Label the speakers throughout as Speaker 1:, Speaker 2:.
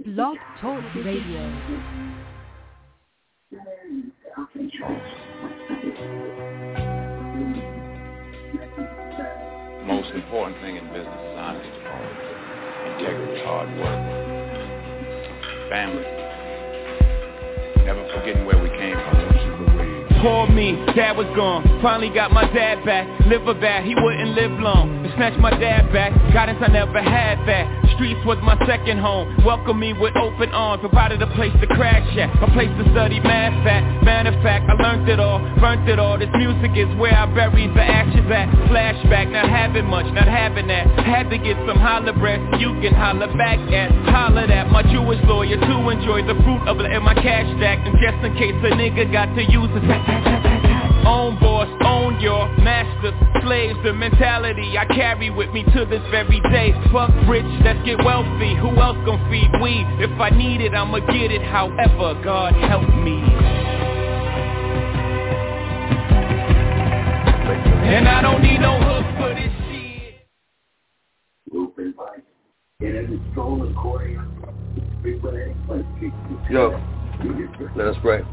Speaker 1: Blog Talk Radio.
Speaker 2: Most important thing in business is honesty, integrity, hard work, family, never forgetting where we came from.
Speaker 3: Called me, dad was gone, finally got my dad back. Liver bad, he wouldn't live long. They snatched my dad back, guidance I never had that. Streets was my second home, welcomed me with open arms. Provided a place to crash at, a place to study math at. Matter of fact, I learned it all, burnt it all. This music is where I buried the ashes at. Flashback, not having much, not having that. Had to get some holler breath, you can holler back at. Hollered at my Jewish lawyer to enjoy the fruit of letting my cash stack. And just in case a nigga got to use it. Own boss, own your masters, slaves, the mentality I carry with me to this very day. Fuck rich, let's get wealthy, who else gon' feed we? If I need it, I'ma get it, however, God help me. And I don't need no hook for this shit.
Speaker 4: Yo, let us pray.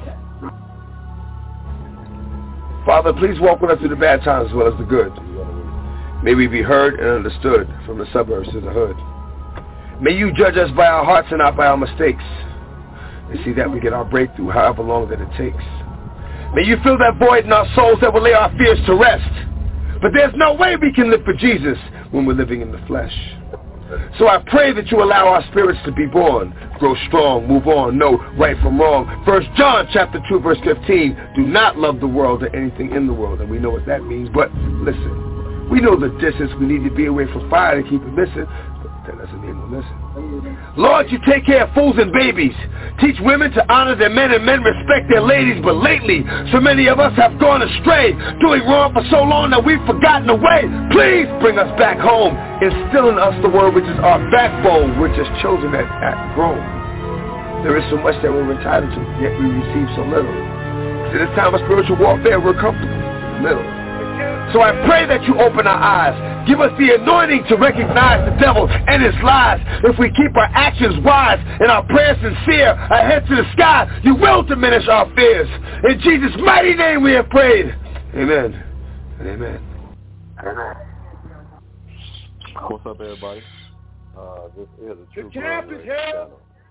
Speaker 4: Father, please walk with us through the bad times as well as the good. May we be heard and understood from the suburbs to the hood. May you judge us by our hearts and not by our mistakes, and see that we get our breakthrough however long that it takes. May you fill that void in our souls that will lay our fears to rest. But there's no way we can live for Jesus when we're living in the flesh. So I pray that you allow our spirits to be born, grow strong, move on, know right from wrong. 1 John chapter 2 verse 15, do not love the world or anything in the world. And we know what that means, but listen, we know the distance we need to be away from fire to keep it missing. That doesn't mean we'll listen. Lord, you take care of fools and babies. Teach women to honor their men and men respect their ladies. But lately, so many of us have gone astray, doing wrong for so long that we've forgotten the way. Please bring us back home. Instill in us the word which is our backbone. We're just children that act grown. There is so much that we're entitled to, yet we receive so little. In this time of spiritual warfare, we're comfortable. Little. So I pray that you open our eyes. Give us the anointing to recognize the devil and his lies. If we keep our actions wise and our prayers sincere, ahead to the sky, you will diminish our fears. In Jesus' mighty name we have prayed. Amen. And amen. Amen.
Speaker 5: What's up, everybody? This is a True
Speaker 6: champ is here.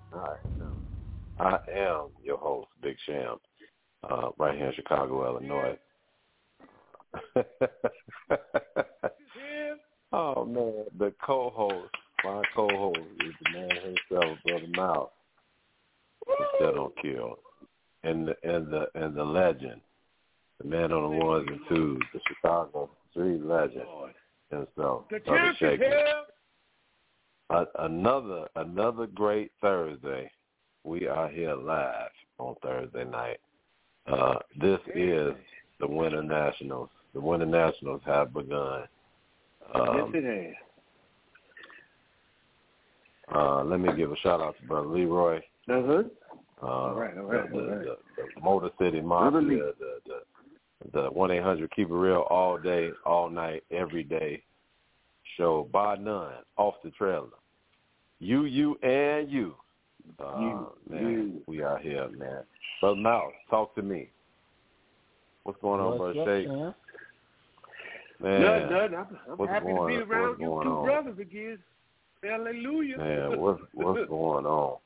Speaker 5: I am your host, Big Sham, right here in Chicago, Illinois. Oh man, the co-host, my co-host is the man himself, Brother Mouse, Still Don't Kill, and the legend, the man on the ones and twos, the Chicago street legend himself, Brother Shaky. Another great Thursday. We are here live on Thursday night. This is the Winter Nationals. The Winter Nationals have begun.
Speaker 6: Yes, it has.
Speaker 5: Let me give a shout out to Brother Leroy.
Speaker 6: All right.
Speaker 5: The Motor City Mafia, the 1-800 Keep It Real all day, all night, every day show, by none, off the trailer. You, and you. Man, we are here, man. Brother Mouse, talk to me. What's going on, Brother Shake? Man,
Speaker 6: Nothing. I'm happy to be around you two brothers again. Hallelujah.
Speaker 5: Man, what's going on?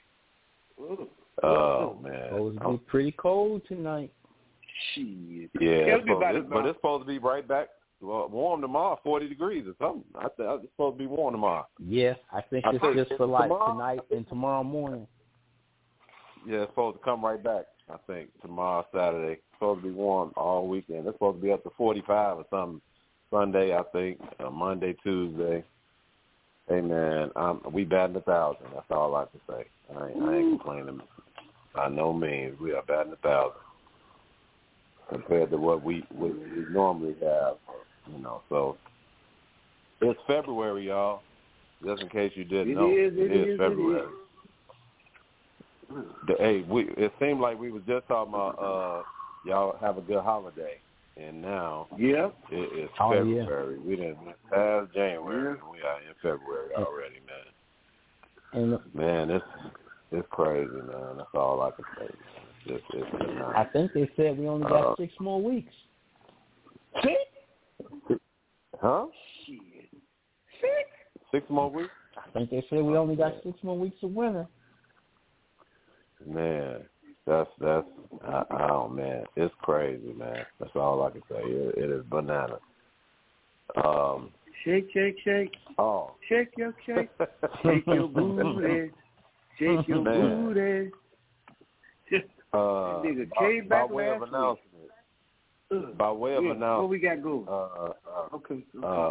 Speaker 5: Oh, man.
Speaker 7: It's supposed to be pretty cold tonight.
Speaker 6: Shit.
Speaker 5: Yeah, but it's supposed to be right back. Warm tomorrow, 40 degrees or something. I think it's supposed to be warm tomorrow.
Speaker 7: Yeah, I think it's just for like tonight and tomorrow morning.
Speaker 5: Yeah, it's supposed to come right back. I think tomorrow, Saturday. It's supposed to be warm all weekend. It's supposed to be up to 45 or something. Sunday, I think. Monday, Tuesday. Hey, man, we batting 1,000. That's all I can say. I ain't complaining. By no means. We are batting 1,000 compared to what we normally have. So it's February, y'all. Just in case you didn't know, it is February. It seemed like we was just talking about y'all have a good holiday, and now it is February. We didn't pass January, and we are in February already, man.
Speaker 7: And
Speaker 5: man, it's crazy, man. That's all I can say. It's
Speaker 7: I think they said we only got 6 more weeks.
Speaker 6: 6?
Speaker 5: Huh?
Speaker 6: Shit.
Speaker 5: 6 more weeks?
Speaker 7: I think they said we only got 6 more weeks of winter.
Speaker 5: Man, that's man, it's crazy, man. That's all I can say. It is bananas.
Speaker 6: Shake, shake, shake.
Speaker 5: Oh.
Speaker 6: Shake your shake. Shake your booty. Shake your booty. Nigga came back
Speaker 5: by way of announcement. By way of announcement.
Speaker 6: What we got going? Okay.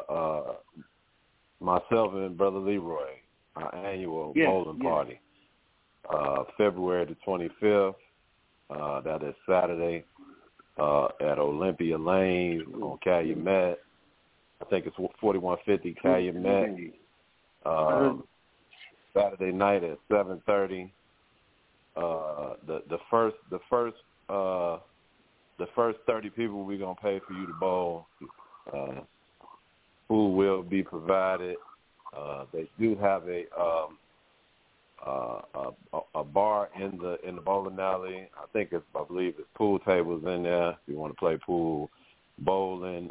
Speaker 5: Myself and Brother Leroy, our annual bowling party. February the 25th. That is Saturday at Olympia Lane on Calumet. I think it's 4150 Calumet. Saturday night at 7:30. The first 30 people we're gonna pay for you to bowl. Food will be provided. They do have a bar in the bowling alley. I believe it's pool tables in there if you want to play pool, bowling.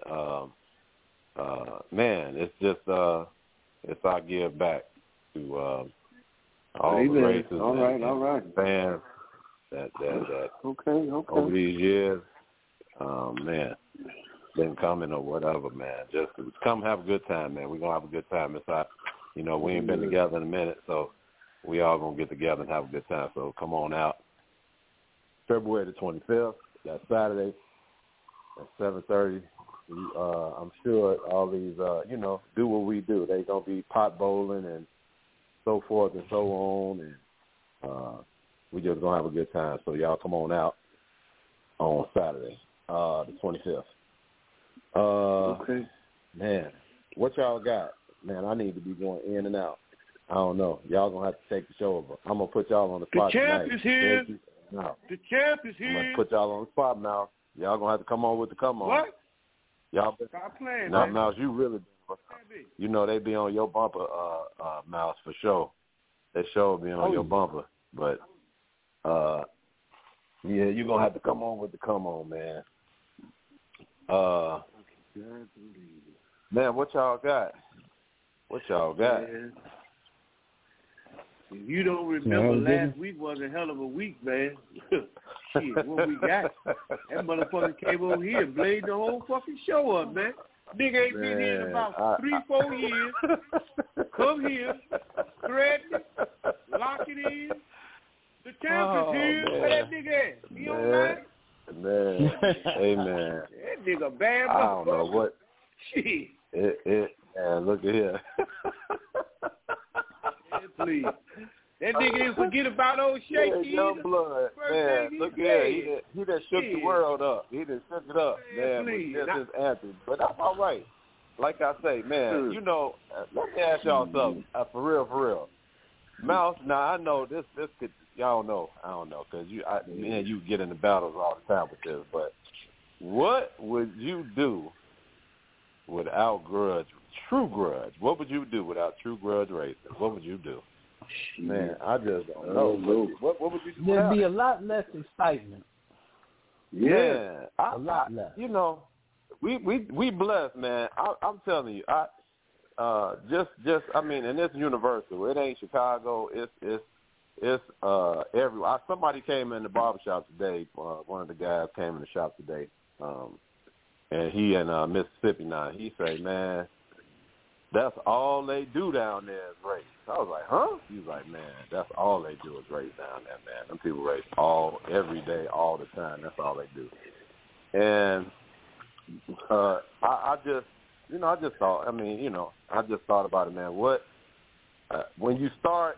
Speaker 5: Man, it's just it's our give back to all the races and fans that over these years, man, been coming or whatever, man. Just come have a good time, man. We're gonna have a good time. It's our, we ain't been together in a minute, so we all gonna get together and have a good time. So come on out. February the 25th, that's Saturday at 7:30. I'm sure all these, do what we do. They gonna be pot bowling and so forth and so on, and we just gonna have a good time. So y'all come on out on Saturday, the 25th.
Speaker 6: Okay.
Speaker 5: Man, what y'all got? Man, I need to be going in and out. I don't know. Y'all gonna have to take the show over. I'm gonna put y'all on the spot tonight.
Speaker 6: The champ is here. The champ is here.
Speaker 5: I'm gonna put y'all on the spot now. Y'all gonna have to come on with the come on.
Speaker 6: What?
Speaker 5: Y'all
Speaker 6: stop playing,
Speaker 5: now,
Speaker 6: man.
Speaker 5: Mouse, you really, they be on your bumper, Mouse, for sure. They sure be on your bumper. But, you're going to have to come on with the come on, man. Man, what y'all got? Man.
Speaker 6: If you don't remember, last week was a hell of a week, man. Shit, what we got? That motherfucker came over here and blazed the whole fucking show up, man. Nigga ain't been here in about 3-4 years. Come here, threaten it, lock it in. The champ is here.
Speaker 5: Man.
Speaker 6: Where that nigga at? He online?
Speaker 5: Man, hey, man.
Speaker 6: That nigga bad motherfucker.
Speaker 5: I don't know what.
Speaker 6: Shit.
Speaker 5: Man, look at here.
Speaker 6: Please. That nigga didn't forget about old Shaky.
Speaker 5: Young blood. Man, look here. He done shook the world up. He done shook it up, man. With his anthem. But that's all right. Like I say, man, let me ask y'all something. For real. Mouse, now I know this could, y'all know. I don't know, because you get into battles all the time with this. But what would you do without true grudge? What would you do without true grudge racing? What would you do? Man, I just don't know. What would you do?
Speaker 7: There'd be a lot less excitement.
Speaker 5: Yeah,
Speaker 7: a lot less.
Speaker 5: We blessed, man. I'm telling you, and it's universal. It ain't Chicago. It's everywhere. Somebody came in the barbershop today. One of the guys came in the shop today, and he in Mississippi now. He say, man, that's all they do down there is race. I was like, huh? He was like, man, that's all they do is race down there, man. Them people race every day, all the time. That's all they do. And I just thought about it, man. What when you start,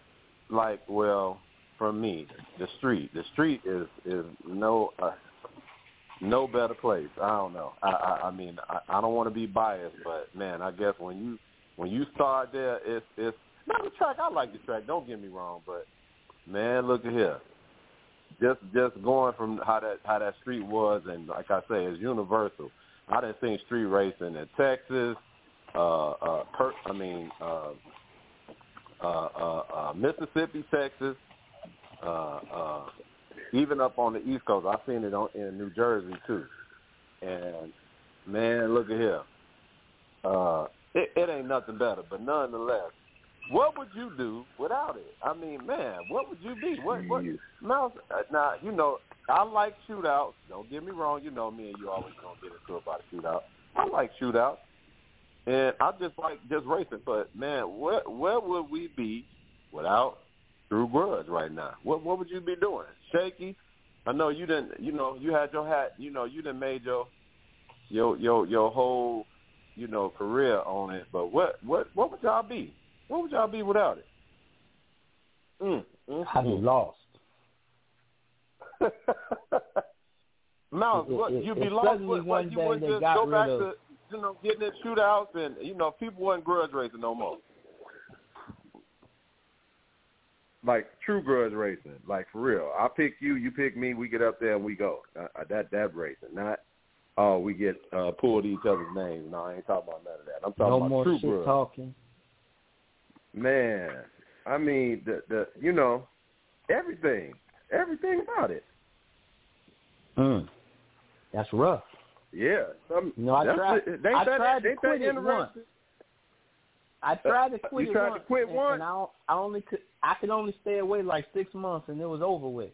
Speaker 5: for me, the street is no better place. I don't know. I mean, I don't want to be biased, but man, I guess when you start there, it's not the track. I like the track. Don't get me wrong, but man, look at here. Just going from how that street was, and like I say, it's universal. I done seen street racing in Texas, Mississippi, Texas, even up on the East Coast. I've seen it in New Jersey too. And man, look at here. It ain't nothing better, but nonetheless, what would you do without it? I mean, man, what would you be? What? Mouse, now, you know, I like shootouts. Don't get me wrong. You know me and you always gonna get into it about a shootout. I like shootouts, and I just like just racing. But man, where would we be without True Grudge right now? What would you be doing? Shaky? I know you didn't. You know, you had your hat. You know, you done made your whole career on it. But what would y'all be? What would y'all be without it?
Speaker 7: I'd be lost.
Speaker 5: Mouse, you'd be lost. You wouldn't just go back to getting in shootouts and people wasn't grudge racing no more. Like true grudge racing, like for real. I pick you, you pick me. We get up there and we go. That racing, not we get pulled each other's names. No, I ain't talking about none of that. I'm talking about true grudge. No more shit talking. Man, I mean the everything about it.
Speaker 7: That's rough.
Speaker 5: Yeah,
Speaker 7: I tried to quit it once. I tried to quit it once. You tried to quit once? And I could only stay away like 6 months, and it was over with.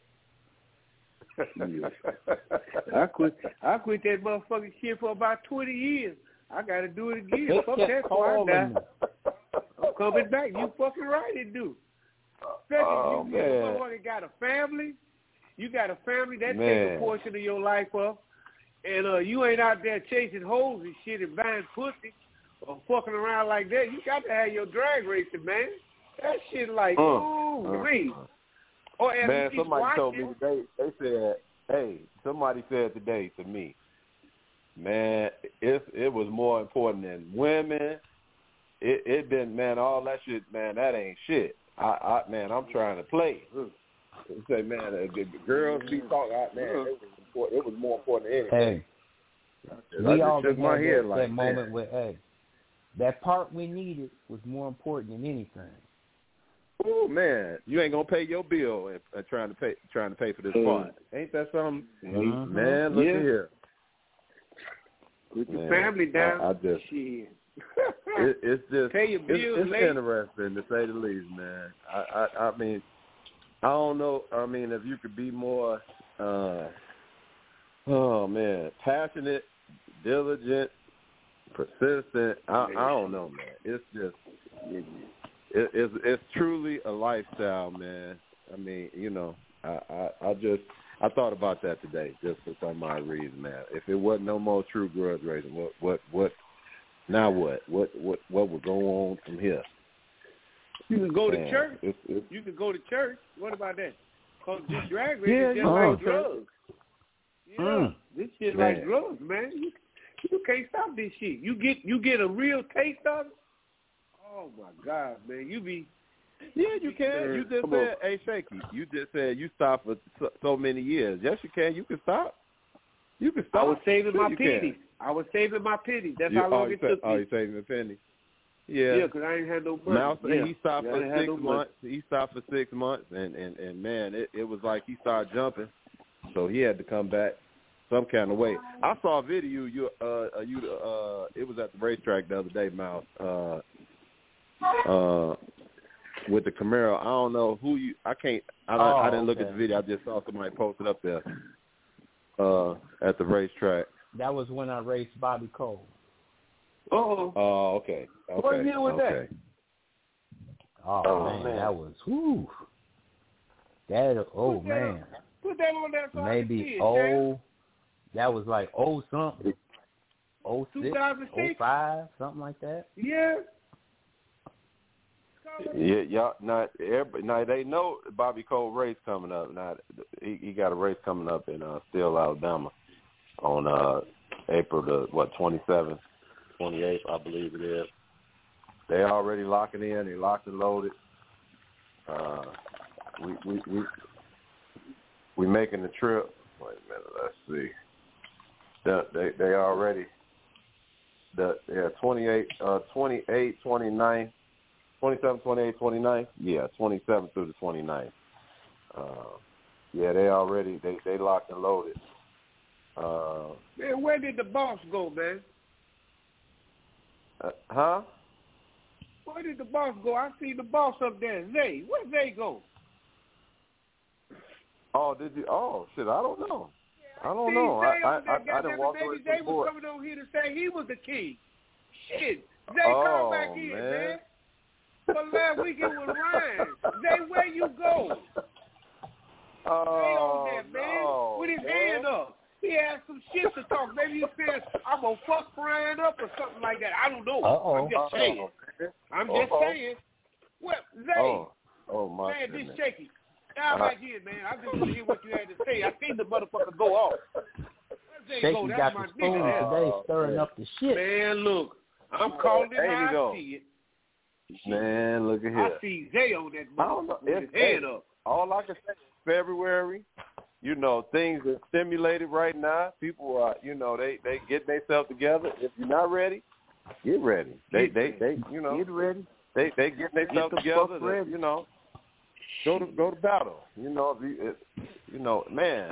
Speaker 6: I quit that motherfucking shit for about 20 years. I got to do it again. Fuck that before I die. I'm coming back. You fucking right, it do. Especially if you motherfucker got a family. You got a family that takes a portion of your life up, and you ain't out there chasing hoes and shit and buying pussy or fucking around like that. You got to have your drag racing, man. That shit like, man,
Speaker 5: somebody told me today, they said, hey, somebody said today to me, man, it was more important than women. It didn't, man, all that shit, man, that ain't shit. I'm trying to play. Say, man, the girls be talking out, man, it was more important than anything.
Speaker 7: Hey, we all shook my head like that moment where, that part we needed was more important than anything.
Speaker 5: Oh man, you ain't gonna pay your bill and trying to pay for this part. Ain't that something? Mm-hmm. Man, look at here.
Speaker 6: Put your family down.
Speaker 5: I just shit. It's just
Speaker 6: pay your bills
Speaker 5: it's interesting to say the least, man. I mean, I don't know. I mean, if you could be more, passionate, diligent, persistent. I don't know, man. It's just. It's truly a lifestyle, man. I mean, I thought about that today just for some odd reason, man. If it wasn't no more true grudge racing, what now what would go on from here?
Speaker 6: You can go to church. You can go to church. What about that? Because this drag racing just like drugs. Yeah, this shit like drugs, man. You can't stop this shit. You get a real taste of it. Oh my God, man!
Speaker 5: You can. You just said, hey, Shaky. You just said you stopped for so many years. Yes, you can. You can stop. You can stop.
Speaker 6: I was saving my pennies. That's how long it took me.
Speaker 5: Oh, you saving the pennies? Yeah.
Speaker 6: Yeah, because I ain't had no money.
Speaker 5: Now he stopped for 6 months. He stopped for 6 months, and man, it was like he started jumping, so he had to come back some kind of way. I saw a video. It was at the racetrack the other day, Mouse. With the Camaro, I don't know who you. I didn't look at the video. I just saw somebody posted up there at the racetrack.
Speaker 7: That was when I raced Bobby Cole.
Speaker 5: Oh, okay.
Speaker 6: What year was that?
Speaker 7: Oh man, that was whoo. Man.
Speaker 6: Put that on there. So
Speaker 7: maybe that was like something. 06, 05, something like that.
Speaker 6: Yeah.
Speaker 5: Yeah, y'all. Now they know Bobby Cole race coming up. Now he got a race coming up in Steele, Alabama, on April the 27th, 28th, I believe it is. They already locking in. They locked and loaded. We making the trip. Wait a minute, let's see. They already. 28, 29. 27th, 28th, 29th? Yeah, 27th through the 29th. Yeah, they already, they locked and loaded.
Speaker 6: Man, where did the boss go, man?
Speaker 5: Huh?
Speaker 6: Where did the boss go? I see the boss up there, Zay. Where Zay go?
Speaker 5: Oh, did you? Oh, shit, I don't know.
Speaker 6: Yeah,
Speaker 5: I don't know.
Speaker 6: I
Speaker 5: didn't walk away
Speaker 6: maybe Zay
Speaker 5: from
Speaker 6: was coming on here to say he was the king. Shit. Zay, come back in, man. But last week it was Ryan. Zay, where you go? Zay on there, man, with his hand up. He had some shit to talk. Maybe he said, I'm going to fuck Ryan up or something like that. I don't know. I'm just saying. I'm just saying. What, Zay?
Speaker 5: Oh, my
Speaker 6: man,
Speaker 5: goodness.
Speaker 6: this shaky. Now back in, man. I just want to hear what you had to say. I seen the motherfucker go off.
Speaker 7: Shaky got the spoon today stirring up the shit.
Speaker 6: Man, look. I'm calling it how I see it.
Speaker 5: Man, look at here.
Speaker 6: I see Zay on that motherfucker with his head up.
Speaker 5: All I can say is February. You know, things are stimulated right now. People are, you know, they get themselves together. If you're not ready, get ready. They you know, get ready. They get themselves together. To, you know, go to battle. You know, you know, man.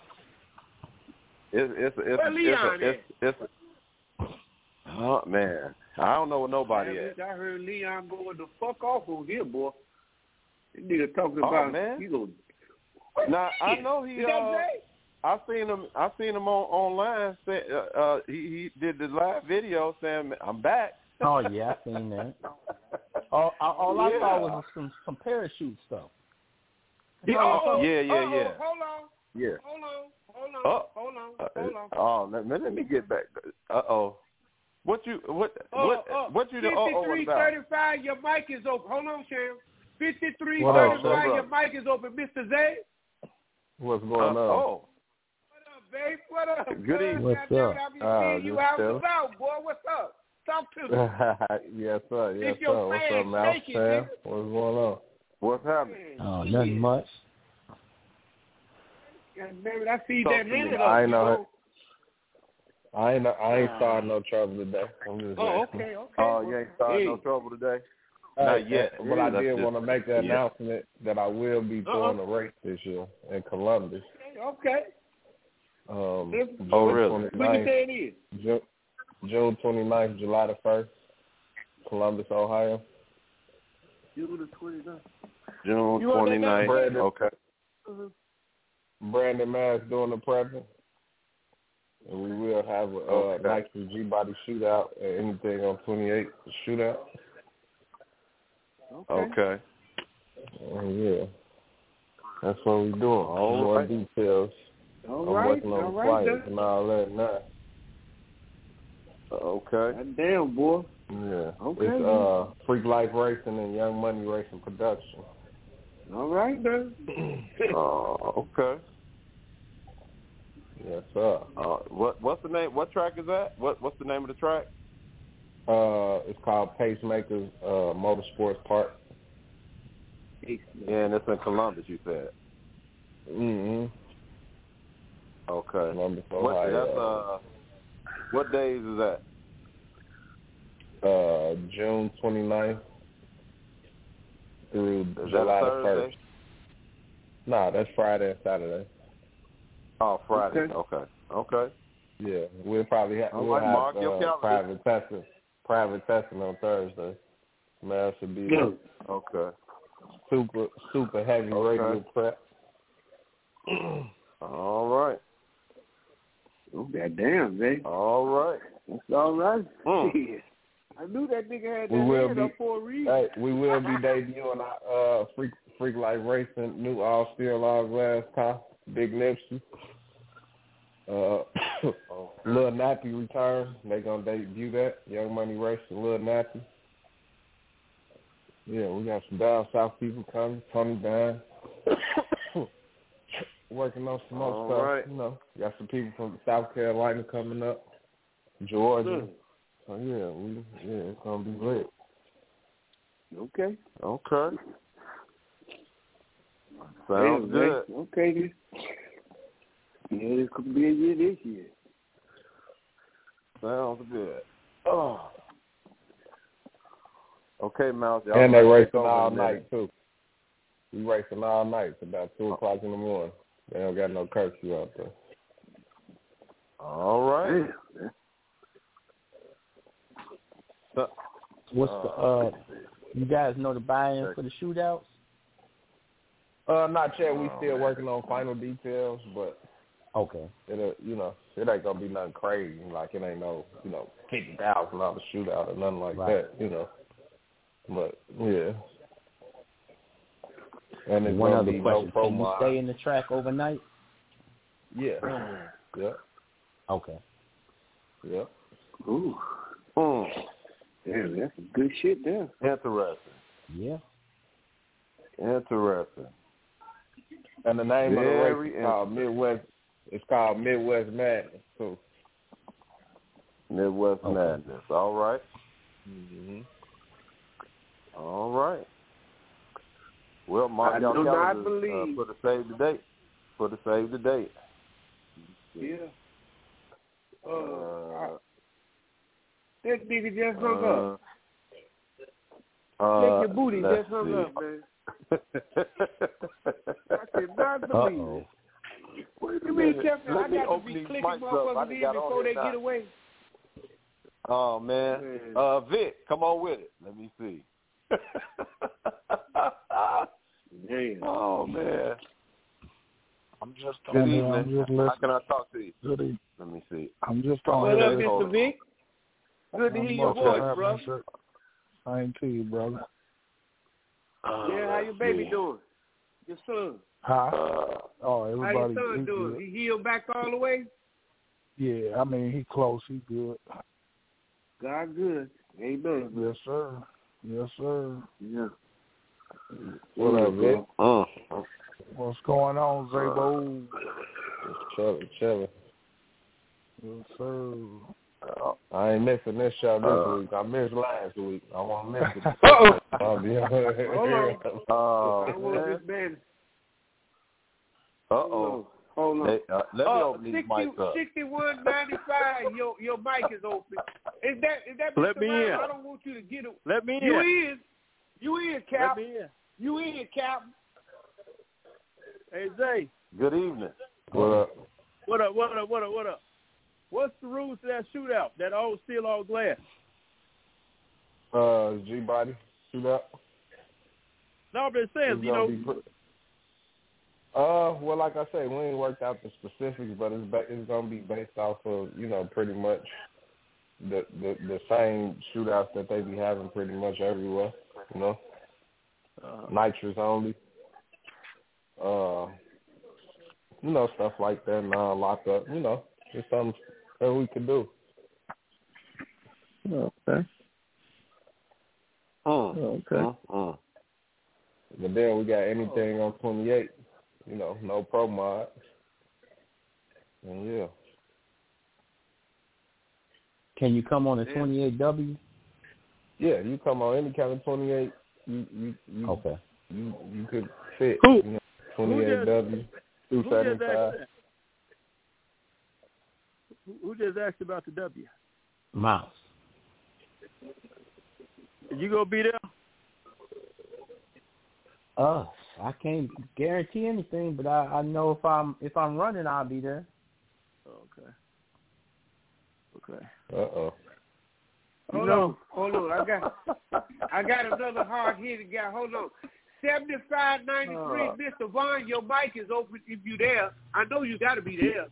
Speaker 5: It's oh man, I don't know what nobody is.
Speaker 6: I heard Leon going the fuck off on here, boy. This nigga talking about
Speaker 5: man.
Speaker 6: He go.
Speaker 5: Now I know he. I seen him online. Say, he did the live video saying, "I'm back."
Speaker 7: Oh yeah, I seen that. All I saw was some parachute stuff.
Speaker 5: Yeah.
Speaker 6: Hold on.
Speaker 5: Yeah.
Speaker 6: Hold on.
Speaker 5: Oh, let me get back. What you the
Speaker 6: 5335, your mic is open. Hold on, Sham. 5335, your mic is open. Mr. Zay.
Speaker 8: What's going on?
Speaker 6: What up, babe? What up?
Speaker 5: Good evening.
Speaker 8: What's up?
Speaker 6: I be seeing you out and about, boy. What's up? Talk to me.
Speaker 8: Yes, sir. Yes,
Speaker 6: sir.
Speaker 8: What's up, Mouse Sam? What's going on?
Speaker 5: What's happening?
Speaker 7: Oh, nothing much.
Speaker 6: God damn it, I see that hand up.
Speaker 8: I know. I ain't starting no trouble today. I'm just
Speaker 6: okay.
Speaker 5: Oh, you ain't starting no trouble today? Not yet.
Speaker 8: But I did want to make the announcement that I will be doing a race this year in Columbus.
Speaker 6: Okay.
Speaker 8: Really?
Speaker 6: When you say it is?
Speaker 8: June 29th, July the 1st, Columbus, Ohio.
Speaker 6: June the 29th.
Speaker 5: June 29th. Okay.
Speaker 8: Brandon Mass doing the prepping. And we will have a Nike G-Body shootout and anything on 28 shootout.
Speaker 5: Okay.
Speaker 8: Yeah. That's what we're doing. More details. I'm working on the flyers and all that now.
Speaker 5: Okay.
Speaker 6: God damn, boy.
Speaker 8: Yeah.
Speaker 6: Okay.
Speaker 8: It's Freak Life Racing and Young Money Racing Production.
Speaker 6: All right, man.
Speaker 5: Okay.
Speaker 8: Yes, sir.
Speaker 5: What's the name? What track is that? What's the name of the track?
Speaker 8: It's called Pacemakers Motorsports Park.
Speaker 5: Yeah, and it's in Columbus, you said.
Speaker 8: Mm-hmm.
Speaker 5: Okay.
Speaker 8: Columbus, Ohio.
Speaker 5: What days is that?
Speaker 8: June 29th through
Speaker 5: Is
Speaker 8: July
Speaker 5: that
Speaker 8: the 1st. No, that's Friday and Saturday.
Speaker 5: Oh, Friday. Okay.
Speaker 8: Yeah, we'll probably have private testing on Thursday. Man, should be
Speaker 5: okay.
Speaker 8: Super heavy radio prep.
Speaker 5: All right.
Speaker 6: Oh, goddamn, man.
Speaker 5: All right.
Speaker 6: That's all right. Yeah. I knew that nigga had that hand up for a reason.
Speaker 8: Hey, we will be debuting our Freak Life Racing new all steel all glass car, Big Nipsey. Lil Nappy return. They gonna debut that. Young Money Racing, Lil Nappy. Yeah, we got some down south people coming. Tony Dunn. Working on some more stuff.
Speaker 5: Right.
Speaker 8: You know, got some people from South Carolina coming up. Georgia. So it's gonna be great.
Speaker 6: Okay.
Speaker 5: Sounds good.
Speaker 6: Okay. Yeah, this could be a year this year.
Speaker 5: Sounds good. Okay, Mouse.
Speaker 8: And they racing all night, too. We racing all night. It's about 2 o'clock in the morning. They don't got no curfew out there.
Speaker 5: All right.
Speaker 7: What's the you guys know the buy-in for the shootouts?
Speaker 8: Not yet. We still working on final details, but
Speaker 7: okay.
Speaker 8: It ain't gonna be nothing crazy. Like it ain't no $50,000 shootout or nothing like that. But yeah. And it's
Speaker 7: one
Speaker 8: gonna
Speaker 7: other
Speaker 8: be
Speaker 7: question:
Speaker 8: no
Speaker 7: can you stay in the track overnight?
Speaker 8: Yeah. Yeah.
Speaker 7: Okay.
Speaker 8: Yeah.
Speaker 6: Ooh. Damn, that's some good shit there.
Speaker 5: Interesting.
Speaker 7: Yeah.
Speaker 5: Interesting.
Speaker 8: And the name of the race is called Midwest. It's called Midwest Madness too.
Speaker 5: Midwest Madness. All right.
Speaker 8: Mm-hmm.
Speaker 5: All right. Well, mark y'all calendars for the save the date. For the save the date.
Speaker 6: Yeah. That nigga just hung up. Take your booty just hung up, man. I cannot believe it. What do you mean, Captain? I got to be clicking motherfuckers in before they get away.
Speaker 5: Oh, man. Vic, come on with it. Let me see.
Speaker 6: Damn.
Speaker 5: Oh, man.
Speaker 9: I'm just
Speaker 5: Good
Speaker 9: on
Speaker 5: evening.
Speaker 9: I'm just listening.
Speaker 5: How can I talk to you?
Speaker 9: Good evening.
Speaker 5: Let me see.
Speaker 9: I'm just on
Speaker 6: What up, Mr. Vic? Good to hear your voice, bro.
Speaker 9: Same to you, brother.
Speaker 6: Yeah, how your baby doing? Your son?
Speaker 9: Huh? Everybody.
Speaker 6: How your son doing? He healed back all the way?
Speaker 9: Yeah, I mean, he close. He good.
Speaker 6: God good. Amen.
Speaker 9: Yes, sir. Yes, sir.
Speaker 6: Yeah.
Speaker 8: What up, Vic?
Speaker 9: What's going on, Zabo?
Speaker 8: Chilling.
Speaker 9: Yes, sir.
Speaker 8: I ain't missing this show this week. I missed last week. I won't miss it. I'll be on here.
Speaker 5: Oh,
Speaker 6: I want this man.
Speaker 5: Uh-oh.
Speaker 6: Hold on.
Speaker 5: Let me open these mics up.
Speaker 6: 6195, your mic is open. Is that Mr.
Speaker 10: Let me
Speaker 6: Ryan?
Speaker 10: in.
Speaker 6: I don't want you to get it.
Speaker 10: Let me in.
Speaker 6: You in, Cap.
Speaker 10: Let me in.
Speaker 6: You in, Cap.
Speaker 10: Hey, Zay.
Speaker 5: Good evening.
Speaker 8: What up?
Speaker 10: What up? What's the rules to that shootout? That all steel, all glass?
Speaker 8: G-Body shootout.
Speaker 10: No, I'm just saying,
Speaker 8: well, like I say, we ain't worked out the specifics, but it's gonna be based off of pretty much the same shootouts that they be having pretty much everywhere. Nitrous only. Stuff like that, non-lock up. Just something that we can do.
Speaker 9: Okay. Okay.
Speaker 8: But then we got anything on 28. No pro mods. And yeah.
Speaker 7: Can you come on a 28W?
Speaker 8: Yeah, you come on any kind of 28. You
Speaker 7: okay.
Speaker 8: You could fit.
Speaker 10: 28W,
Speaker 8: 275.
Speaker 10: Who just asked about the W?
Speaker 7: Mouse.
Speaker 10: You gonna be there?
Speaker 7: I can't guarantee anything, but I know if I'm running, I'll be there.
Speaker 10: Okay.
Speaker 8: Uh-oh.
Speaker 6: Hold on. I got another hard-hitting guy. Hold on. 7593, Mr. Vaughn, your mic is open if you there. I know you got to be there.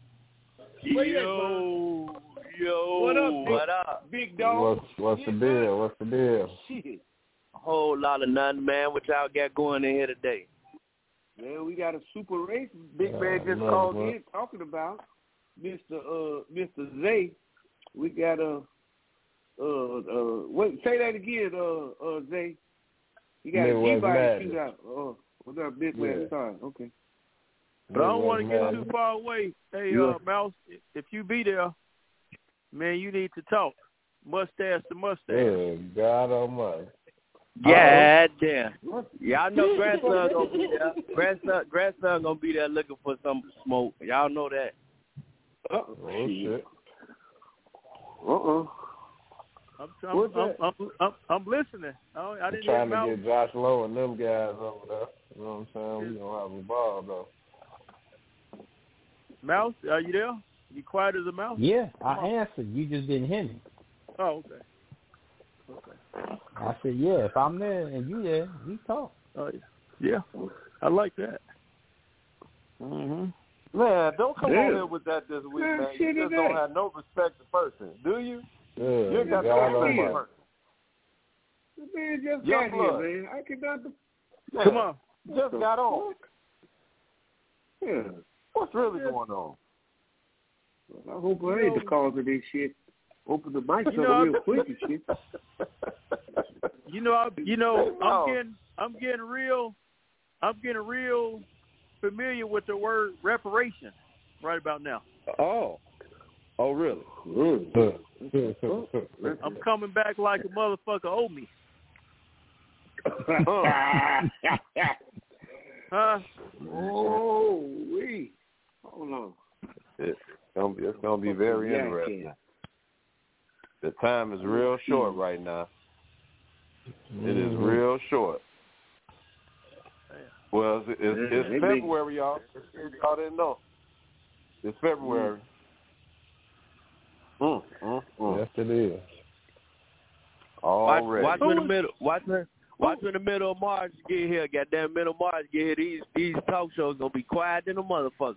Speaker 10: Yo.
Speaker 6: What up, big dog?
Speaker 8: What's the deal?
Speaker 6: Shit.
Speaker 10: A whole lot of nothing, man. What y'all got going in here today?
Speaker 6: Man, we got a super race. Big man just called in talking about Mr. Zay. We got wait, say that again, Zay. You got a G-Body shootout. Oh, we got a big man time. Okay.
Speaker 10: But I don't want to get too far away. Hey, Mouse, if you be there, man, you need to talk. Mustache to mustache.
Speaker 8: Yeah, God almighty.
Speaker 10: God damn. Y'all know grandson gonna be there. Grandson gonna be there looking for some smoke. Y'all know that.
Speaker 8: Oh shit.
Speaker 10: I'm listening. I didn't
Speaker 8: trying to get Josh Lowe and them guys over there. You know what I'm saying? We gonna have a ball though.
Speaker 10: Mouse, are you there? You quiet as a mouse?
Speaker 7: Yeah, I answered. You just didn't hear me.
Speaker 10: Oh, okay.
Speaker 7: I said, yeah, if I'm there and you there, we talk.
Speaker 10: Oh, yeah. I like that. Mm-hmm.
Speaker 5: Man, don't come on here with that this week, man. You just don't have no respect for person, do you?
Speaker 8: Yeah,
Speaker 5: you got no respect for person.
Speaker 6: The man just got here, man. I cannot.
Speaker 10: Come on.
Speaker 5: Just got on.
Speaker 6: Yeah.
Speaker 5: What's really going on?
Speaker 6: I hope I ain't the cause of this shit. Open the mic up real quick and shit.
Speaker 10: I'm getting real familiar with the word reparation right about now.
Speaker 5: Oh, really?
Speaker 10: I'm coming back like a motherfucker owe me. Huh?
Speaker 6: Oh, wait. Hold on.
Speaker 5: It's gonna be very interesting. The time is real short right now. It is real short. Well, it's February, y'all. Y'all didn't know. It's February.
Speaker 8: Yes, it is.
Speaker 5: Already.
Speaker 10: Watch when the middle of March get here. Goddamn, middle of March get here. These talk shows gonna be quiet than a motherfucker.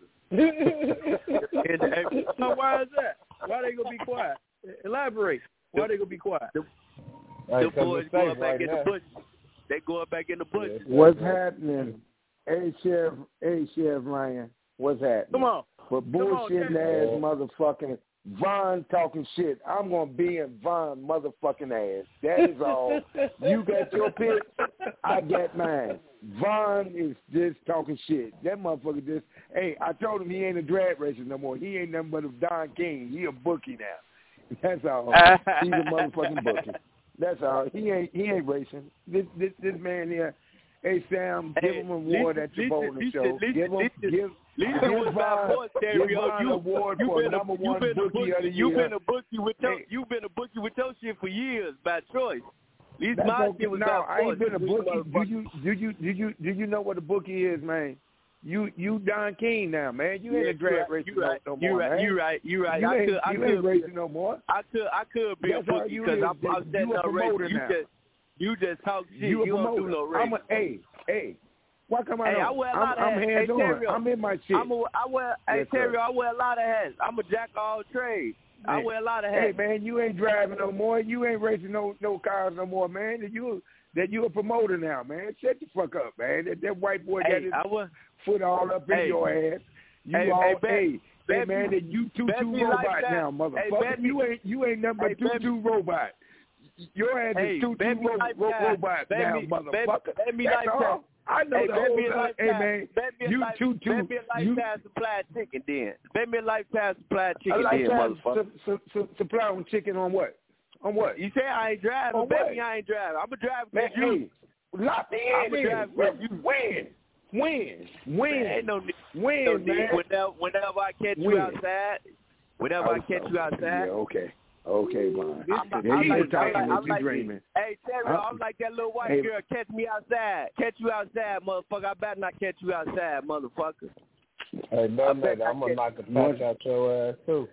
Speaker 10: So why is that? Why they gonna be quiet? Elaborate. Why they gonna be quiet? The boys going back in the bush. They going back in the bush.
Speaker 9: What's happening? Hey, Sheriff Ryan. What's happening?
Speaker 10: Come on.
Speaker 9: But bullshitting ass motherfucking Von talking shit. I'm gonna be in Von motherfucking ass. That is all. You got your pick. I got mine. Von is just talking shit. That motherfucker just. Hey, I told him he ain't a drag racer no more. He ain't nothing but a Don King. He a bookie now. That's all. He's a motherfucking bookie. That's all. He ain't racing. This man here. Hey Sam, give him an award at your bowling show. Give Von an award for number one bookie of the year.
Speaker 10: You've been a bookie with your shit for years by choice. At least my shit was by
Speaker 9: I ain't been a bookie. Do you know what a bookie is, man? You Don King now, man. You ain't a drag racer no more, man.
Speaker 10: You right.
Speaker 9: You ain't racing no more.
Speaker 10: I could be a bookie because I'm setting up racing. You just talk shit. You don't do no racing.
Speaker 9: Hey. Why come I
Speaker 10: I wear a lot of hats.
Speaker 9: I'm hands-on. I'm in my shit.
Speaker 10: I wear a lot of hats. I'm a jack of all trades. I wear a lot of hats.
Speaker 9: Hey, man, you ain't driving no more. You ain't racing no cars no more, man. That you a promoter now, man. Shut the fuck up, man. That white boy got his foot all up in your ass. Man, that you 2-2 robot like now, motherfucker. You ain't nothing but 2-2 robot. Your ass is 2-2 robot now, motherfucker. That's all. I know the whole time. Hey, man, you 2-2.
Speaker 10: Bet me a lifetime supply of chicken then. Bet me a lifetime supply of chicken then, motherfucker.
Speaker 9: Supply on chicken on what? On what?
Speaker 10: You say I ain't driving. Bet me I ain't driving. I'm a driver with you.
Speaker 9: Lock me in.
Speaker 10: I'm a driver with you.
Speaker 9: When?
Speaker 10: Ain't no
Speaker 9: when, man?
Speaker 10: Whenever I catch you outside.
Speaker 9: Yeah, okay. Okay, man.
Speaker 10: I'm dreaming. Hey, Terry, I'm like that little white girl. Catch me outside. Catch you outside, motherfucker. I better not catch you outside, motherfucker.
Speaker 8: Hey, I'm gonna knock the patch out your ass too.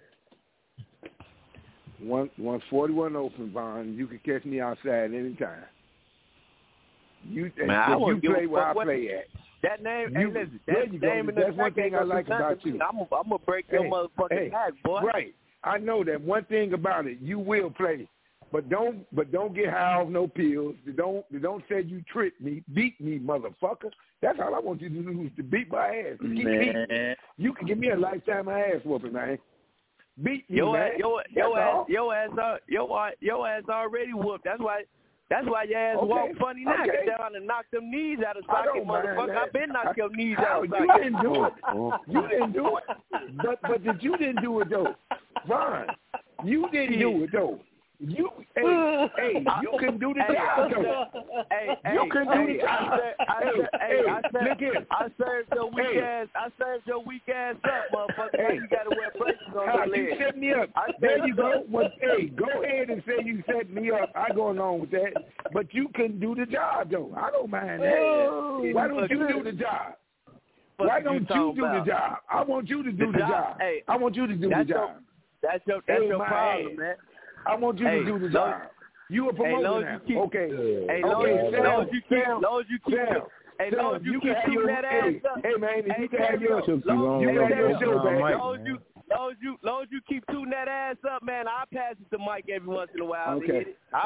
Speaker 9: 141 open, Vaughn. You can catch me outside anytime. You play where I play at.
Speaker 10: That name, listen.
Speaker 9: That's one thing I like about you.
Speaker 10: I'm gonna break your motherfucking back, boy.
Speaker 9: Right. I know that one thing about it. You will play, but don't get high off no pills. Don't say you tricked me, beat me, motherfucker. That's all I want you to do is to beat my ass. Keep beating me. You can give me a lifetime of ass whooping, man. Beat me, man.
Speaker 10: Your ass already whooped. That's why your ass walk funny now. Get down and knock them knees out of socket, motherfucker. I've been knocking your knees out of socket.
Speaker 9: You didn't do it. You didn't do it. But you didn't do it, though. Ron, you didn't do it, though. You can do the job, though. You can do the job.
Speaker 10: I served your weak ass up, motherfucker. Now you gotta wear braces on your legs.
Speaker 9: You set me up. There you go. Well, go ahead and say you set me up. I go along with that. But you can do the job, though. I don't mind that. Why don't you do the job? Why don't you do the job? I want you to do the job. I want you to do the job.
Speaker 10: That's your problem, man.
Speaker 9: I want you to do the job. You a promoter now. Okay.
Speaker 10: Long as you keep shooting that ass up.
Speaker 9: Hey, man, you can have your show, man.
Speaker 10: Long as you keep shooting that ass up, man, I'll pass it to Mike every once in a while.
Speaker 9: Okay.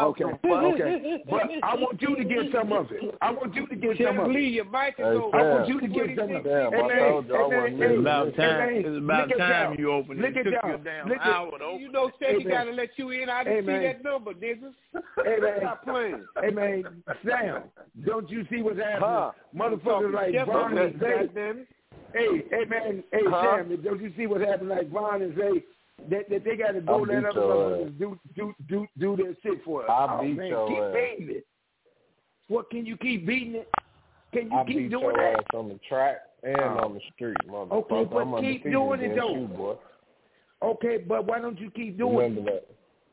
Speaker 9: But I want you to get some of it. I want you to get some of it.
Speaker 6: Your mic is over.
Speaker 9: I want you to get some of it.
Speaker 11: It's about time you open it. It took you a damn hour to open.
Speaker 6: You know, Steady got to let you in. I didn't see that number, nigga.
Speaker 9: Hey, man.
Speaker 6: Stop playing.
Speaker 9: Hey, man, Sam, don't you see what's happening? Motherfuckers like Vaughn and Zay. Hey, man, Sam, don't you see what's happening like Vaughn and Zay? That they got to go let other motherfuckers do their shit for us.
Speaker 8: I'll beat
Speaker 9: man,
Speaker 8: your
Speaker 9: keep
Speaker 8: ass.
Speaker 9: beating it. What, can you keep beating it? Can you
Speaker 8: I'll
Speaker 9: keep
Speaker 8: beat
Speaker 9: doing
Speaker 8: your
Speaker 9: that?
Speaker 8: ass on the track and on the street, motherfucker.
Speaker 9: Okay, but
Speaker 8: I'm
Speaker 9: keep doing it, though.
Speaker 8: you, boy.
Speaker 9: Okay, but why don't you keep doing
Speaker 8: Remember that.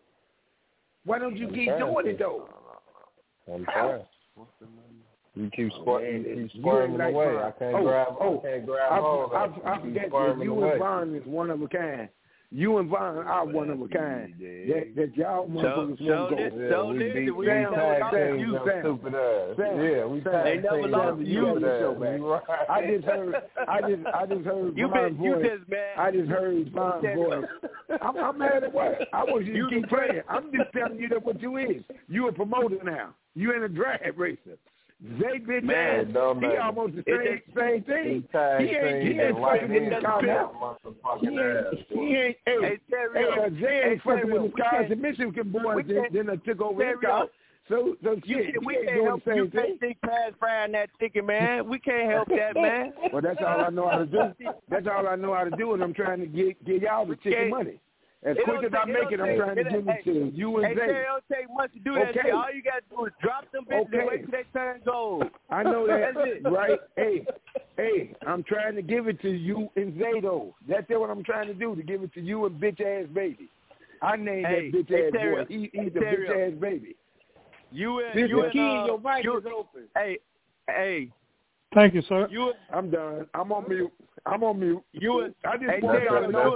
Speaker 9: Why don't you keep doing it, though?
Speaker 8: I'm trying. You keep squirming away. I can't grab hold.
Speaker 9: I forget that you and Vaughn is one of a kind. You and Vaughn are one of a kind. That y'all motherfuckers won't go.
Speaker 8: We beat tag teams them stupid ass. Yeah, we tag teams them stupid ass.
Speaker 9: I just heard Vaughn's voice. I just heard Vaughn's voice. I'm mad at what? I want you to keep playing. I'm just telling you that what you is. You a promoter now. You in a drag racer. Zay bitch ass, he almost the same thing. He ain't fucking with his car now. Zay ain't fucking with his cars. The Michigan boys then took over his car. So shit,
Speaker 10: we can't help you think past frying that chicken, man. We can't help that, man.
Speaker 9: Well, that's all I know how to do. That's all I know how to do, and I'm trying to get y'all the chicken money. As quick as I make it, I'm trying to give it to you and Zay.
Speaker 10: It don't take much to do that shit. All you got to do is drop them bitches and wait till they turn gold.
Speaker 9: I know that, right? Hey, I'm trying to give it to you and Zay, though. That's what I'm trying to do, to give it to you and bitch-ass baby. I named that bitch-ass boy. He's the bitch-ass baby.
Speaker 10: You and
Speaker 6: your mic is open.
Speaker 10: Hey.
Speaker 12: Thank you, sir.
Speaker 9: I'm done. I'm on mute. I just
Speaker 10: want y'all to know.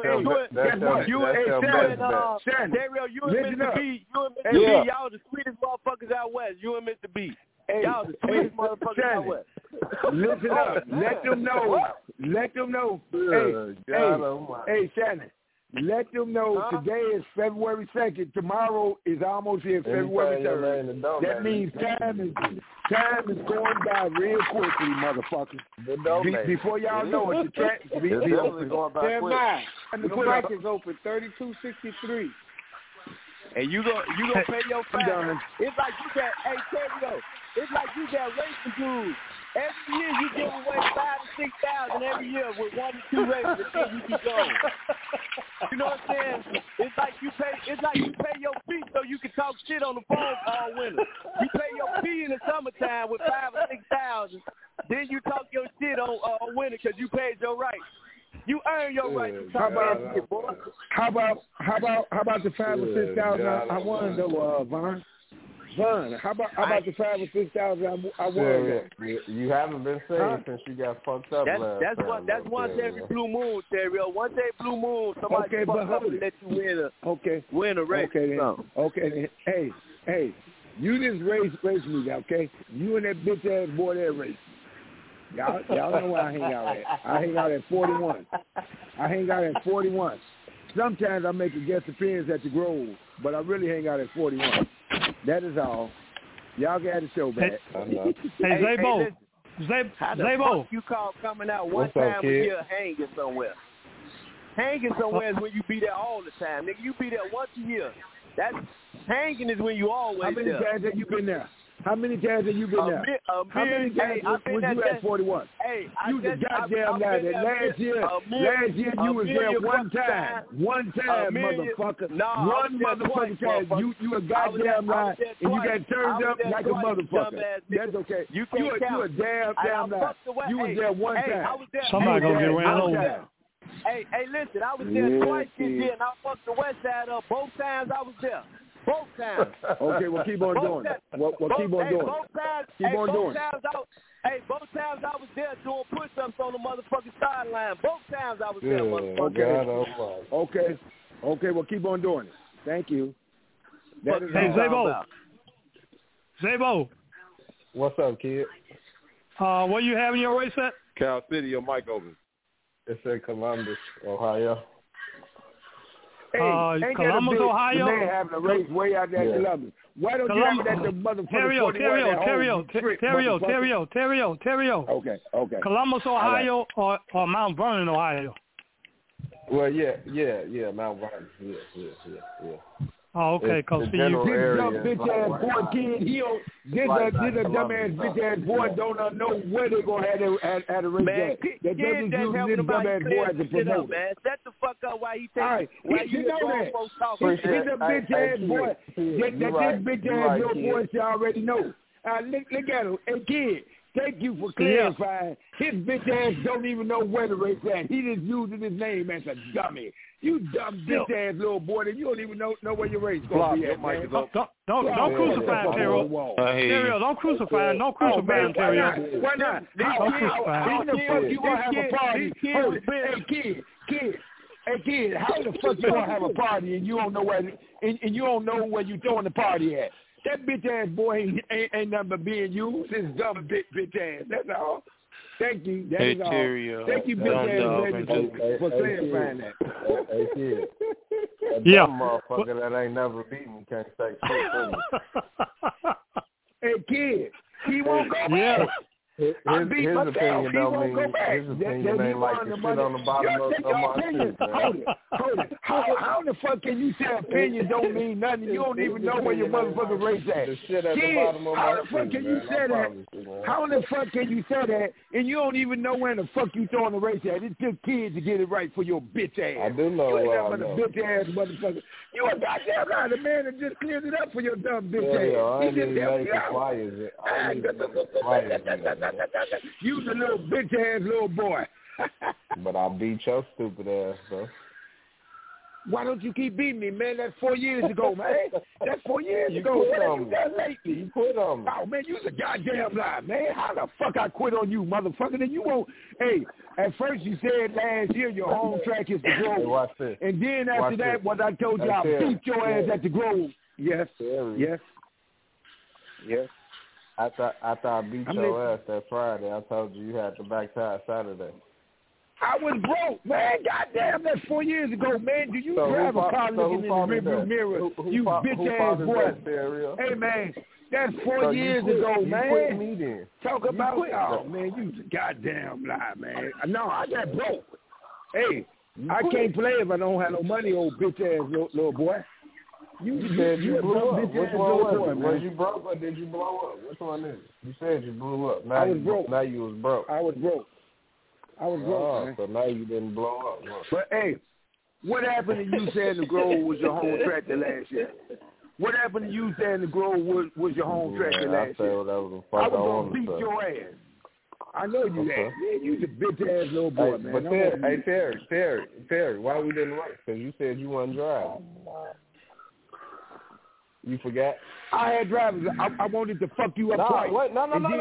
Speaker 9: Stereo,
Speaker 10: you and Mr. B, y'all the sweetest motherfuckers out west. You and Mr. B. Y'all the sweetest motherfuckers out west.
Speaker 9: Listen up. Let them know. Hey, Shannon. Let them know today is February 2nd. Tomorrow is almost here, February 3rd. That means time is going by real quickly, motherfuckers. Before y'all know it, the track be open.
Speaker 6: Stand by. The mic is open, 3263.
Speaker 10: And you gonna pay your fine. It's like you got, Terrio, it's like you got racing dudes. Every year you give away 5,000 to 6,000 every year with 1 to 2 races, and you keep going. You know what I'm saying? It's like you pay your fee so you can talk shit on the phone all winter. You pay your fee in the summertime with 5,000 or 6,000, then you talk your shit on winter because you paid your right. You earn your right to talk that shit, boy.
Speaker 9: How about the 5,000 or 6,000 I won though, Vaughn? How about the 5,000 or 6,000 I won?
Speaker 8: You haven't been saying since you got fucked up last time.
Speaker 10: That's once every blue moon, Terrio. Once every blue moon, somebody fucked up and let you win a race.
Speaker 9: Okay then. Hey, you just race me, okay? You and that bitch ass boy there race. Y'all know where I hang out at. I hang out at 41. Sometimes I make a guest appearance at the Grove, but I really hang out at 41. That is all. Y'all got the show back.
Speaker 12: Hey, Zabo.
Speaker 10: How the fuck you call coming out one time a year hanging somewhere? Hanging somewhere is when you be there all the time. Nigga, you be there once a year. Hanging is when you always there.
Speaker 9: How many times have you been there? How many times have you been there? How many times was you at 41?
Speaker 10: Hey,
Speaker 9: you the goddamn guy that last year you was there one time. One time, motherfucker. One motherfucking time. You a goddamn lie, and you got turned up like a motherfucker. That's okay. You a damn lie. You was there one time.
Speaker 12: Somebody gonna get ran over.
Speaker 10: Hey, listen, I was there twice this year, and I fucked the West Side up. Both times I was there. Both times.
Speaker 9: Okay, well, keep on doing it. Well, keep on doing it.
Speaker 10: Both times I was there doing push-ups on the motherfucking sideline. Both times I was there, motherfucker.
Speaker 9: Okay, well, keep on doing it. Thank you.
Speaker 12: Hey, Zabo.
Speaker 8: What's up, kid?
Speaker 12: What you having your race at?
Speaker 5: Cal City, your mic open.
Speaker 8: It's in Columbus, Ohio.
Speaker 9: Hey,
Speaker 12: Columbus, Ohio.
Speaker 9: The man having a race way out there in Columbus. Why don't you have that the motherfucker?
Speaker 12: Terrio.
Speaker 9: Okay.
Speaker 12: Columbus, Ohio, or Mount Vernon, Ohio.
Speaker 8: Well, yeah, Mount Vernon. Yeah.
Speaker 12: Oh, okay, because
Speaker 9: this dumb bitch-ass boy kid, this dumb-ass bitch-ass boy don't know where they going to have a race at. They're just using this dumb-ass boy as a promoter.
Speaker 10: Man, shut the fuck up while he takes
Speaker 9: you know that. He's a bitch-ass boy. This bitch-ass little boy should already know. Look at him. Hey, kid, thank you for clarifying. His bitch-ass don't even know where the race at. He just using his name as a dummy. You dumb bitch-ass little boy that you don't even know where your race going to be at, man.
Speaker 12: Don't crucify him, Terrio. Terrio, don't crucify him. Don't crucify him, Terrio.
Speaker 9: Why not?
Speaker 12: Don't crucify him.
Speaker 9: How the fuck you going to have a party? Hey, kid, how the fuck you going to have a party and you don't know where you throwing the party at? That bitch-ass boy ain't nothing but being used. His dumb bitch ass. That's all. Thank you. That is all. Thank you, bitch-ass lady, for clarifying that.
Speaker 8: Hey, kid. That dumb motherfucker that ain't never beat me can't say shit to me.
Speaker 9: Hey, kid, he won't go back.
Speaker 8: His opinion don't mean his opinion ain't like the shit on the bottom of my shit.
Speaker 9: Hold it. How the fuck can you say opinion don't mean nothing? You don't even know where your motherfucking race at.
Speaker 8: The shit at the bottom of my shit.
Speaker 9: How the fuck can you say that? How the fuck can you say that and you don't even know where the fuck you throwing the race at? It's just kids to get it right for your bitch ass.
Speaker 8: I do know
Speaker 9: you
Speaker 8: where
Speaker 9: ain't nothing but a bitch ass motherfucker. You a goddamn lie. The man that just cleared it up for your dumb bitch ass.
Speaker 8: I ain't even ready to flyers.
Speaker 9: You the little bitch ass little boy.
Speaker 8: But I beat your stupid ass though.
Speaker 9: Why don't you keep beating me, man? That's 4 years ago, man. That's 4 years ago. What have you done lately?
Speaker 8: You quit on me.
Speaker 9: Oh, man, you's a goddamn lie, man. How the fuck I quit on you, motherfucker? Then you won't. Hey, at first you said last year your home track is the Grove.
Speaker 8: Hey, watch this.
Speaker 9: And then after that, what I told you, I'll beat your ass at the Grove. Yes.
Speaker 8: After I beat your ass that Friday, I told you had the back tire Saturday.
Speaker 9: I was broke, man. Goddamn, that's 4 years ago, man. Do you drive a car looking in the rearview mirror? You bitch-ass boy. Hey, man, that's 4 years ago, man.
Speaker 8: You quit me then.
Speaker 9: Talk about, man, you a goddamn lie, man. No, I got broke. Hey, I can't play if I don't have no money, old bitch-ass little boy.
Speaker 8: You said you blew up. Which one was it? Was you broke or did you blow up? Which one is it? You said you blew up. Now
Speaker 9: I was broke.
Speaker 8: Now you was broke.
Speaker 9: I was broke, man.
Speaker 8: So now you didn't blow up.
Speaker 9: But, hey, what happened to you saying the Grove was your home track the last year? What happened to you saying the Grove was your home track the last year?
Speaker 8: I was going to
Speaker 9: beat your ass. I know you that. Yeah, you the bitch-ass little boy, man.
Speaker 8: But Terry, why we didn't race? Because you said you wasn't driving. You forgot?
Speaker 9: I had drivers. I wanted to fuck you up twice. Once I saw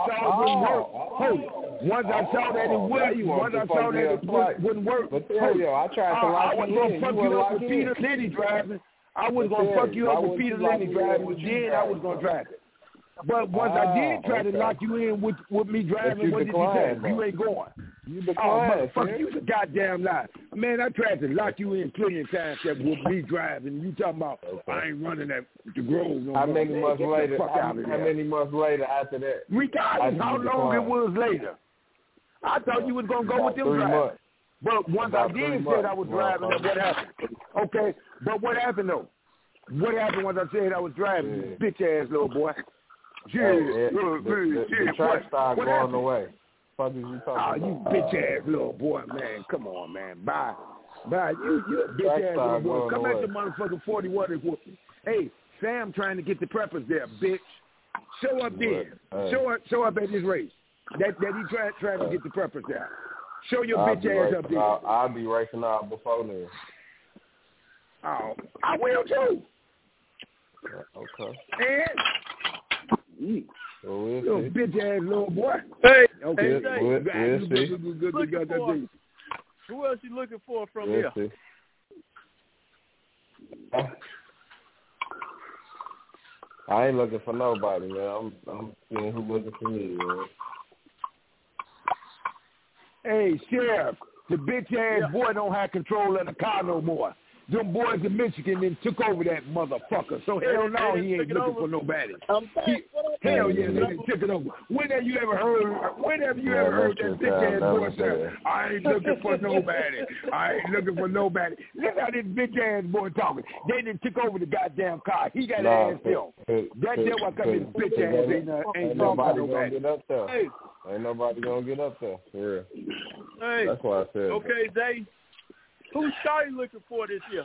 Speaker 9: that it wouldn't work.
Speaker 8: But Terrio, I tried to lock you in.
Speaker 9: I was going to fuck you up with Peter Lenny driving. I was going to fuck you up with Peter Lenny driving, and then I was going to drive it. But once I did try to lock you in with me driving, what did you say? You ain't going.
Speaker 8: You declined.
Speaker 9: Motherfucker, you's a goddamn lie. Man, I tried to lock you in plenty of times with me driving. You talking about I ain't running that the Grove no more.
Speaker 8: How many months later after that?
Speaker 9: Regardless how long it was later. I thought you was going to go with them driving. But once I did say I was driving, what happened? Okay, but what happened though? What happened once I said I was driving, bitch-ass little boy?
Speaker 8: The track star going away. Fuck is you talking
Speaker 9: about? You bitch ass little boy, man. Come on, man. Bye. You bitch ass little boy. Come at the motherfucking 41 and whoop me. Hey, Sam trying to get the preppers there, bitch. Show up there. Show up at this race. That he trying to get the preppers there. Show your bitch ass up there.
Speaker 8: I'll be racing out before then.
Speaker 9: Oh, I will too.
Speaker 8: Okay.
Speaker 9: And
Speaker 8: we'll
Speaker 9: little bitch ass little boy.
Speaker 6: Hey,
Speaker 9: okay.
Speaker 6: We'll see. Who else you looking for from here?
Speaker 8: See. I ain't looking for nobody, man. I'm seeing who's looking for me, man.
Speaker 9: Hey, Sheriff, the bitch ass boy don't have control of the car no more. Them boys in Michigan then took over that motherfucker. So hell no, he ain't looking for nobody. Hell yeah, they took it over. When have you ever heard that bitch ass boy say, I ain't looking for nobody. I ain't looking for nobody. Look how this bitch ass boy talking. They done took over the goddamn car. He got ass still. That's why come his bitch ass ain't
Speaker 8: nobody
Speaker 9: gonna
Speaker 8: get up there. Hey. Ain't nobody gonna get up there, for real.
Speaker 6: Hey.
Speaker 8: That's why I said.
Speaker 6: Okay, Zay. Who's Shawty looking for this year?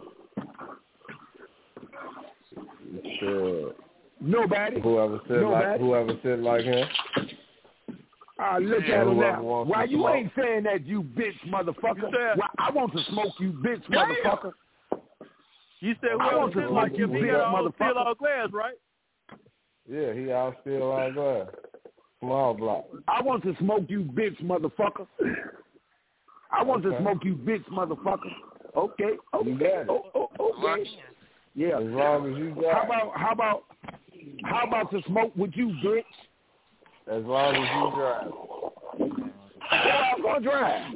Speaker 8: Sure.
Speaker 9: Nobody.
Speaker 8: Whoever said like him.
Speaker 9: Look at him now. Why you ain't saying that, you bitch motherfucker? Why, I want to smoke you bitch motherfucker.
Speaker 6: You said whoever said like him, he got all steel all glass, right?
Speaker 8: Yeah, he all steel all glass. Small block.
Speaker 9: I want to smoke you bitch motherfucker. I want to smoke you, bitch, motherfucker. Okay. Okay. Yeah.
Speaker 8: As long as you got.
Speaker 9: How about to smoke with you, bitch?
Speaker 8: As long as you drive.
Speaker 9: I'm gonna drive.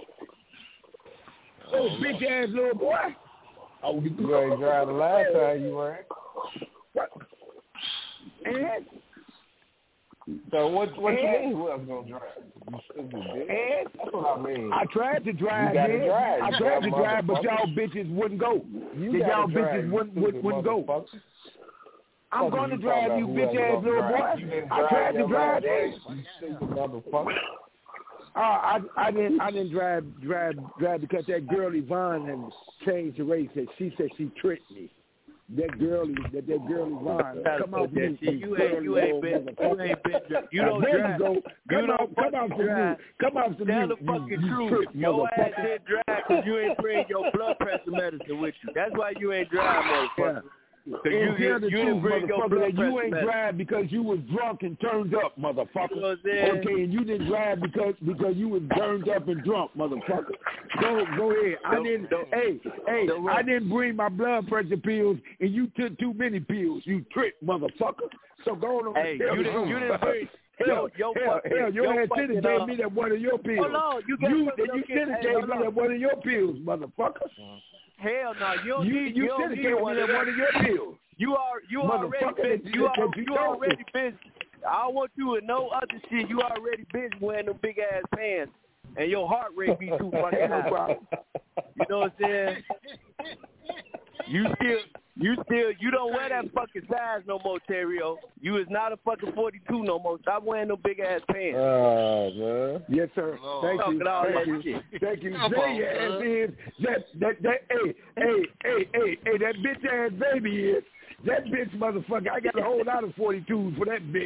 Speaker 9: Oh, bitch ass little boy. Oh,
Speaker 8: you ain't drive the last time you were.
Speaker 9: What? And.
Speaker 8: So what you mean who else gonna drive? You stupid bitch. That's what I mean.
Speaker 9: I tried to drive, man. I tried to drive, but y'all bitches wouldn't go. Y'all bitches wouldn't go. I'm going to drive you, bitch ass little boy. I tried to drive this.
Speaker 8: You stupid motherfucker.
Speaker 9: I didn't drive because that girl Yvonne had changed the race. And she said she tricked me. That girl Yvonne, come out to me.
Speaker 6: You ain't been. You don't drive.
Speaker 9: Come out to me.
Speaker 6: Tell the fucking truth. Your ass didn't drive because you ain't bring your blood pressure medicine with you. That's why you ain't drive, motherfucker.
Speaker 9: You didn't bring your blood pressure. You ain't drive because you was drunk and turned up, motherfucker. Okay, and you didn't drive because you was turned up and drunk, motherfucker. Go ahead. I didn't bring my blood pressure pills, and you took too many pills. You tricked, motherfucker. So go on.
Speaker 6: Hey, you didn't bring.
Speaker 9: Hell, your ass should have gave me that one of your pills. You should have gave me that one of your pills, motherfucker.
Speaker 6: Hell no, you
Speaker 9: should have gave me that one of your pills.
Speaker 6: You already busy. You already busy. I don't want you with no other shit. You already busy wearing them big ass pants, and your heart rate be too fucking high. You know what I'm saying? You don't wear that fucking size no more, Terrio. You is not a fucking 42 no more. Stop wearing them big ass pants.
Speaker 8: Man.
Speaker 9: Yes, sir. Thank you. Thank you. That bitch ass baby is. That bitch motherfucker, I got a whole lot of 42s for that bitch.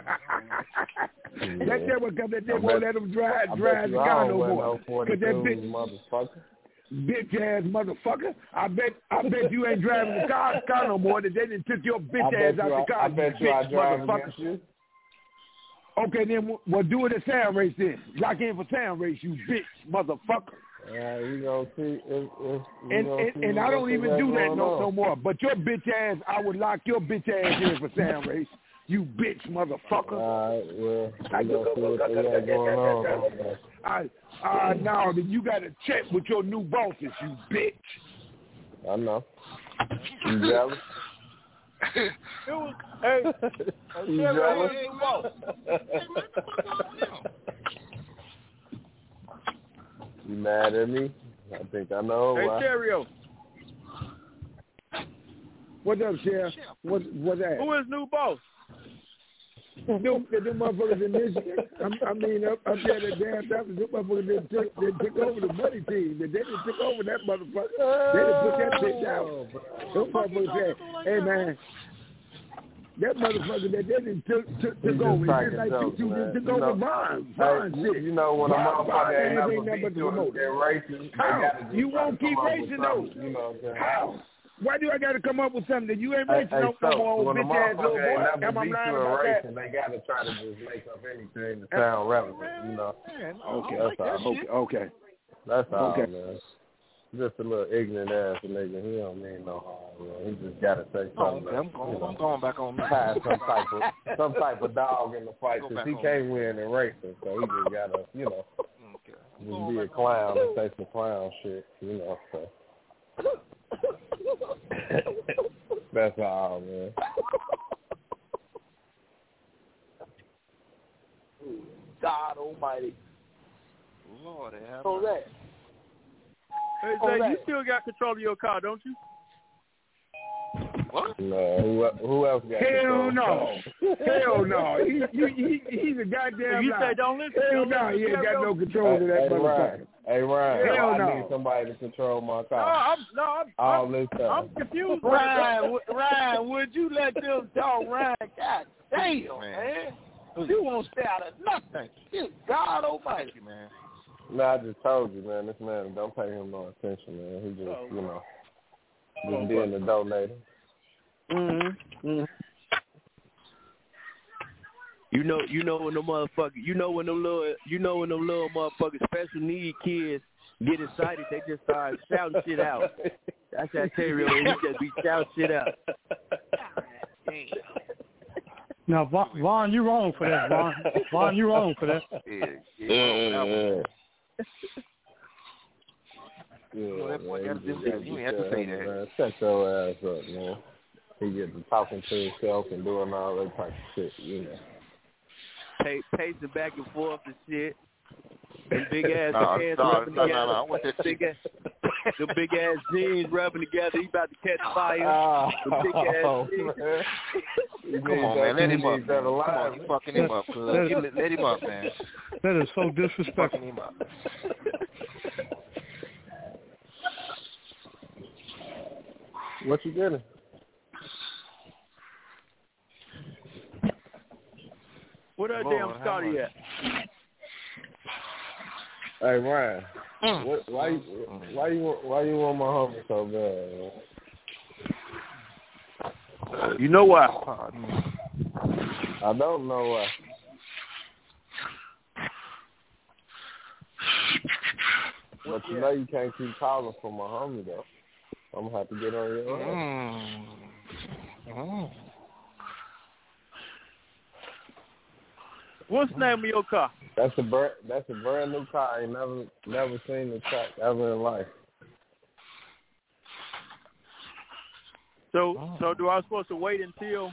Speaker 9: That what come that they won't let them drive the car no more. Cause that bitch motherfucker. Bitch ass motherfucker. I bet you ain't driving the car no more. That they done took your bitch ass out the car.
Speaker 8: I bet you I drive against you.
Speaker 9: Okay, then we'll do it at sound race then. Lock in for sound race, you bitch motherfucker.
Speaker 8: Yeah, you gonna see.
Speaker 9: And I don't even do that no more. But your bitch ass, I would lock your bitch ass in for sound race. You bitch motherfucker.
Speaker 8: All right, well, we gonna see what they got going on.
Speaker 9: Now then you got to check with your new bosses, you bitch.
Speaker 8: I know. You jealous?
Speaker 6: You jealous?
Speaker 8: You mad at me? I think I know.
Speaker 6: Hey, Terrio.
Speaker 9: What's up, Sheriff? What's that?
Speaker 6: Who is new boss?
Speaker 9: them motherfuckers in Michigan, I mean, up there at damn Baptist, them motherfuckers they took over the money team. They didn't took over that motherfucker. They didn't put that bitch out. Them motherfuckers said, hey, man, that motherfucker that they didn't took over. It's like you took over Vaughn shit.
Speaker 8: You know, when a motherfucker ain't never beat you, they're racing.
Speaker 9: How? You won't keep racing, though.
Speaker 8: You know what I'm saying?
Speaker 9: How? Why do I got to come up with something that you ain't racing no more, old bitch-ass little boy? Am I lying about that?
Speaker 8: They got to try to just make up anything to sound relevant, you know?
Speaker 9: Okay.
Speaker 8: That's all, man. Just a little ignorant ass nigga. He don't mean no harm, man. He just got to say something.
Speaker 13: I'm going back on me.
Speaker 8: Some type of dog in the fight, because he can't win in racing, so he just got to, you know, just be a clown and say some clown shit, you know, so. That's all, man.
Speaker 10: God Almighty.
Speaker 13: Lord, have
Speaker 10: Correct.
Speaker 14: Hey, Zay, you still got control of your car, don't you?
Speaker 13: What?
Speaker 8: No, who else got
Speaker 9: Hell
Speaker 8: control?
Speaker 9: No. Hell no. He's a goddamn
Speaker 14: You
Speaker 9: lie.
Speaker 14: say don't listen.
Speaker 9: Hell no, he ain't got no control of that motherfucker.
Speaker 8: Hey, Ryan,
Speaker 9: Hell
Speaker 8: I
Speaker 9: no.
Speaker 8: need somebody to control my car.
Speaker 14: I'm confused.
Speaker 10: Ryan, would you let them talk, Ryan? God damn, man. You won't stay out of nothing. Good God Almighty, man.
Speaker 8: No, I just told you, man. This man, don't pay him no attention, man. He just, you know, just being a donator.
Speaker 10: Mm-hmm.
Speaker 13: You know when them little motherfucking special need kids get excited, they just start shouting shit out. That's that Terrio. He just be shouting shit out.
Speaker 12: Now, Vaughn, you wrong for that, Vaughn. Vaughn, you wrong for that.
Speaker 13: Yeah.
Speaker 8: You ain't have to say that. Man. Shut your ass up, man. He gets to talking to himself and doing all that type of shit, you know.
Speaker 13: Pacing back and forth and shit. And big ass hands rubbing together. The big ass jeans rubbing together. He about to catch fire. The big ass jeans. Come on, man. Let him up. Come on, you fucking him up. Let him up, man.
Speaker 12: That is so disrespectful.
Speaker 13: Fucking him up.
Speaker 8: What you getting?
Speaker 14: Where that damn Scotty at?
Speaker 8: Hey Ryan, why you want my homie so bad, man?
Speaker 14: You know why?
Speaker 8: I don't know why. But you know you can't keep calling for my homie though. I'm gonna have to get on your ass.
Speaker 14: What's the name of your car?
Speaker 8: That's a brand new car. I ain't never seen the track ever in life.
Speaker 14: So do I supposed to wait until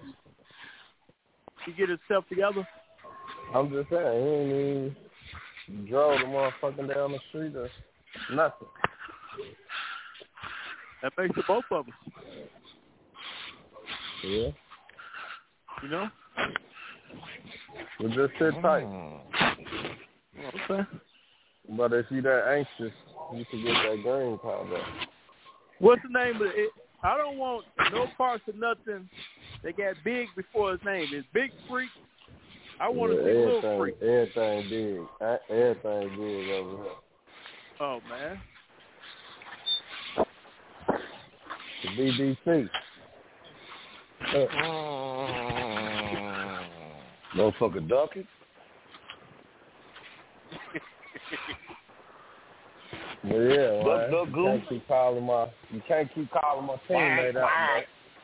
Speaker 14: he get himself together?
Speaker 8: I'm just saying, he ain't even drove the motherfucking down the street or nothing.
Speaker 14: That makes it both of us.
Speaker 8: Yeah.
Speaker 14: You know?
Speaker 8: Well, just sit tight.
Speaker 14: Okay.
Speaker 8: But if you that anxious, you can get that green card back.
Speaker 14: What's the name of it? I don't want no parts of nothing that got big before his name. It's Big Freak. I want to see Little Freak.
Speaker 8: Everything big. Everything big over here.
Speaker 14: Oh, man.
Speaker 8: The BBC.
Speaker 9: Motherfucker ducking.
Speaker 8: Well, yeah, man. You can't keep calling my teammate out, man.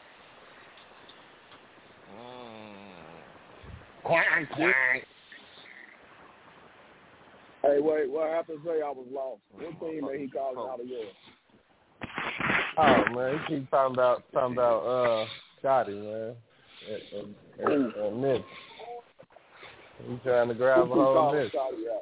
Speaker 9: Quang, quang.
Speaker 10: Hey, wait, what happened? Say I was lost. What teammate he called out of yours?
Speaker 8: Oh man, he keep talking about Scotty, man. And Nick. He's trying to grab a hold of Nick.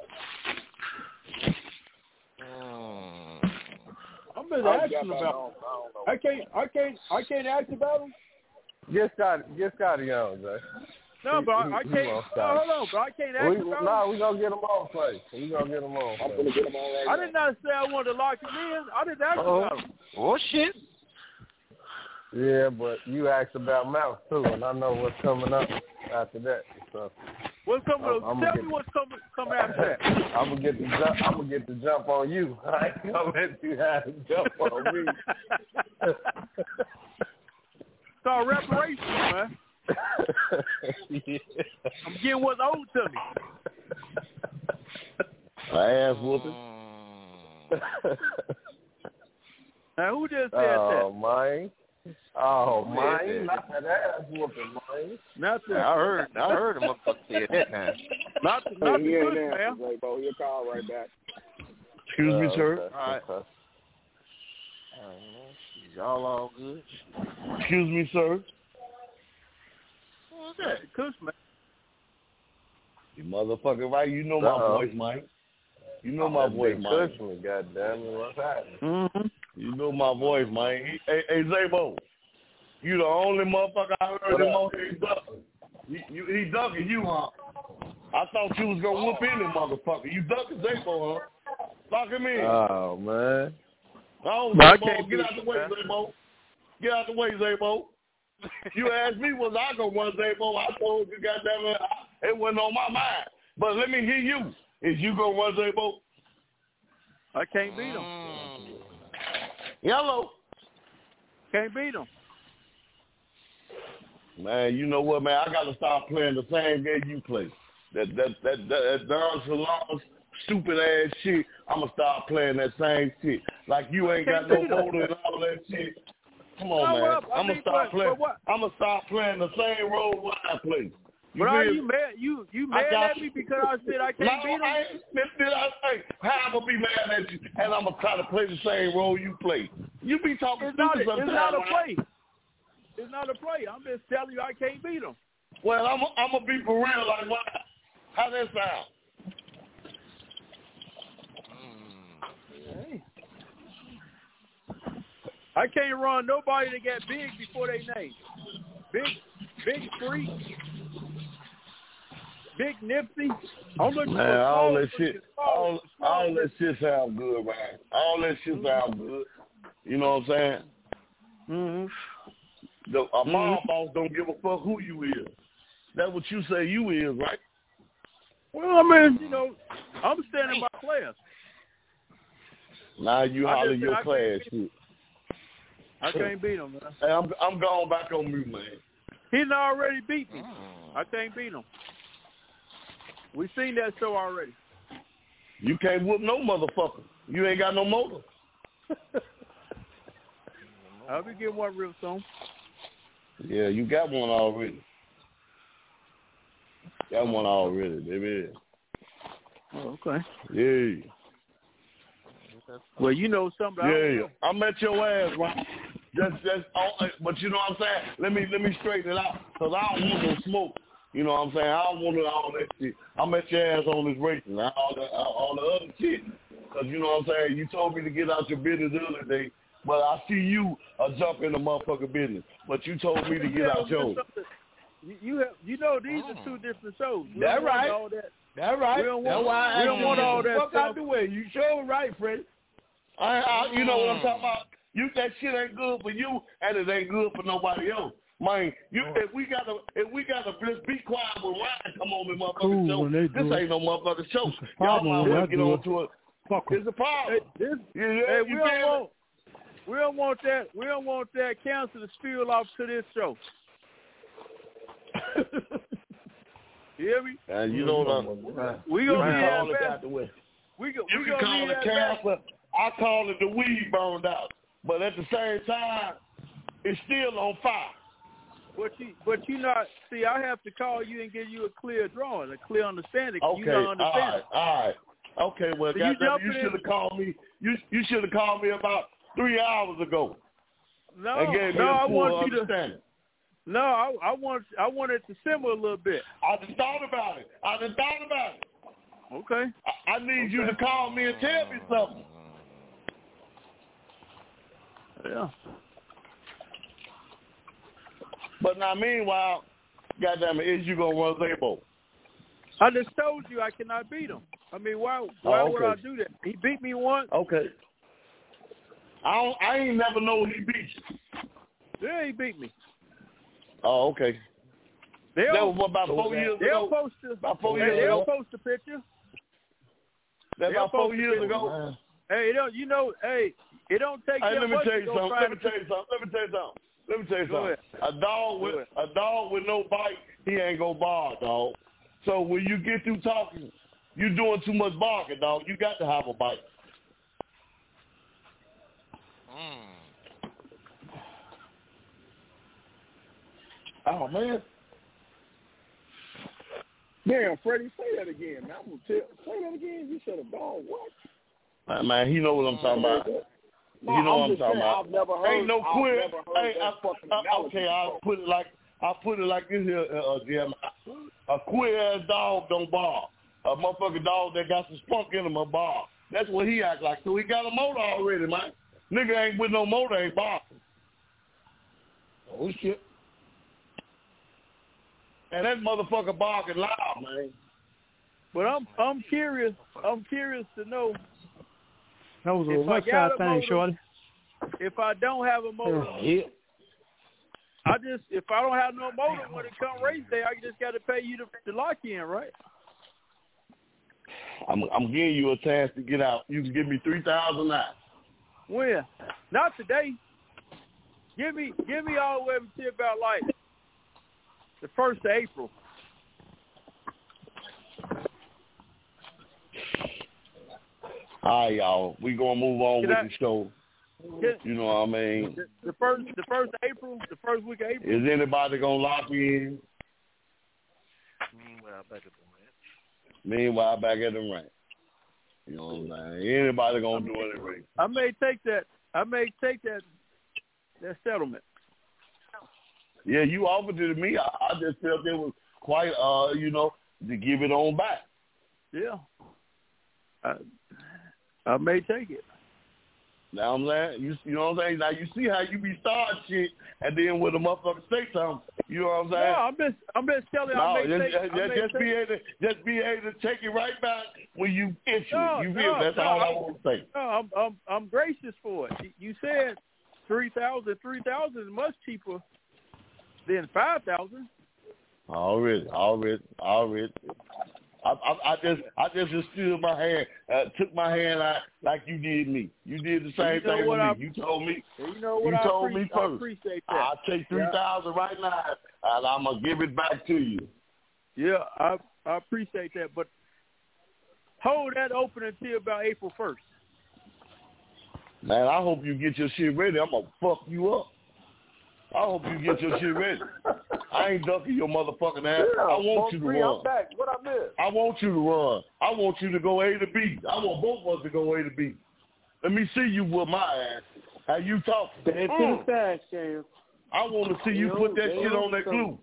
Speaker 14: I've been asking about. I can't ask about him.
Speaker 8: Get Scotty on, Jay.
Speaker 14: No, but I can't. Hold on, but I can't ask you.
Speaker 8: No, we gonna get them on play. We gonna get them on.
Speaker 10: I'm gonna get them on right now.
Speaker 14: I did not say I wanted to lock him in. I didn't ask about him.
Speaker 5: Oh shit.
Speaker 8: Yeah, but you asked about Mouse too, and I know what's coming up after that. So
Speaker 14: what's coming up? Tell me what's coming after that.
Speaker 8: I'm gonna get the jump on you. I ain't gonna let you have the jump on me.
Speaker 14: It's all reparations, man. I'm getting what's owed to me.
Speaker 8: Ass whooping.
Speaker 14: Now, who just said that?
Speaker 8: Oh, man. Oh, man. Not that ass whooping, man.
Speaker 14: Not that.
Speaker 5: I heard a motherfucker say it that time.
Speaker 14: Not the good, man.
Speaker 10: Bo, your call right back.
Speaker 8: Excuse me, sir.
Speaker 5: All right. Y'all all good?
Speaker 8: Excuse me, sir.
Speaker 14: What's that? Kush, man.
Speaker 8: You motherfucker right. You know my voice, Mike. You know my voice, Mike. God damn it, what's happening?
Speaker 14: Mm-hmm.
Speaker 8: You know my voice, Mike. Hey, Zabo, you the only motherfucker I heard him on here ducking. He ducking you, huh? I thought you was gonna whoop in him, motherfucker. You ducking Zabo, huh? Lock him in.
Speaker 13: Oh, man.
Speaker 8: Oh, Zabo, get out the way, Zabo. Get out the way, Zabo. You asked me was I gonna run Zabo. I told you, goddamn it, it wasn't on my mind. But let me hear you. Is you gonna run Zabo?
Speaker 14: I can't beat him.
Speaker 8: Yellow.
Speaker 14: Can't beat him.
Speaker 8: Man, you know what, man? I gotta stop playing the same game you play. That Don Salon's stupid ass shit. I'ma start playing that same shit. Like you ain't got no motor and all that shit. Come on, man. I'ma start playing. I'ma start playing the same role what I play.
Speaker 14: But are you mad? You mad at me because I said I can't beat him?
Speaker 8: How I'm gonna be mad at you? And I'm gonna try to play the same role you play. You be talking stupid sometimes.
Speaker 14: It's not a play. It's not a play. I'm just telling you I can't beat him.
Speaker 8: Well, I'm gonna be for real. Like what? How that sound?
Speaker 14: I can't run nobody that got big before they name. Big Freak. Big Nipsey. I'm looking for
Speaker 8: all that shit. All that shit sound good, man. All that shit sound good. You know what I'm saying?
Speaker 14: Mm-hmm.
Speaker 8: A mob boss don't give a fuck who you is. That's what you say you is, right?
Speaker 14: Well, I mean, you know, I'm standing by class.
Speaker 8: Now you holler your class shit.
Speaker 14: I can't beat him, man.
Speaker 8: Hey, I'm going back on mute, man.
Speaker 14: He's already beat me. I can't beat him. We seen that show already.
Speaker 8: You can't whoop no motherfucker. You ain't got no motor.
Speaker 14: I'll be getting one real soon.
Speaker 8: Yeah, you got one already. Got one already, baby.
Speaker 14: Oh, okay.
Speaker 8: Yeah.
Speaker 14: Well, you know something.
Speaker 8: Yeah, I met your ass, right? But you know what I'm saying? Let me straighten it out, because I don't want no smoke. You know what I'm saying? I don't want all that shit. I met your ass on this racing, all the other shit. Because you know what I'm saying? You told me to get out your business the other day, but I see you jump in the motherfucking business. But you told me to get out yours.
Speaker 14: You know these are two different shows.
Speaker 11: That's right. That's right.
Speaker 14: We don't want all that
Speaker 11: fuck
Speaker 14: stuff.
Speaker 11: out the way. You sure right, Fred.
Speaker 8: You know what I'm talking about? That shit ain't good for you, and it ain't good for nobody else. Man, if we gotta just be quiet when Ryan come on the motherfucking show, this ain't no motherfucking show. Y'all might as well get on to it. It's a problem.
Speaker 14: Hey, we don't want that. We don't want that cancer to spill off to this show. You hear me?
Speaker 8: And you know
Speaker 14: we gonna be
Speaker 8: call it out the way. You can call it cancer. I call it the weed burned out. But at the same time, it's still on fire.
Speaker 14: But you not see. I have to call you and give you a clear drawing, a clear understanding.
Speaker 8: Okay,
Speaker 14: you don't understand.
Speaker 8: All right. Okay, well,
Speaker 14: so
Speaker 8: you should have called me. You should have called me about 3 hours ago.
Speaker 14: No,
Speaker 8: and gave me
Speaker 14: I
Speaker 8: full
Speaker 14: want you
Speaker 8: understanding.
Speaker 14: to. No, I want it to simmer a little bit.
Speaker 8: I just thought about it.
Speaker 14: Okay.
Speaker 8: I need you to call me and tell me something.
Speaker 14: Yeah.
Speaker 8: But now, meanwhile, goddamn it, is you gonna run Zabo?
Speaker 14: I just told you I cannot beat him. I mean, why would I do that? He beat me once.
Speaker 8: Okay. I ain't never know he beat you.
Speaker 14: Yeah, he beat me.
Speaker 8: Oh, okay. That was about 4 years ago. About 4 years ago.
Speaker 14: They'll post a picture.
Speaker 8: That's about 4 years ago.
Speaker 14: Hey, it don't take
Speaker 8: Let me tell you something.
Speaker 14: Let me tell you something.
Speaker 8: A dog with no bite, he ain't gonna bark, dog. So when you get through talking, you doing too much barking, dog. You got to have a bite.
Speaker 9: Oh man. Damn, Freddie, say that again. Man, say that again. You said a dog. What?
Speaker 8: Man, he know what I'm talking about.
Speaker 9: No,
Speaker 8: you know what I'm talking
Speaker 9: saying,
Speaker 8: about.
Speaker 9: I've never heard,
Speaker 8: ain't no queer.
Speaker 9: Okay,
Speaker 8: I'll put it like this here, Jim. A queer dog don't bark. A motherfucking dog that got some spunk in him a bark. That's what he act like. So he got a motor already, man. Nigga ain't with no motor, ain't barking. Oh shit. And that motherfucker barking loud, man.
Speaker 14: But I'm curious. I'm curious to know.
Speaker 12: That was a west side thing, Shorty.
Speaker 14: If I don't have a motor, if I don't have no motor when it come race day, I just got to pay you to lock in, right?
Speaker 8: I'm giving you a chance to get out. You can give me $3,000 now.
Speaker 14: When? Not today. Give me all the way until about like the 1st of April.
Speaker 8: All right, y'all. We gonna move on with the show. You know what I mean?
Speaker 14: The first of April, the first week of April.
Speaker 8: Is anybody gonna lock in? Meanwhile, back at the ranch. You know what I'm saying? Anybody gonna do anything?
Speaker 14: I may take that settlement.
Speaker 8: Yeah, you offered it to me. I just felt it was quite, to give it on back.
Speaker 14: Yeah. I may take it.
Speaker 8: Now I'm saying, you know what I'm saying? Now you see how you be starting shit, and then when the motherfucker say something, you know what I'm saying?
Speaker 14: No, I'm just telling you.
Speaker 8: Just be able to take it right back when you issue it. You feel? That's all I want to say.
Speaker 14: No, I'm gracious for it. You said 3,000. 3,000 is much cheaper than 5,000.
Speaker 8: Already. I just stood my hand, took my hand out like you did me. You did the same thing with me. You told me.
Speaker 14: You know what?
Speaker 8: You told me first.
Speaker 14: I appreciate that.
Speaker 8: I'll take 3,000 right now, and I'm gonna give it back to you.
Speaker 14: Yeah, I appreciate that, but hold that open until about April 1st.
Speaker 8: Man, I hope you get your shit ready. I'm gonna fuck you up. I hope you get your shit ready. I ain't ducking your motherfucking ass.
Speaker 9: Yeah,
Speaker 8: I want you to run.
Speaker 9: I'm back. What I missed?
Speaker 8: I want you to run. I want you to go A to B. I want both of us to go A to B. Let me see you with my ass. How you talk?
Speaker 6: Back to the side, Cam.
Speaker 8: I want to see you put that shit on that glue.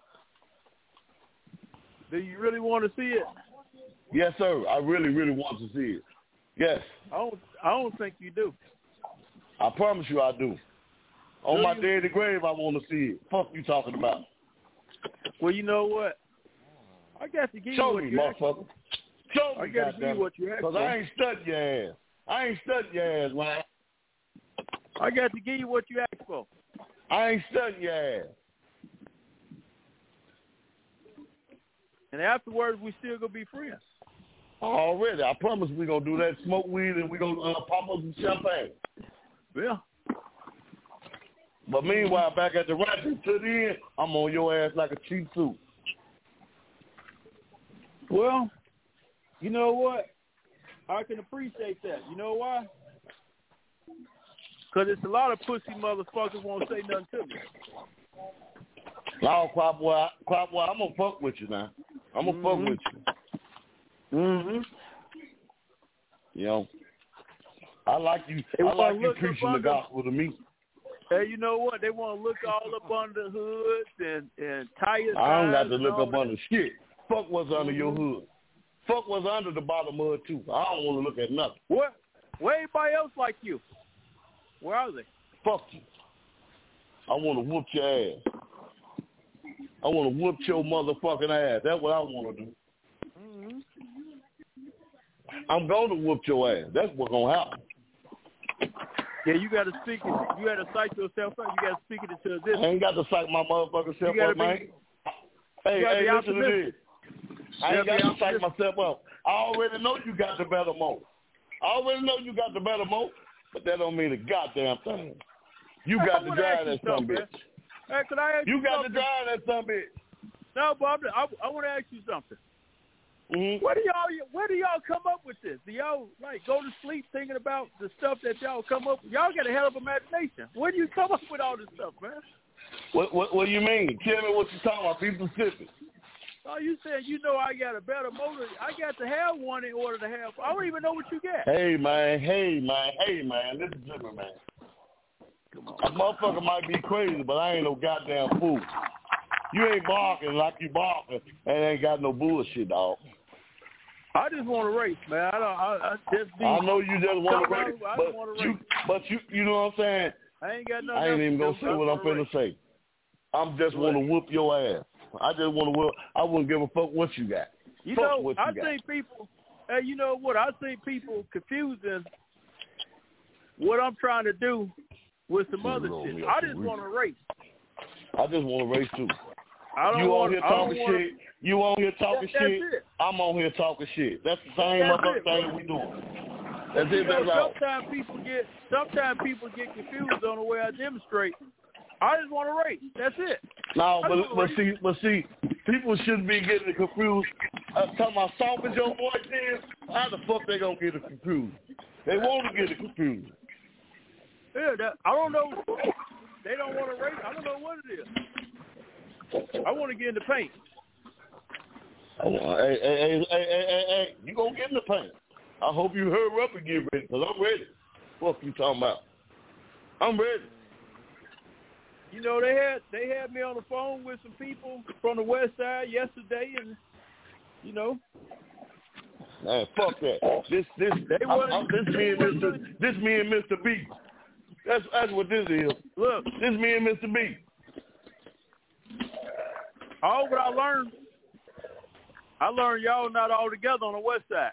Speaker 14: Do you really want to see it?
Speaker 8: Yes, sir. I really, really want to see it. Yes.
Speaker 14: I don't think you do.
Speaker 8: I promise you I do. On my day of the grave, I want to see it. Fuck you talking about?
Speaker 14: Well, you know what? I got to give
Speaker 8: Show
Speaker 14: you what
Speaker 8: me,
Speaker 14: you asked
Speaker 8: motherfucker. Show me,
Speaker 14: I got to give you what you asked for.
Speaker 8: Because I ain't studying your ass. I ain't studying your ass, man.
Speaker 14: I got to give you what you asked for.
Speaker 8: I ain't studying your ass.
Speaker 14: And afterwards, we still going to be friends.
Speaker 8: Already. I promise we're going to do that. Smoke weed and we're going to pop up some champagne.
Speaker 14: Yeah.
Speaker 8: But meanwhile, back at the ranch, to the end, I'm on your ass like a cheap suit.
Speaker 14: Well, you know what? I can appreciate that. You know why? Because it's a lot of pussy motherfuckers won't say nothing to me.
Speaker 8: No, Crop Boy, I'm going to fuck with you now. I'm going to fuck with you.
Speaker 14: Mm-hmm.
Speaker 8: You know, I like you preaching the gospel to me.
Speaker 14: Hey, you know what? They want to look all up under the hoods and tires.
Speaker 8: I don't got to look up under shit. Fuck what's under your hood. Fuck what's under the bottom of it, too. I don't want to look at nothing.
Speaker 14: What? Where everybody else like you? Where are they?
Speaker 8: Fuck you. I want to whoop your ass. I want to whoop your motherfucking ass. That's what I want to do.
Speaker 14: Mm-hmm.
Speaker 8: I'm going to whoop your ass. That's what's going to happen.
Speaker 14: Yeah, you got to speak it. You got to psych yourself up. You got to speak it into existence.
Speaker 8: I ain't got to psych my motherfucking self up, man. Hey, listen to this. I ain't got to psych myself up. I already know you got the better mo. But that don't mean a goddamn thing. You got to drive that son bitch.
Speaker 14: Hey, can I ask you
Speaker 8: got to drive that son bitch.
Speaker 14: No, Bob, I want to ask you something.
Speaker 8: Mm-hmm.
Speaker 14: Where do y'all come up with this? Do y'all like go to sleep thinking about the stuff that y'all come up with? Y'all got a hell of imagination. Where do you come up with all this stuff, man?
Speaker 8: What do you mean? Tell me what you're talking about. Be specific.
Speaker 14: Oh, you said I got a better motor. I got to have one in order to have. I don't even know what you got.
Speaker 8: Hey man. Listen to me, man. A motherfucker might be crazy, but I ain't no goddamn fool. You ain't barking like you barking and ain't got no bullshit, dog.
Speaker 14: I just want to race, man. I
Speaker 8: know you just want to race, but you know what I'm saying?
Speaker 14: I ain't got nothing.
Speaker 8: I ain't even gonna say what I'm finna say. I'm just want to whoop your ass. I just want to whoop. I wouldn't give a fuck what you got.
Speaker 14: I see people. Hey, you know what? I see people confusing what I'm trying to do with some other shit. I just want to race.
Speaker 8: I just want to race too.
Speaker 14: You
Speaker 8: on here talking shit. I'm on here talking shit. That's the same motherfucking thing we doing. That's it. That's all.
Speaker 14: Sometimes people get confused on the way I demonstrate. I just want to race. That's it.
Speaker 8: No, but see, people shouldn't be getting confused. Talking about soft as your voice is, how the fuck they gonna get it confused? They want to get it confused.
Speaker 14: Yeah, I don't know. They don't want to race. I don't know what it is. I want to get in the paint.
Speaker 8: Hey, you gonna get in the paint. I hope you hurry up and get ready, because I'm ready. What you talking about? I'm ready.
Speaker 14: You know, they had me on the phone with some people from the west side yesterday, and you know,
Speaker 8: man, fuck that. This me and Mr. B. That's what this is.
Speaker 14: Look,
Speaker 8: this me and Mr. B.
Speaker 14: All what I learned y'all not all together on the west side.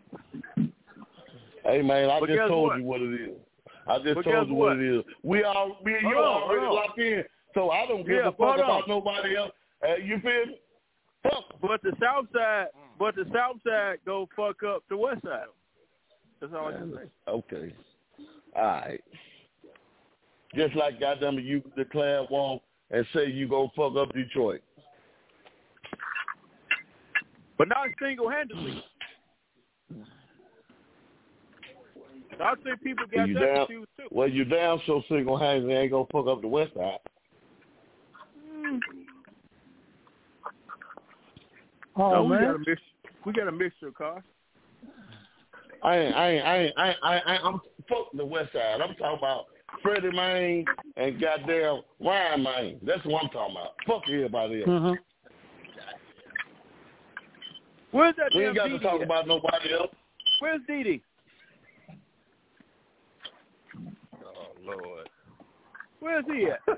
Speaker 8: Hey man, I just told you what it is. I just told you what it is. We and you already locked in, so I don't give a fuck about nobody else. You feel me? Fuck.
Speaker 14: But the south side go fuck up the west side. That's all I can say.
Speaker 8: Okay. All right. Just like goddamn you declare war and say you go fuck up Detroit.
Speaker 14: But not single-handedly. I see people got that confused too.
Speaker 8: Well, you damn so single-handedly ain't gonna fuck up the west side.
Speaker 14: Oh no, man, we got a mixture, car.
Speaker 8: I'm fuck the west side. I'm talking about Freddie Main and goddamn Ryan Main. That's what I'm talking about. Fuck everybody else.
Speaker 14: Mm-hmm. Where's that?
Speaker 8: We ain't got to talk about nobody else.
Speaker 14: Where's Didi?
Speaker 13: Oh Lord.
Speaker 14: Where's he at?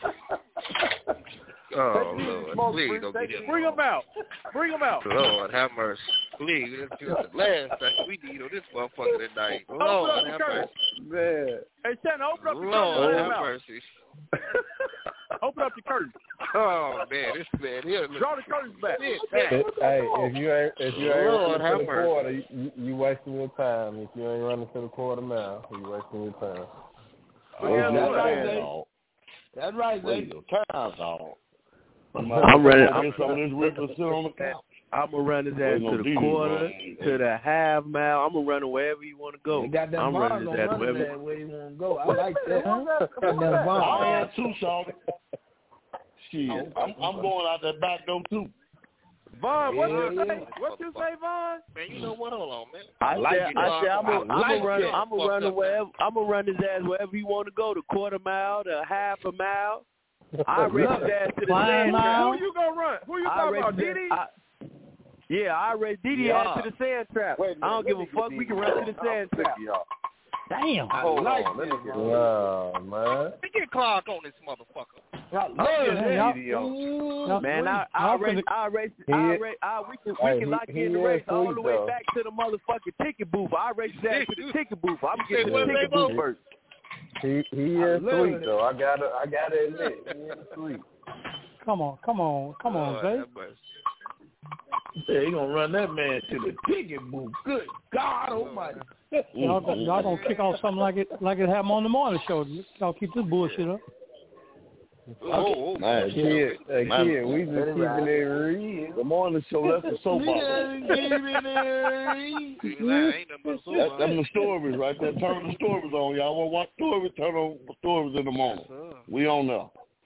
Speaker 13: Oh Lord, please don't get him.
Speaker 14: Bring him out. Bring him out.
Speaker 13: Lord have mercy. Please, this is the last thing we need on this motherfucker tonight. Lord have mercy.
Speaker 14: Man. Hey, Santa, open up the curtain.
Speaker 13: Lord have mercy.
Speaker 14: Open up the curtain.
Speaker 13: Oh man, this man here.
Speaker 14: Draw the curtains back.
Speaker 15: Hey, if you ain't
Speaker 13: Lord
Speaker 15: running to the
Speaker 13: mercy.
Speaker 15: quarter, you wasting your time. If you ain't running to the quarter mile, you wasting your time.
Speaker 7: That's right, Zay.
Speaker 8: Time's on.
Speaker 10: I'm running.
Speaker 8: I'm
Speaker 10: gonna run his ass to the quarter, to the half mile. I'm gonna run wherever you want to go. I'm running his ass
Speaker 7: where you want to go. I like that.
Speaker 8: I am too, Shawty. Shit, I'm going out that back door too.
Speaker 14: Vaughn, what you say, Vaughn?
Speaker 13: Man, you know what? Hold on, man.
Speaker 10: I'm gonna run his ass wherever you want to go. The quarter mile, the half a mile. I race his ass to the sand trap.
Speaker 14: Who you gonna run? Who you talking about, Didi?
Speaker 10: Yeah, I race Didi ass to the sand trap. I don't give a fuck. We can run to the sand trap.
Speaker 12: Damn.
Speaker 8: Hold on.
Speaker 15: Oh, man.
Speaker 13: Let me get Clark on this motherfucker.
Speaker 10: Man, we can lock in the race all the way back to the motherfucking ticket booth. I race that to the ticket booth. I'm getting the ticket booth first.
Speaker 15: He is sweet though. I gotta admit, he is sweet.
Speaker 12: Come on, Zay.
Speaker 11: They gonna run that man to the ticket booth. Good God Almighty!
Speaker 12: Y'all gonna kick off something like it happened on the morning show. Y'all keep this bullshit up.
Speaker 8: Man, kid, we just keeping it real. The morning show, that's the soap opera. That's the stories right there. Turn the stories on, y'all. Want to watch stories? Turn on the stories in the morning. We on there.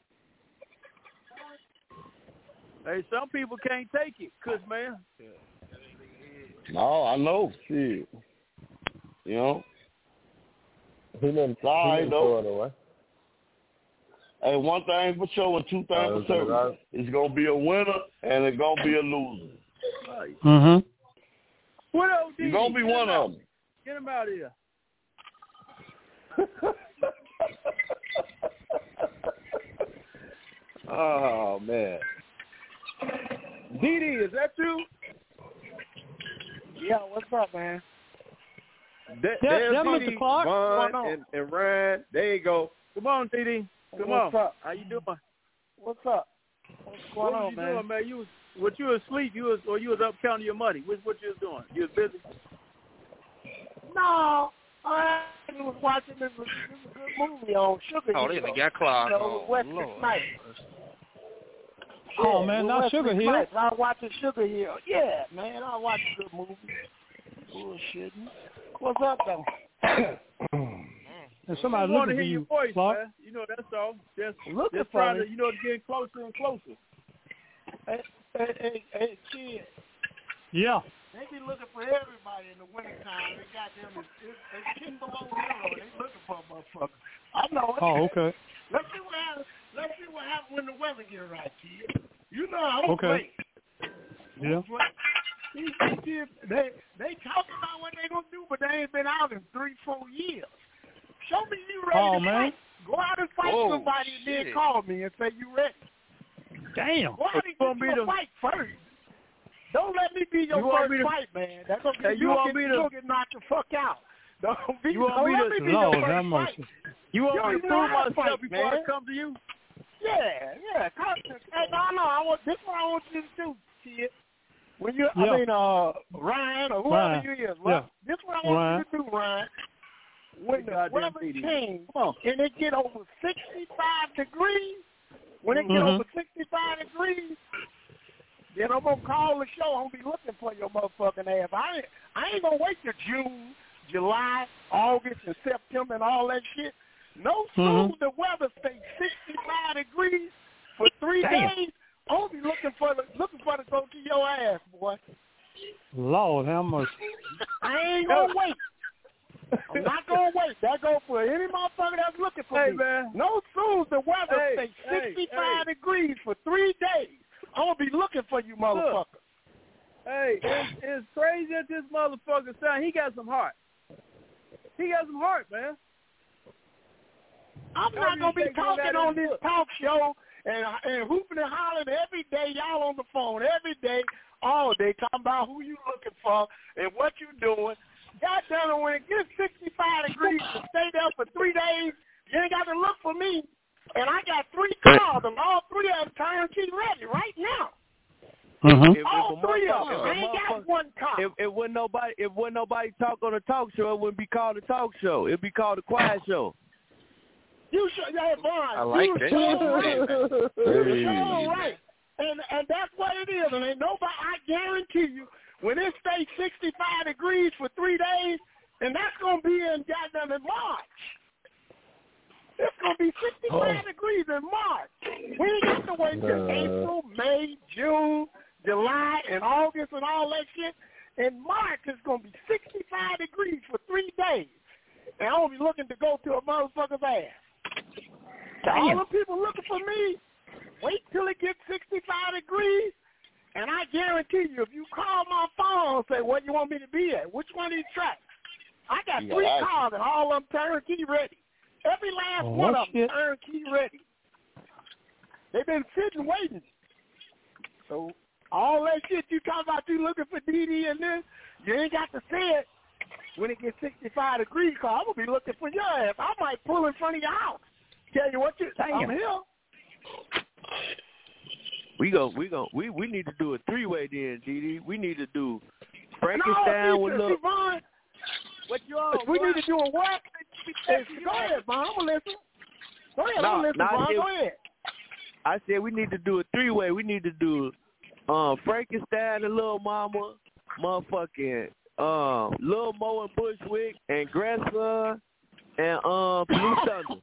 Speaker 14: Hey, some people can't take it, man.
Speaker 8: No, I know. Shit. You know?
Speaker 15: He didn't throw it away.
Speaker 8: Hey, one thing for sure and two things for certain. It's going to be a winner and it's going to be a loser.
Speaker 12: Mm-hmm.
Speaker 14: What else?
Speaker 8: You're going to be one of them.
Speaker 14: Get him out of here.
Speaker 10: Oh, man.
Speaker 14: DD, is that you?
Speaker 16: Yeah, what's up, man?
Speaker 14: There's Mr. Clark. Vaughn and Ryan. There you go. Come on, DD. Come on.
Speaker 16: What's up?
Speaker 14: How you doing?
Speaker 16: What's up? What's going on,
Speaker 14: man? Doing, man? You was asleep? You was up counting your money? What you was doing? You was busy?
Speaker 16: No, I was watching this was a good movie on Sugar Hill.
Speaker 17: Oh, they got Clark.
Speaker 16: Wesley Snipes.
Speaker 12: Oh man, not Sugar Hill.
Speaker 16: I was watching Sugar Hill. Yeah, man, I watch a good movie. Bullshitting. What's up, though?
Speaker 12: There's somebody
Speaker 14: want to
Speaker 12: looking
Speaker 14: hear your voice, man. You know, that's all. Just trying to, get closer and closer.
Speaker 16: Hey, kid.
Speaker 12: Yeah.
Speaker 16: They be looking for everybody in the wintertime. They got them. It's 10 below zero. They looking for a motherfucker. I know it.
Speaker 12: Oh, okay.
Speaker 16: Let's see what happens when the weather get right, kid. You know I don't play.
Speaker 12: Yeah.
Speaker 16: They talk about what they gonna do, but they ain't been out in 3-4 years. Show me you ready to fight. Go out and fight somebody and then call me and say you ready.
Speaker 12: Damn.
Speaker 16: Go out and get you a fight first. Don't let me be your first fight, man. That's gonna be you'll get knocked the fuck out. Don't be your first fight.
Speaker 14: You want me to prove myself before I come to you?
Speaker 16: Yeah. Hey, no. This is what I want you to do, kid. When you, Ryan or whoever you is. This is what I want you to do, Ryan. When the weather changes and it get over 65 degrees, when it get over 65 degrees, then I'm going to call the show. I'm going to be looking for your motherfucking ass. I ain't going to wait till June, July, August, and September and all that shit. No soon the weather stays 65 degrees for 3 days. I'm going to be looking for to go to your ass, boy.
Speaker 12: Lord, how much?
Speaker 16: I ain't going to wait. I'm not going to wait. That go for any motherfucker that's looking for me.
Speaker 14: Man.
Speaker 16: No soon the weather stays 65 degrees for 3 days. I'm going to be looking for you, motherfucker.
Speaker 14: Hey, it's crazy that this motherfucker sound. He got some heart. He got some heart, man.
Speaker 16: I'm not going to be talking on this talk show and hooping and hollering every day. Y'all on the phone every day, all day, talking about who you looking for and what you doing. Goddamn, when it gets 65 degrees to stay there for 3 days, you ain't got to look for me. And I got 3 cars, and all 3 of them turnkey ready right now. All 3 of them. I ain't got 1 car.
Speaker 10: If wasn't nobody talk on a talk show, it wouldn't be called a talk show. It'd be called a quiet show.
Speaker 16: You should, Vaughn.
Speaker 17: I like
Speaker 16: that. You sure right. And that's what it is. And ain't nobody, I guarantee you, when it stays 65 degrees for 3 days, and that's going to be in goddamn in March. It's going to be 65 degrees in March. We ain't got to wait till April, May, June, July, and August and all that shit. In March, it's going to be 65 degrees for 3 days. And I'm going to be looking to go to a motherfucker's ass. All the people looking for me, wait till it gets 65 degrees, and I guarantee you, if you call my phone and say, where you want me to be at, which one of these tracks? I got 3 cars and all of them turnkey ready. Every last one of them turnkey ready. They've been sitting waiting. So all that shit you talking about, you looking for DD and this, you ain't got to say it when it gets 65 degrees, because I'm going to be looking for your ass. I might pull in front of your house. Tell you what I'm here.
Speaker 13: We need to do a 3-way then, DD. We need to do Frankenstein with little.
Speaker 16: What you on? We need to do a what? Go ahead, Vaughn. I'm going to listen. Go ahead, I'm going to listen, Vaughn. Go ahead.
Speaker 13: I said we need to do a 3-way. We need to do Frankenstein and Lil Mama, motherfucking Lil Mo and Bushwick and Grandson and Blue Thunder.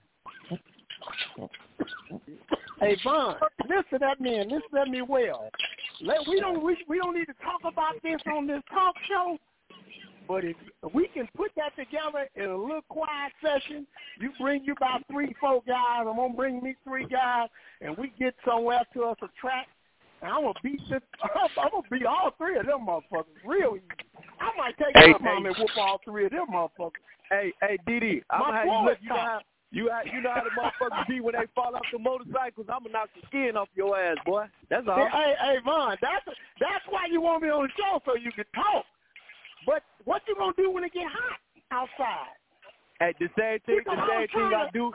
Speaker 16: Hey, Vaughn, listen at me and listen at me well. We don't need to talk about this on this talk show, but if we can put that together in a little quiet session, you bring you about 3-4 guys, I'm gonna bring me 3 guys, and we get somewhere to us a track, and I'm gonna beat all 3 of them motherfuckers real easy. I might take my mom and whoop all 3 of them motherfuckers.
Speaker 13: Hey, DD, I'm gonna have you look. You know how the motherfuckers be when they fall off the motorcycles. I'm gonna knock the skin off your ass, boy. That's all.
Speaker 16: Hey, Vaughn, that's why you want me on the show, so you can talk. But what you gonna do when it get hot outside?
Speaker 13: Hey, the same thing I do.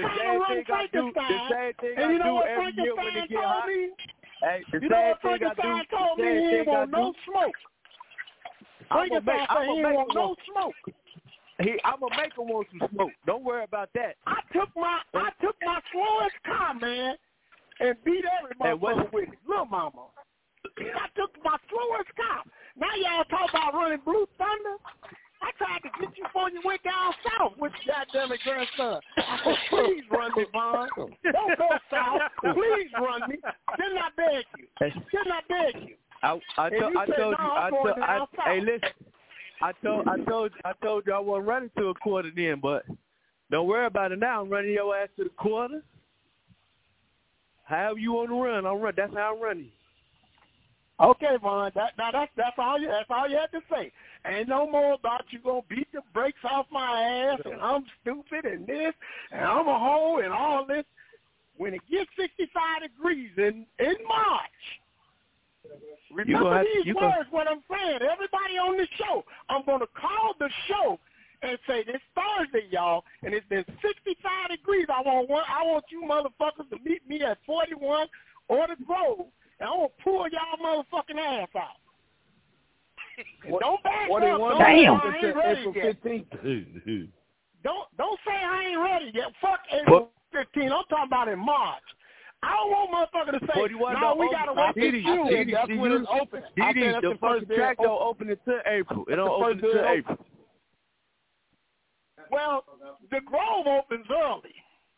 Speaker 13: And you know what Frankenstein told me?
Speaker 16: Hey, you know what Frankenstein told me? He ain't want no smoke. Frankenstein said he ain't want no smoke.
Speaker 13: I'm gonna make him want some smoke. Don't worry about that.
Speaker 16: I took my slowest car, man, and beat every motherfucker with it. Lil Mama. I took my slowest car. Now y'all talk about running Blue Thunder. I tried to get you before you went down south with your goddamn grandson. I said, please run me, Vaughn. Don't go south. Please run me. Didn't I beg you? Didn't I beg you?
Speaker 13: Hey, listen. I told you I wasn't running to a quarter then, but don't worry about it now. I'm running your ass to the quarter. However you want to run, I'll run. That's how I'm running.
Speaker 16: Okay, Vaughn. That's all you had to say. Ain't no more about you gonna beat the brakes off my ass and I'm stupid and this and I'm a hoe and all this. When it gets 65 degrees in March. Remember these words, what I'm saying. Everybody on the show, I'm going to call the show and say, this Thursday, y'all, and it's been 65 degrees. I want you motherfuckers to meet me at 41 or the Grove, and I'm going to pull y'all motherfucking ass out. Don't back up.
Speaker 9: Damn.
Speaker 16: I ain't ready yet. Don't say I ain't ready yet. Fuck April 15. I'm talking about in March. I don't want motherfucker to say, no, we got to wait till June.
Speaker 13: That's when it's open. The first track don't open until April. It don't open until April.
Speaker 16: Well, the Grove opens early.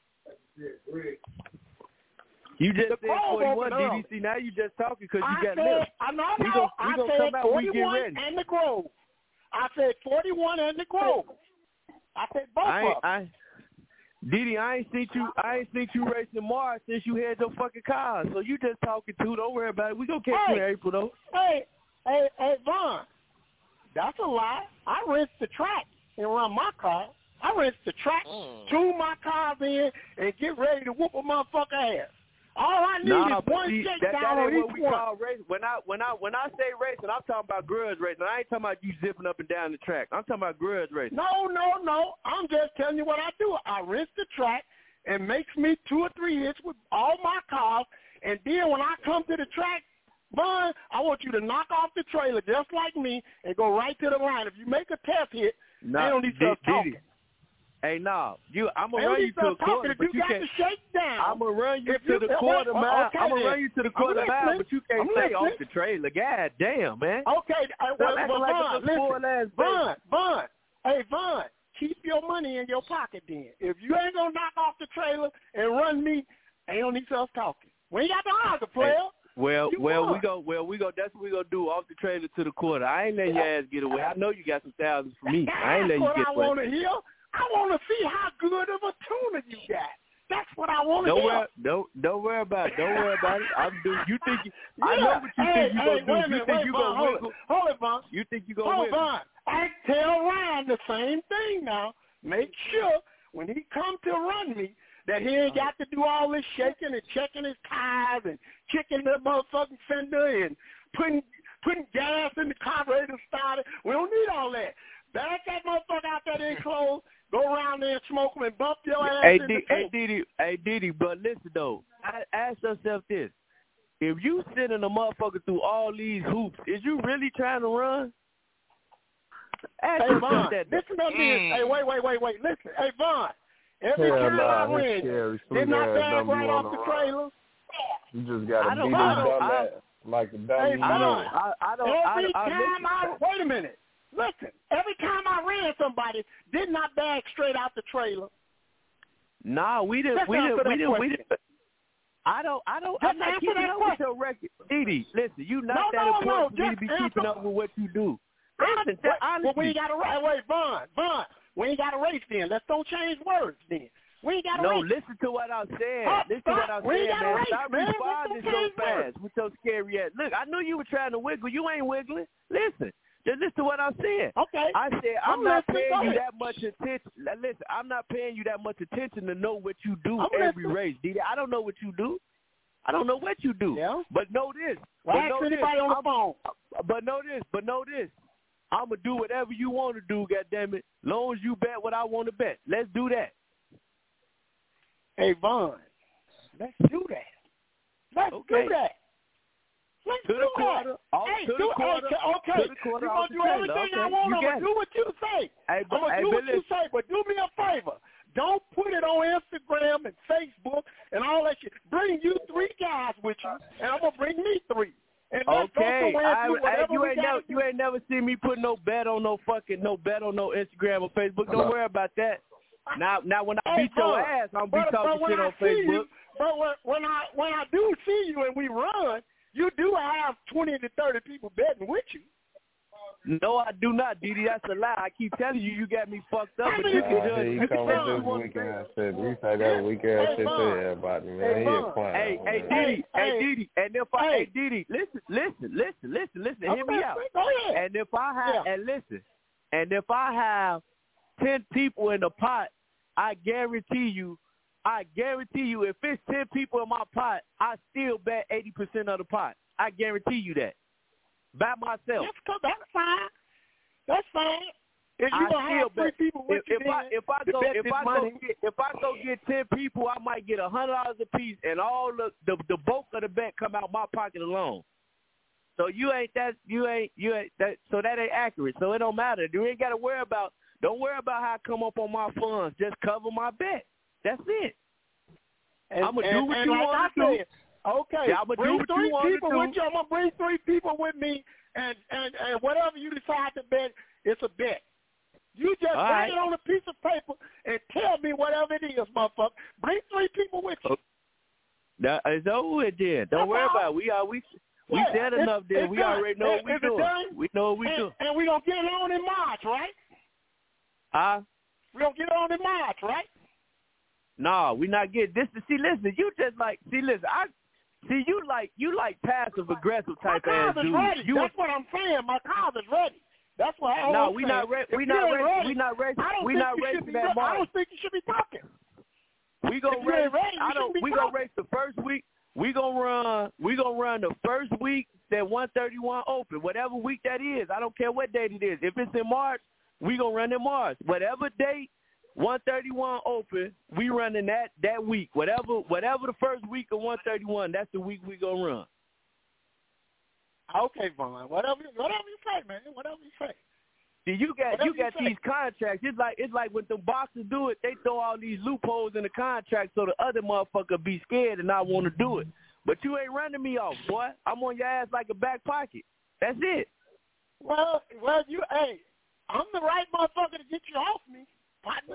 Speaker 13: You just said 41, DDC. Now you just talking because you got lips.
Speaker 16: I said 41 and the Grove. I said 41 and the Grove. I said both of them.
Speaker 13: Didi, I ain't seen you racing Mars since you had your fucking car. So you just talking too. Don't worry about it. We gonna catch you in April though.
Speaker 16: Hey, Vaughn, that's a lie. I rinsed the track and run my car. I rinsed the track, tune my cars in, and get ready to whoop a motherfucker ass. All I need is one shakedown on each one.
Speaker 13: When I say racing, I'm talking about grudge racing. I ain't talking about you zipping up and down the track. I'm talking about grudge racing.
Speaker 16: No. I'm just telling you what I do. I rinse the track and makes me 2 or 3 hits with all my cars. And then when I come to the track, Vaughn, I want you to knock off the trailer just like me and go right to the line. If you make a test hit, they don't need to talking.
Speaker 13: Hey, I'm gonna run you to a quarter, but you can't. I'm gonna run you to the quarter mile. I'm gonna run you to the quarter mile, but you can't stay off the trailer. God damn, man.
Speaker 16: Okay, Vaughn. Hey, Vaughn, keep your money in your pocket then. If you ain't gonna knock off the trailer and run me, ain't no need to us talking. We ain't got to argue, player.
Speaker 13: Well, we go. That's what we gonna do, off the trailer to the quarter. I ain't letting your ass get away. I know you got some thousands for me. I ain't letting you get away.
Speaker 16: I want to hear. I want to see how good of a tuner you got. That's what I want to hear.
Speaker 13: Don't worry about it. You think I know what you think you gonna do. You think you gonna wiggle?
Speaker 16: Hold it, Vaughn.
Speaker 13: You think you gonna wiggle?
Speaker 16: Hold on. I tell Ryan the same thing now. Make sure when he come to run me that he ain't got to do all this shaking and checking his tires and kicking the motherfucking fender and putting gas in the carburetor starter. We don't need all that. Back that motherfucker out there in clothes, go around there and smoke them and bump your ass in the face.
Speaker 13: Hey, Diddy, but listen, though. Ask yourself this. If you sending a motherfucker through all these hoops, is you really trying to run? Ask yourself that.
Speaker 16: Listen to me. Hey, wait. Listen. Hey, Vaughn. Every time I ran, didn't I bag right off the trailer?
Speaker 15: You just got to beat him dumb like a dummy.
Speaker 16: Hey, Vaughn. Wait a minute. Listen, every time I ran somebody, didn't I bag straight out the trailer?
Speaker 13: Nah, we didn't. I'm not keeping up with your record. Didi, listen, you not that important for me to be keeping up with what you do. Listen,
Speaker 16: well, we ain't got to race. Wait, Vaughn, we ain't got to race then. Let's don't change words then. We ain't got to race.
Speaker 13: No, listen to what I'm saying. Listen to what I'm saying, man. Stop responding so fast with your scary ass. Look, I knew you were trying to wiggle. You ain't wiggling. Listen. Just listen to what I'm saying.
Speaker 16: Okay.
Speaker 13: I said I'm not paying you that much attention. Listen, I'm not paying you that much attention to know what you do every race, Didi. I don't know what you do.
Speaker 16: Yeah.
Speaker 13: But know this.
Speaker 16: Ask anybody on the phone.
Speaker 13: But know this. I'm going to do whatever you want to do, goddammit. Long as you bet what I want to bet. Let's do that.
Speaker 16: Hey, Vaughn, let's do that. Let's do that. Let's
Speaker 13: to
Speaker 16: do
Speaker 13: the quarter.
Speaker 16: Hey,
Speaker 13: to the quarter.
Speaker 16: Okay.
Speaker 13: To the quarter.
Speaker 16: You're going to do everything I want. I'm going to do what you say. I'm going to do what you say, but do me a favor. Don't put it on Instagram and Facebook and all that shit. Bring you 3 guys with you, and I'm going to bring me 3. And let's go somewhere and do whatever
Speaker 13: you ain't never seen me put no bet on no Instagram or Facebook. Don't worry about that. Now when I beat your ass, I'm be talking shit on Facebook.
Speaker 16: But when I do see you and we run, you do have 20 to 30 people betting with you.
Speaker 13: No, I do not, Didi. That's a lie. I keep telling you, you got me fucked up. But you can judge.
Speaker 15: You come with this weekend shit. You say that weekend shit to everybody, man. He a clown.
Speaker 13: Hey, Didi. And if I, Didi, listen. Hear me out.
Speaker 16: Go ahead.
Speaker 13: And if I have, and if I have 10 people in the pot, I guarantee you, if it's 10 people in my pot, I still bet 80% of the pot. I guarantee you that. By myself.
Speaker 16: That's fine. If you don't have 3 people with you,
Speaker 13: if I go get 10 people, I might get $100 a piece, and all the bulk of the bet come out my pocket alone. So so that ain't accurate. So it don't matter. You ain't got to worry about. Don't worry about how I come up on my funds. Just cover my bet. That's it. I'm gonna do what you want to do.
Speaker 16: Okay,
Speaker 13: yeah, I'm gonna
Speaker 16: bring
Speaker 13: do what you want to do.
Speaker 16: With you. I'm gonna bring 3 people with me, and whatever you decide to bet, it's a bet. You just bring it on a piece of paper and tell me whatever it is, motherfucker. Bring 3 people with you.
Speaker 13: It's over with then. Don't worry about it. We said enough then. We already know what we doing. We know what we do.
Speaker 16: And we gonna get it on in March, right? We gonna get it on in March, right?
Speaker 13: No, we not getting this. Listen, you just like you like passive aggressive type ass dude.
Speaker 16: That's what I'm saying. My card is ready. That's what I'm saying.
Speaker 13: No, we not ready. We not ready that March.
Speaker 16: I don't think you should be talking.
Speaker 13: We gonna race. We gonna race the first week. We gonna run the first week that 131 open, whatever week that is. I don't care what date it is. If it's in March, we gonna run in March. Whatever date 131 open, we running that week. Whatever the first week of 131, that's the week we gonna run.
Speaker 16: Okay, Vaughn. Whatever you say, man. Whatever you say.
Speaker 13: See, you got these contracts. It's like when the boxers do it, they throw all these loopholes in the contract so the other motherfucker be scared and not want to do it. But you ain't running me off, boy. I'm on your ass like a back pocket. That's it.
Speaker 16: Well, I'm the right motherfucker to get you off me, partner.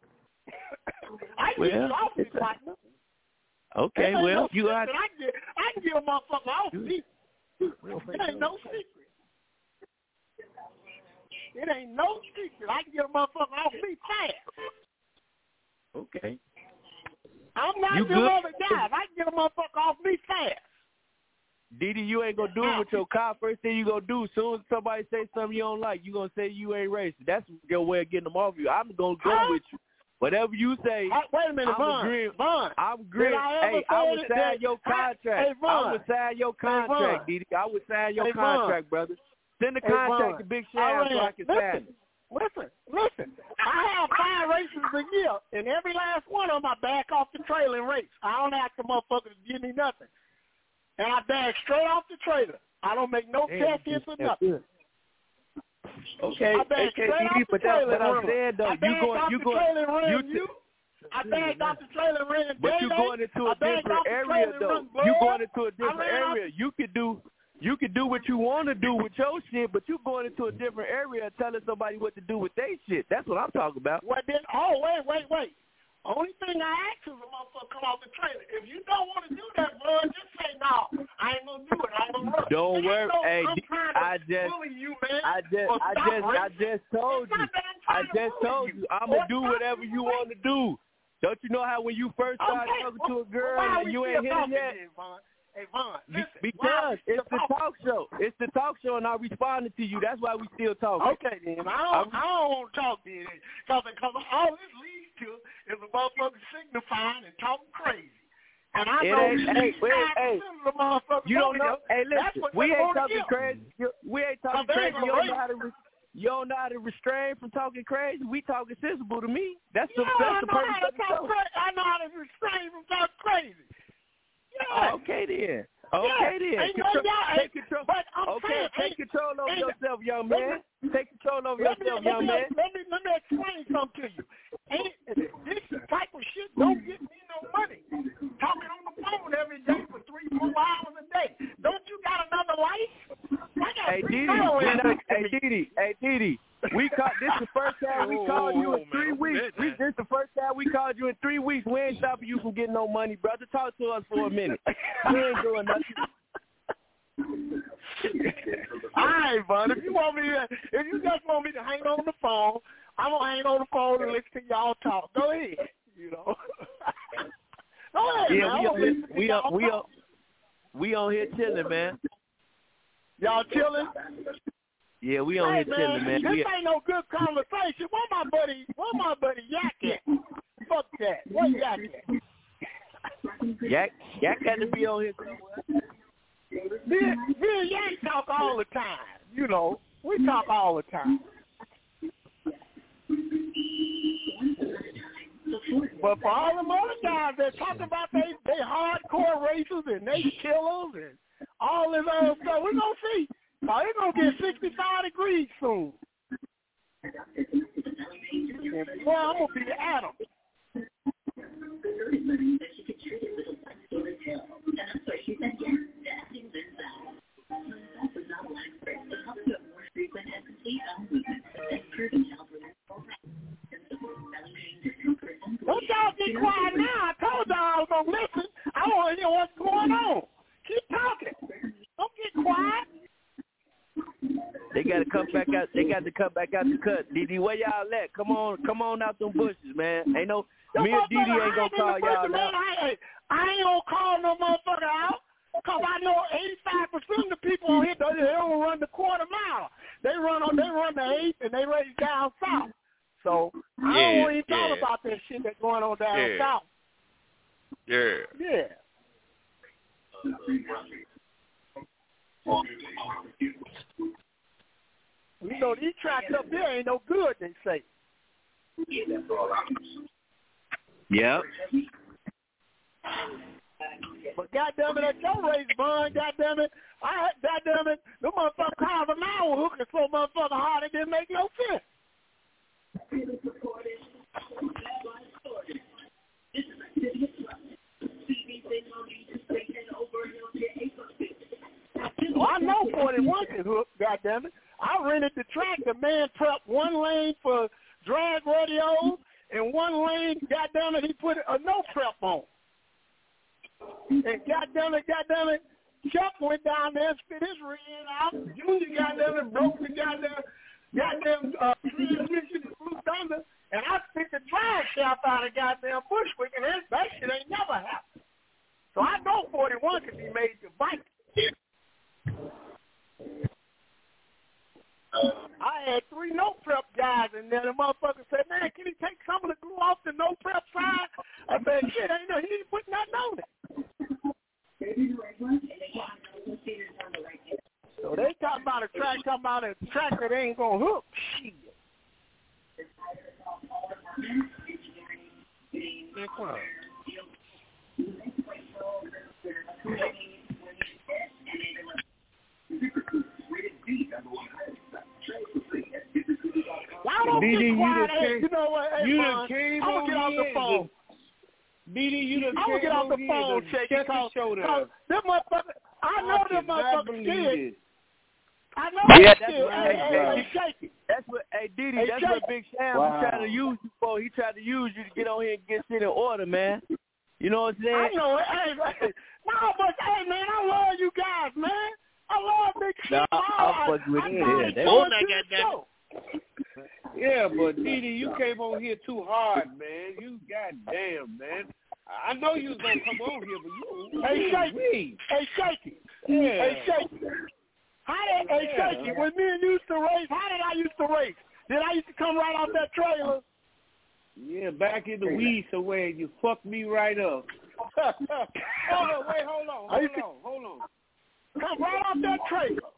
Speaker 16: I can get you off me, partner.
Speaker 13: Okay, well, you got.
Speaker 16: I can get a motherfucker off me. It ain't no secret. It ain't no secret. I can get a motherfucker off me fast.
Speaker 13: Okay.
Speaker 16: I'm not the other guys. I can get a motherfucker off me fast.
Speaker 13: Didi, you ain't gonna do it with your car. First thing you gonna do, as soon as somebody say something you don't like, you gonna say you ain't racist. That's your way of getting them off you. I'm gonna go with you. Whatever you say,
Speaker 16: wait a minute,
Speaker 13: I'm agreeing. Hey, I would sign your contract. I would sign your contract, Didi. I would sign your contract, brother. Send the contract to Big Sham so I can sign it.
Speaker 16: Listen. I have 5 races a year, and every last one of them I back off the trailer and race. I don't ask the motherfuckers to give me nothing. And I back straight off the trailer. I don't make no test hits or nothing.
Speaker 13: Okay, but that's what I'm saying, though.
Speaker 16: I bagged off the trailer and ran.
Speaker 13: But you're going into a different area, though. You're going into a different area. You could do what you want to do with your shit, but you're going into a different area and telling somebody what to do with their shit. That's what I'm talking about.
Speaker 16: Well, then, wait. Only thing I ask is a motherfucker come off the trailer. If you don't want to do that, bro, just say no. I ain't gonna do it. I ain't gonna run.
Speaker 13: Don't worry. Hey, I just told you. I'm gonna do whatever you want to do. Don't you know how when you first started talking to a girl and you ain't hit it yet?
Speaker 16: Hey, Vaughn,
Speaker 13: because it's the talk show. It's the talk show, and I responded to you. That's why we still talking.
Speaker 16: Okay, then. I don't want to talk then. Because all this leads to is a motherfucker signifying and talking crazy. And I know the motherfuckers.
Speaker 13: You don't know. Hey, listen. We ain't talking crazy. We ain't talking crazy. You don't know how to restrain from talking crazy. We talking sensible to me. That's the purpose of the show.
Speaker 16: I know how to restrain from talking crazy. Yeah.
Speaker 13: Okay then. Take control. Take control over yourself, young man. Take control over yourself, young man.
Speaker 16: Let me explain something to you. This type of shit don't get me no money. Talking on the phone every day for 3-4 hours a day. Don't you got another life?
Speaker 13: Hey, Didi. This is the first time we called you in 3 weeks. This is the first time we called you in 3 weeks. We ain't stopping you from getting no money, brother. Talk to us for a minute. We ain't doing nothing.
Speaker 16: All right, bud. If you just want me to hang on the phone, I'm gonna hang on the phone and listen to y'all talk. Go ahead. You know. Go ahead,
Speaker 13: man. We on here chilling, man.
Speaker 16: Y'all chilling?
Speaker 13: Yeah, we on here chilling, man.
Speaker 16: This ain't no good conversation. Where my buddy Yak at? Fuck that. Where Yak at?
Speaker 13: Yak got to be on here somewhere.
Speaker 16: Me and Yak talk all the time. You know, we talk all the time. But for all them other guys that talk about they hardcore racers and they killers and all this other stuff, we're going to see. Now, it's going to get 65 degrees soon. And boy, I'm going to be Adam. Don't y'all get quiet now. I told y'all I was going to listen. I want to hear what's going on. Keep talking. Don't get quiet.
Speaker 13: They got to come back out. They got to come back out the cut. Didi, where y'all at? Come on out them bushes, man. Ain't no me and Didi ain't gonna call y'all out.
Speaker 16: I ain't gonna call no motherfucker out because I know 85% of the people on here they don't run the quarter mile. They run the 8 and they race down south. So I don't want to talk about that shit that's going on down south. Yeah. You know, these tracks up there ain't no good, they say.
Speaker 13: Yeah.
Speaker 16: But goddamn it, at your race, Bun, goddamn it, the motherfucker cars an hour hooking so motherfucker hard it didn't make no sense. Well, I know 41 can hook, goddammit. I rented the track. The man prepped one lane for drag radios and one lane, goddammit, he put a no prep on. And goddammit, Chuck went down there and spit his rear end out. Junior, goddammit, broke the goddamn transmission to Blue Thunder. And I spit the drive shaft out of goddamn Bushwick, and that shit ain't never happened. So I know 41 can be made to bite. I had 3 no prep guys in there. The motherfucker said, man, can he take some of the glue off the no prep side. I said, shit, ain't no, he didn't put nothing on it. So they talking about a track that ain't gonna hook. Shit. Y'all don't get quiet. Hey, you know what? Hey, Vaughn, I'm gonna get off the phone. I'm gonna get off the phone, Shaky, because them motherfuckers, I know them motherfuckers did. I know
Speaker 13: yeah,
Speaker 16: that's what,
Speaker 13: hey, Shaky. That's what, hey, Didi, that's what Big Sam was trying to use you for. He tried to use you to get on here and get shit in order, man. You know what I'm saying?
Speaker 16: I know it. Hey, no, but hey, man, I love you guys, man. I love Big Sam.
Speaker 13: I'll fuck with you.
Speaker 6: Yeah, but Didi, you came on here too hard, man. You goddamn, man. I know you was gonna come on here, but you.
Speaker 16: Hey, Shaky. Hey, Shaky.
Speaker 6: Yeah.
Speaker 16: Hey, Shaky. Hey, Shaky. When me and you used to race, how did I used to race? Did I used to come right off that trailer?
Speaker 6: Yeah, back in the weeds away, you fucked me right up. Hold on.
Speaker 16: Come right off that trailer.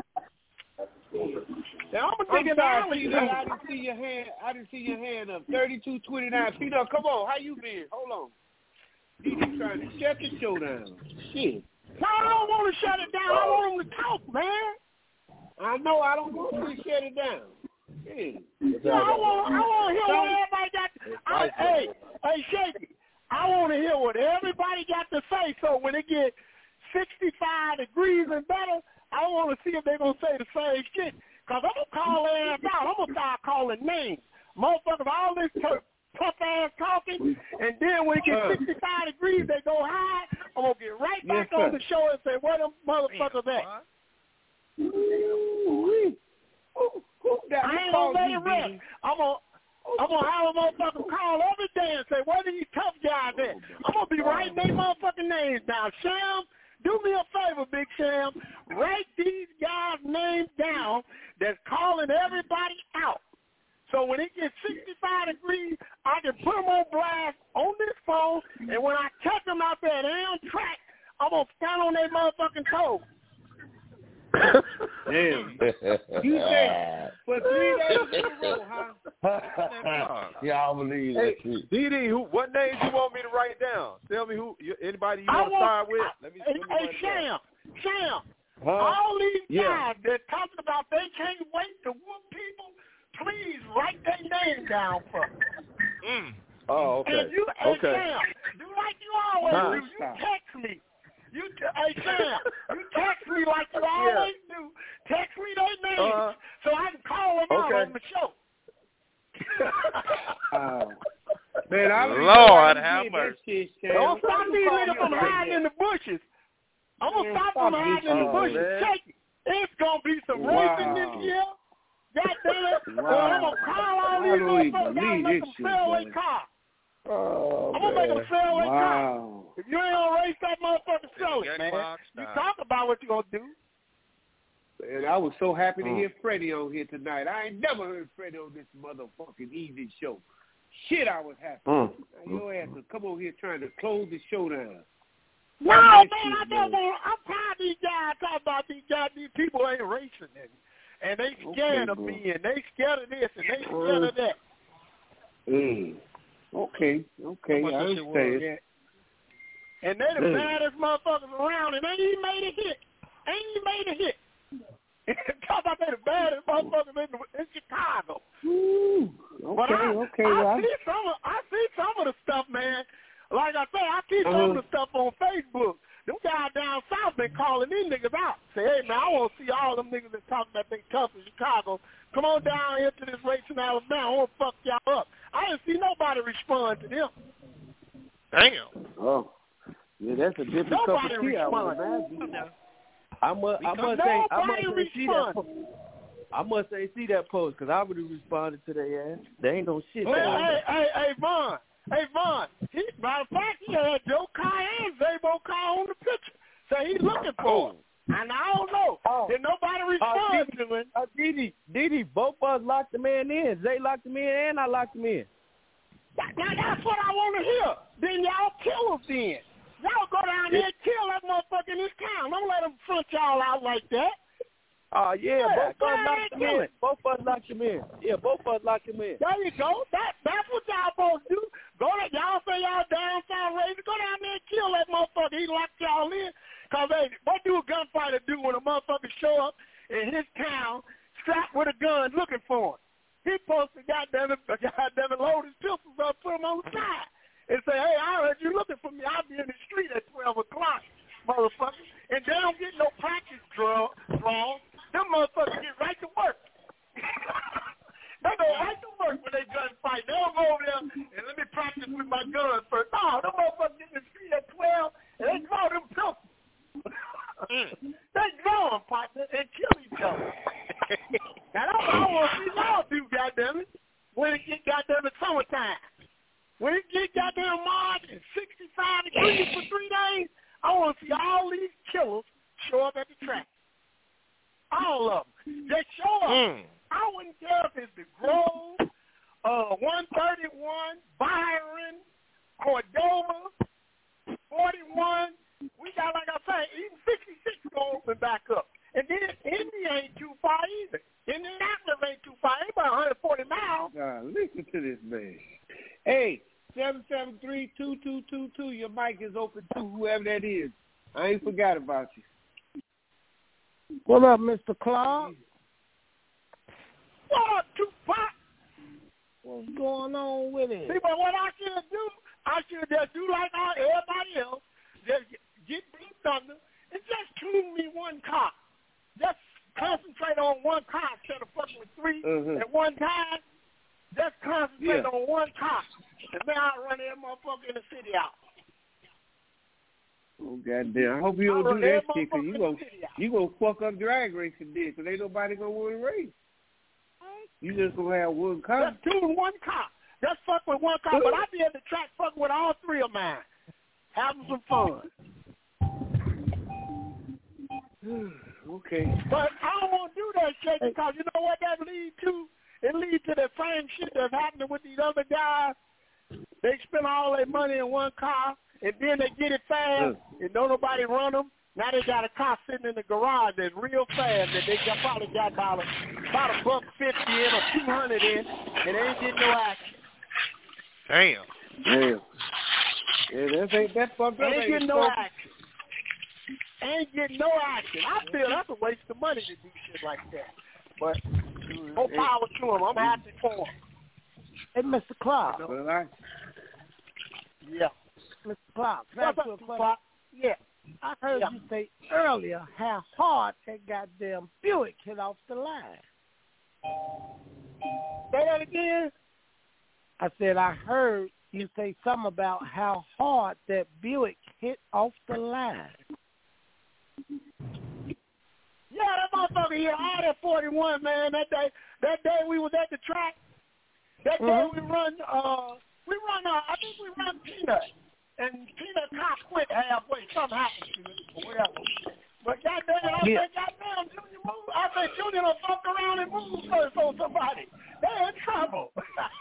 Speaker 16: Now I'm
Speaker 6: sorry, Peanut, I didn't see your hand up. 3229. Peanut, come on. How you been? Hold on. He's trying to shut the show down. Shit.
Speaker 16: No, I don't want to shut it down. I want him to talk, man.
Speaker 6: I know. I don't want to shut it down. Yeah.
Speaker 16: I want to hear what everybody got to say. Hey, Shaky, I want to hear what everybody got to say, so when it gets 65 degrees and better, I want to see if they're going to say the same shit. Because I'm going to call their ass out. I'm going to start calling names. Motherfuckers, all this tough ass talking, and then when it gets 65 degrees, they go high. I'm going to get right back on the show and say, where them motherfuckers at? I ain't going to let it rest. I'm going to have a motherfucker call every day and say, where are these tough guys at? I'm going to be writing their motherfucking names down. Sham, do me a favor, Big Sam. Write these guys' names down that's calling everybody out. So when it gets 65 degrees, I can put them on blast on this phone, and when I catch them out there damn track, I'm going to stand on their motherfucking toes.
Speaker 6: Damn. You said for 3 days in a row, huh?
Speaker 8: Yeah, I believe that shit.
Speaker 5: Didi, what names you want me to write down? Tell me anybody you want to start with.
Speaker 16: Hey, Sam. All these guys that talking about they can't wait to whoop people, please write their name down for me.
Speaker 5: Oh, okay.
Speaker 16: And Sam, do like you always do. You text me. Hey, Sam, you text me like you always do. Text me their names so I can call them out on the show.
Speaker 6: Man,
Speaker 5: Lord have mercy.
Speaker 16: Don't stop these niggas from hiding in the bushes. I'm going to stop them hiding in the bushes. Check it. It's going to be some racing this year. Goddamn. I'm going to call all these motherfuckers out and make them sell their car. I'm going to make them sell their car. If you ain't going to race that motherfucker, sell it, man. You talk about what you going to do.
Speaker 6: And I was so happy to hear Freddie on here tonight. I ain't never heard Freddie on this motherfucking evening show. Shit, I was happy. Your ass will come over here trying to close the show down.
Speaker 16: No, man, I'm tired of these guys talking about these guys. These people ain't racing, and they scared of me, and they scared of this, and they scared of that.
Speaker 6: Okay, I understand.
Speaker 16: And they the baddest motherfuckers around, and they ain't made a hit. Talk about they the baddest motherfuckers in Chicago.
Speaker 6: Okay.
Speaker 16: I see some of the stuff, man. Like I say, I see some of the stuff on Facebook. Them guys down south been calling these niggas out. Say, hey, man, I want to see all them niggas that talking that they tough in Chicago. Come on down here to this race in Alabama. I want to fuck y'all up. I didn't see nobody respond to them.
Speaker 5: Damn.
Speaker 6: Oh. Yeah, that's a different cup of tea.
Speaker 13: I must say, see that post, because I would have responded to their ass. There ain't no shit.
Speaker 16: Hey, Vaughn. Matter of fact, he had Joe Kai and Zabo Kai on the picture. So he's looking for him. And I don't know. Did nobody respond to him?
Speaker 13: Didi, both of us locked the man in. Zay locked him in, and I locked him in.
Speaker 16: Now that's what I want to hear. Then y'all kill them then. Y'all go down there and kill that motherfucker in this town. Don't let them front y'all out like that.
Speaker 10: Yeah, both of us locked him in. Both of us locked him in. Yeah, both of us locked him in.
Speaker 16: There you go. That's what y'all supposed to do. Go there. Y'all say y'all down south raising. Go down there and kill that motherfucker. He locked y'all in. Because, hey, what do a gunfighter do when a motherfucker show up in his town strapped with a gun looking for him? He supposed to goddamn it load his pistols up, put them on the side, and say, hey, I heard you looking for me. I'll be in the street at 12 o'clock, motherfucker. And they don't get no practice draws. Them motherfuckers get right to work. They go right to work when they gunfight. They don't go over there and let me practice with my guns first. No, them motherfuckers get in the street at 12 and they draw them pistols. They draw them, partner, and kill each other. Now, that's what I want to see y'all do, goddammit, when it get goddamn summertime. When it get goddamn March and 65 degrees for 3 days, I want to see all these killers show up at the track. All of them. Just show up. I wouldn't care if it's the Grove, 131, Byron, Cordova, 41. We got, like I say, even 66 going to open back up. And then Indy ain't too far either. Indianapolis ain't too far. Ain't about 140 miles.
Speaker 6: Listen to this, man. Hey, 773-2222. Your mic is open too, whoever that is. I ain't forgot about you.
Speaker 16: What up, Mr. Clark? What up, Tupac? What's going on with it? See, but what I should do, I should just do like everybody else. Just get Blue Thunder and just tune me one car. Just concentrate on one car instead of fucking with three at one time. Just concentrate on one car. And then I'll run that motherfucker in the city out.
Speaker 6: Oh, goddamn. I hope you don't do that shit, because you gonna fuck up drag racing then, because ain't nobody going to want to race. You just going to have one car.
Speaker 16: Just tune one car. Just fuck with one car. But I be at the track fucking with all three of mine. Having some fun.
Speaker 6: Okay.
Speaker 16: But I don't want to do that shit because you know what that leads to? It leads to the same shit that's happening with these other guys. They spend all their money in one car, and then they get it fast, and don't nobody run them. Now they got a car sitting in the garage that's real fast that they probably got about $150 in or $200 in, and they ain't getting no action.
Speaker 6: Damn. Yeah, that fucked up.
Speaker 16: Ain't getting no action. Ain't getting no action. I feel that's a waste of money to do shit like that. But no power to them. I'm happy for them. Hey, Mr. Clark. Yeah. Mr. Clark. What's up, Clark? Yeah. I heard you say earlier how hard that goddamn Buick hit off the line. Say that again? I said I heard you say something about how hard that Buick hit off the line. Yeah, that motherfucker hit all that 41, man. That day we was at the track. That day we run, I think we run Peanut. And Peanut car quit halfway. Something happened to it or whatever. But goddamn, I said, goddamn, Junior move. I said, Junior done fucked around and moved first on somebody. They're in trouble.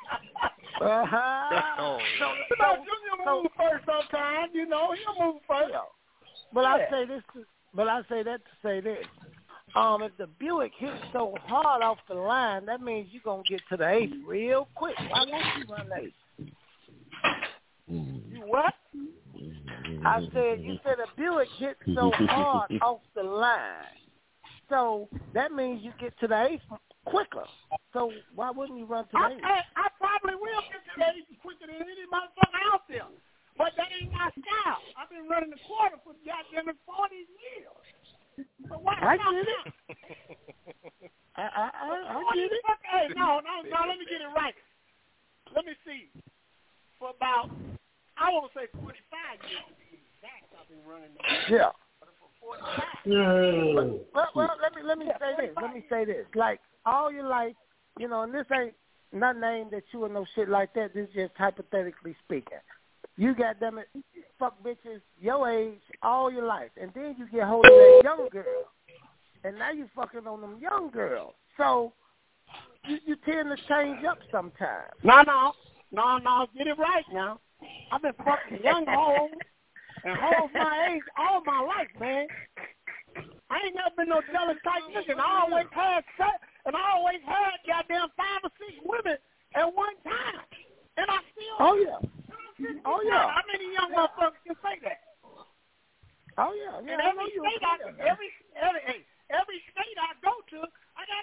Speaker 16: So Junior move first sometimes, you know. He'll move first. But I say that to say this. If the Buick hits so hard off the line, that means you're going to get to the 8th real quick. Why won't you run 8th? You what? I said, you said a Buick hit so hard off the line. So that means you get to the 8th quicker. So why wouldn't you run to the 8th? I probably will get to the 8th quicker than any motherfucker out there. But that ain't my style. I've been running the quarter for goddamn 40 years. So why I get it. I get it. Hey, no, let me get it right. Let me see. For about, I want to say 45 years. I've been running the quarter. Yeah. Well, let me say this. Like, all your life, you know, and this ain't nothing aimed at you or no shit like that. This is just hypothetically speaking. You got them fuck bitches your age all your life, and then you get hold of that young girl, and now you fucking on them young girls. So you tend to change up sometimes. No. No, get it right now. I've been fucking young hoes and hoes my age all my life, man. I ain't never been no jealous type nigga, and I always had sex, and I always had goddamn 5 or 6 women at one time. And I still How many young motherfuckers can say that?
Speaker 9: Oh yeah.
Speaker 16: And every state I go to, I got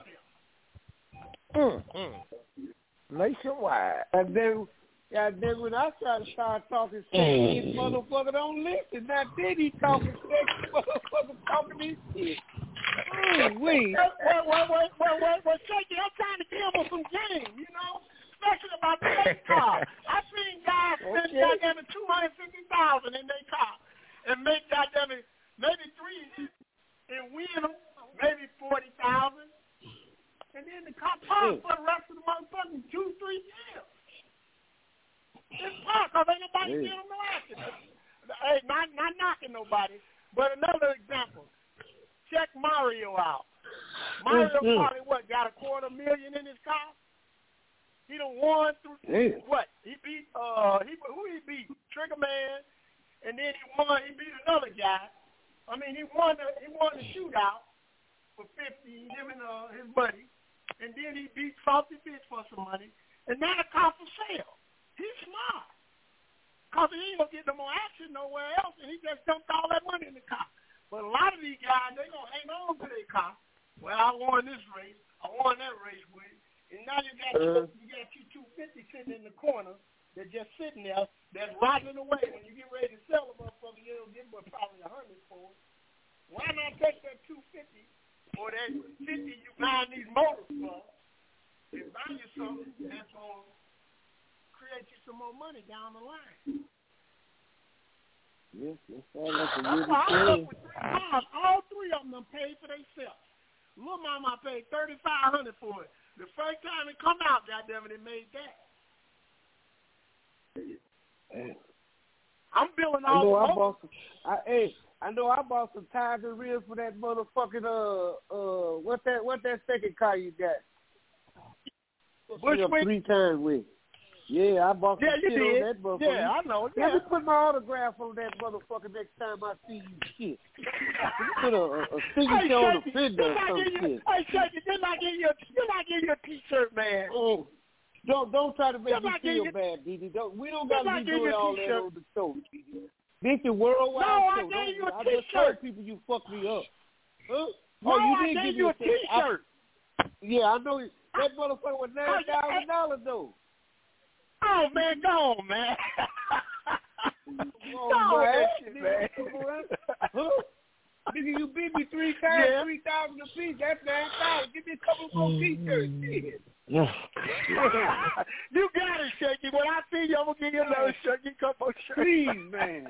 Speaker 16: a girl there.
Speaker 9: Nationwide.
Speaker 6: And then when I start talking sex, this motherfucker don't listen. Now then he talking sex, motherfucker talking this shit.
Speaker 16: Well, Shaky, I'm trying to give him some game, you know, especially about the late car. I've seen guys spend goddamn $250,000 in their car and make goddamn maybe 3 and win them, maybe 40,000, and then the car park for the rest of the motherfucking 2-3 years. It's park because ain't nobody giving them no action. Hey, not knocking nobody, but another example. Check Mario out. Mario probably got $250,000 in his car. He done won through what? He beat who he beat? Trigger Man, and then he beat another guy. I mean he won the shootout for 50, him and his buddy, and then he beat Salty Fish for some money, and now the car for sale. He's smart. Cause he ain't gonna get no more action nowhere else, and he just dumped all that money in the car. But a lot of these guys, they gonna hang on to their car. Well, I won this race. I won that race with it. And now you got you 250 sitting in the corner. They're just sitting there. That's rotting away. When you get ready to sell a motherfucker, you'll get probably 100 for it. Why not take that 250 or that 50 you buying these motors for and buy you something that's gonna create you some more money down the line?
Speaker 9: Yes, that sounds like a
Speaker 16: really thing. All 3 of them paid for themselves. Little Mama paid $3,500 for it. The first time it come out, goddamn it made that. I'm billing all
Speaker 6: I know I bought some Tiger Ribs for that motherfucking what that second car you got?
Speaker 16: Bushwick?
Speaker 6: 3 times with. Yeah, I bought some shit on that motherfucker.
Speaker 16: Yeah, I know.
Speaker 6: Let me put my autograph on that motherfucker next time I see you shit. Put a signature on the fender or some shit.
Speaker 16: Hey, Shaky, you're not getting your T-shirt, man.
Speaker 6: Oh, don't try to make me feel bad, Didi. We don't got to be doing all that on the show, Didi. This is worldwide show.
Speaker 16: I gave you a T-shirt.
Speaker 6: I just told people you fucked me up. Huh?
Speaker 16: No, you didn't give you a T-shirt.
Speaker 6: Yeah, I know. That motherfucker was $9,000 though.
Speaker 16: Oh, man, go on, man.
Speaker 6: Go on, man. Nigga, you beat me 3 times, 3,000 a piece. That's 9,000. Give me a couple more T-shirts, nigga.
Speaker 16: You got it, Shaky. When I see you, I'm going to give you another shirt. You couple of shirts.
Speaker 6: Please, man.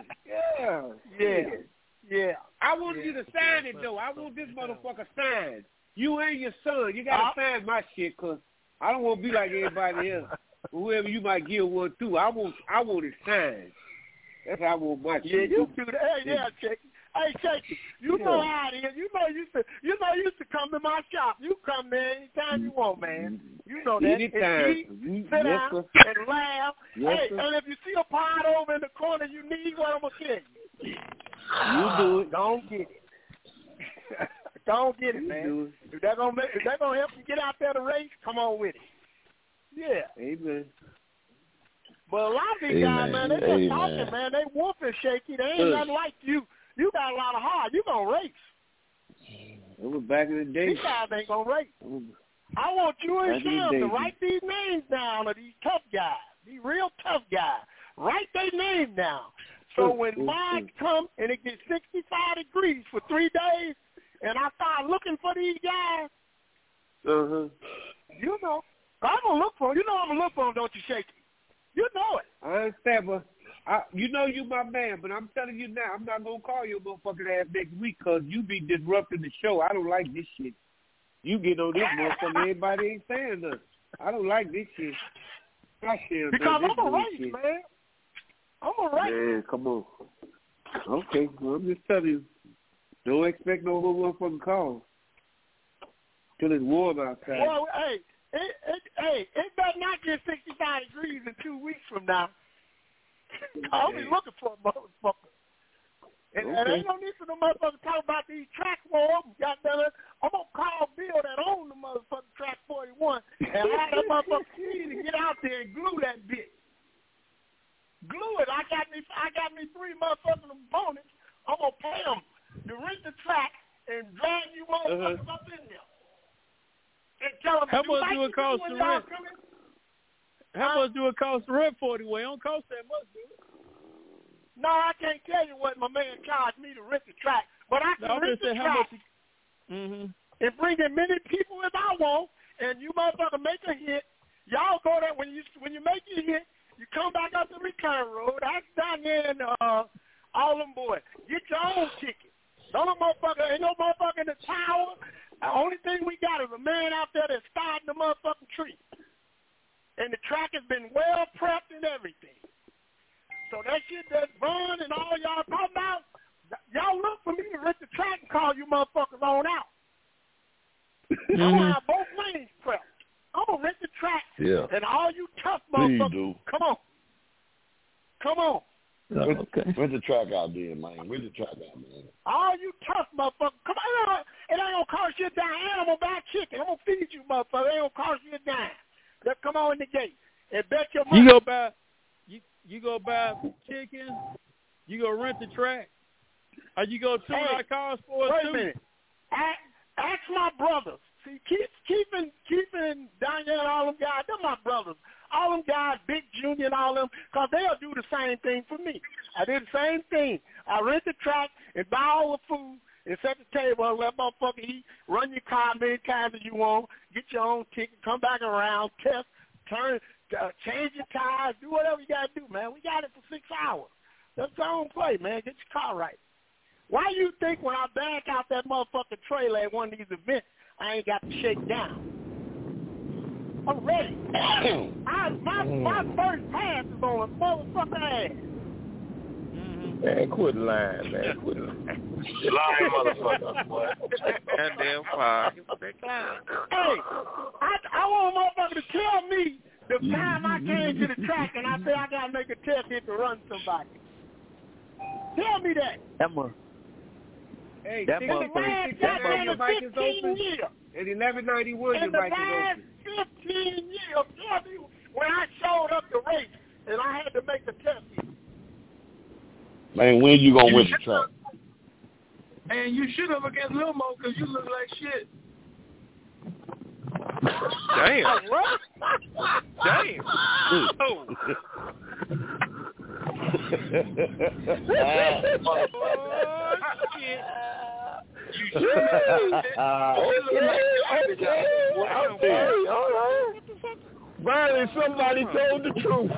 Speaker 6: Yeah. I want you to sign it, though. I want this motherfucker signed. You and your son. You got to sign my shit, because I don't want to be like everybody else. Whoever you might give one to, I want it signed. That's how I want my shit.
Speaker 16: Yeah, you do that. Hey, Shaky. Hey, Shaky, you know how it is. You know you used to come to my shop. You come there anytime you want, man. You know that.
Speaker 6: Anytime.
Speaker 16: Sit down and laugh. And if you see a pot over in the corner you need, what I'm going to tell you?
Speaker 6: You do it.
Speaker 16: Don't get it. Don't get it, man. If they're gonna help you get out there to race, come on with it. Yeah.
Speaker 6: Amen.
Speaker 16: But a lot of these guys, man, they just talking, man. They whooping, Shaky. They ain't nothing like you. You got a lot of heart. You gonna race.
Speaker 6: It was back in the day.
Speaker 16: These guys ain't gonna race. I want you and Sam to write these names down of these tough guys, these real tough guys. Write their name down. So when mine come and it gets 65 degrees for 3 days, and I start looking for these guys, you know, I'm gonna look for them. You know I'm gonna look for them, don't you, Shaky? You know it.
Speaker 6: I understand, but you know you my man, but I'm telling you now, I'm not going to call your motherfucking ass next week because you be disrupting the show. I don't like this shit. You get on this motherfucker, everybody ain't saying nothing. I don't like this shit.
Speaker 16: Because I'm a race, man. I'm a race.
Speaker 6: Man, come on. Okay, well, I'm just telling you, don't expect no more motherfucking call till it's warm outside.
Speaker 16: Well, hey, Hey, it better not get 65 degrees in 2 weeks from now. I'll be looking for a motherfucker. And ain't no need for the motherfucker talk about these track forms. Goddamn it, I'm going to call Bill that own the motherfucking track 41 and have that motherfucker to get out there and glue that bitch. Glue it. I got me 3 motherfucking opponents. I'm going to pay them to rent the track and drag you motherfuckers up in there. And tell them,
Speaker 14: how much do it cost to rent? How much do it cost to rent 40 way? It don't cost that much, do it?
Speaker 16: No, I can't tell you what my man charged me to rent the track, but I can rent the track and bring in many people as I want, and you motherfucker make a hit. Y'all go there when you make your hit, you come back up the return road. That's down there in all them boys. Get your own ticket. Ain't no motherfucker in the tower. The only thing we got is a man out there that's starting the motherfucking tree, and the track has been well prepped and everything. So that shit that Vaughn and all y'all talking about, y'all look for me to rent the track and call you motherfuckers on out. I'm going to have both lanes prepped. I'm going to rent the track.
Speaker 8: Yeah.
Speaker 16: And all you tough motherfuckers, come on.
Speaker 8: Rent the track out there, man. Rent the track out, man.
Speaker 16: All you tough motherfuckers, come on. It ain't going to cost you a dime. And I'm going to buy chicken. I'm going to feed you motherfuckers. It ain't going to cost you a dime. Just come on in the gate and bet your money.
Speaker 14: You go buy chicken, you go rent the track, or you go tune our cars for us too.
Speaker 16: Wait a minute. Ask my brothers. See, keeping Daniel and all them guys, they're my brothers. All them guys, Big Junior and all them, because they'll do the same thing for me. I did the same thing. I rent the track and buy all the food and set the table and let motherfucker eat, run your car many times as you want, get your own ticket, come back around, test, turn, change your tires, do whatever you got to do, man. We got it for 6 hours. Let's go and play, man. Get your car right. Why you think when I back out that motherfucking trailer at one of these events, I ain't got to shake down? I'm ready. My first pass is on a motherfucking ass.
Speaker 11: Man, quit lying, man. Quit lying.
Speaker 8: Lying motherfucker, boy.
Speaker 11: Goddamn fire.
Speaker 16: Hey, I want a motherfucker to tell me the time I came to the track and I said I got to make a test hit to run somebody. Tell me that.
Speaker 6: Hey,
Speaker 16: that motherfucker.
Speaker 6: your mic is open. At 1191, your mic is open.
Speaker 16: 15 years, tell me when I showed up to race and I had to make a test hit.
Speaker 8: Man, when you gonna win the track?
Speaker 17: Man, you should have against Lil Mo because you look like shit.
Speaker 11: Damn. Damn.
Speaker 17: Oh.
Speaker 11: Shit.
Speaker 17: You should have.
Speaker 11: Okay. All right. Finally, somebody told the truth.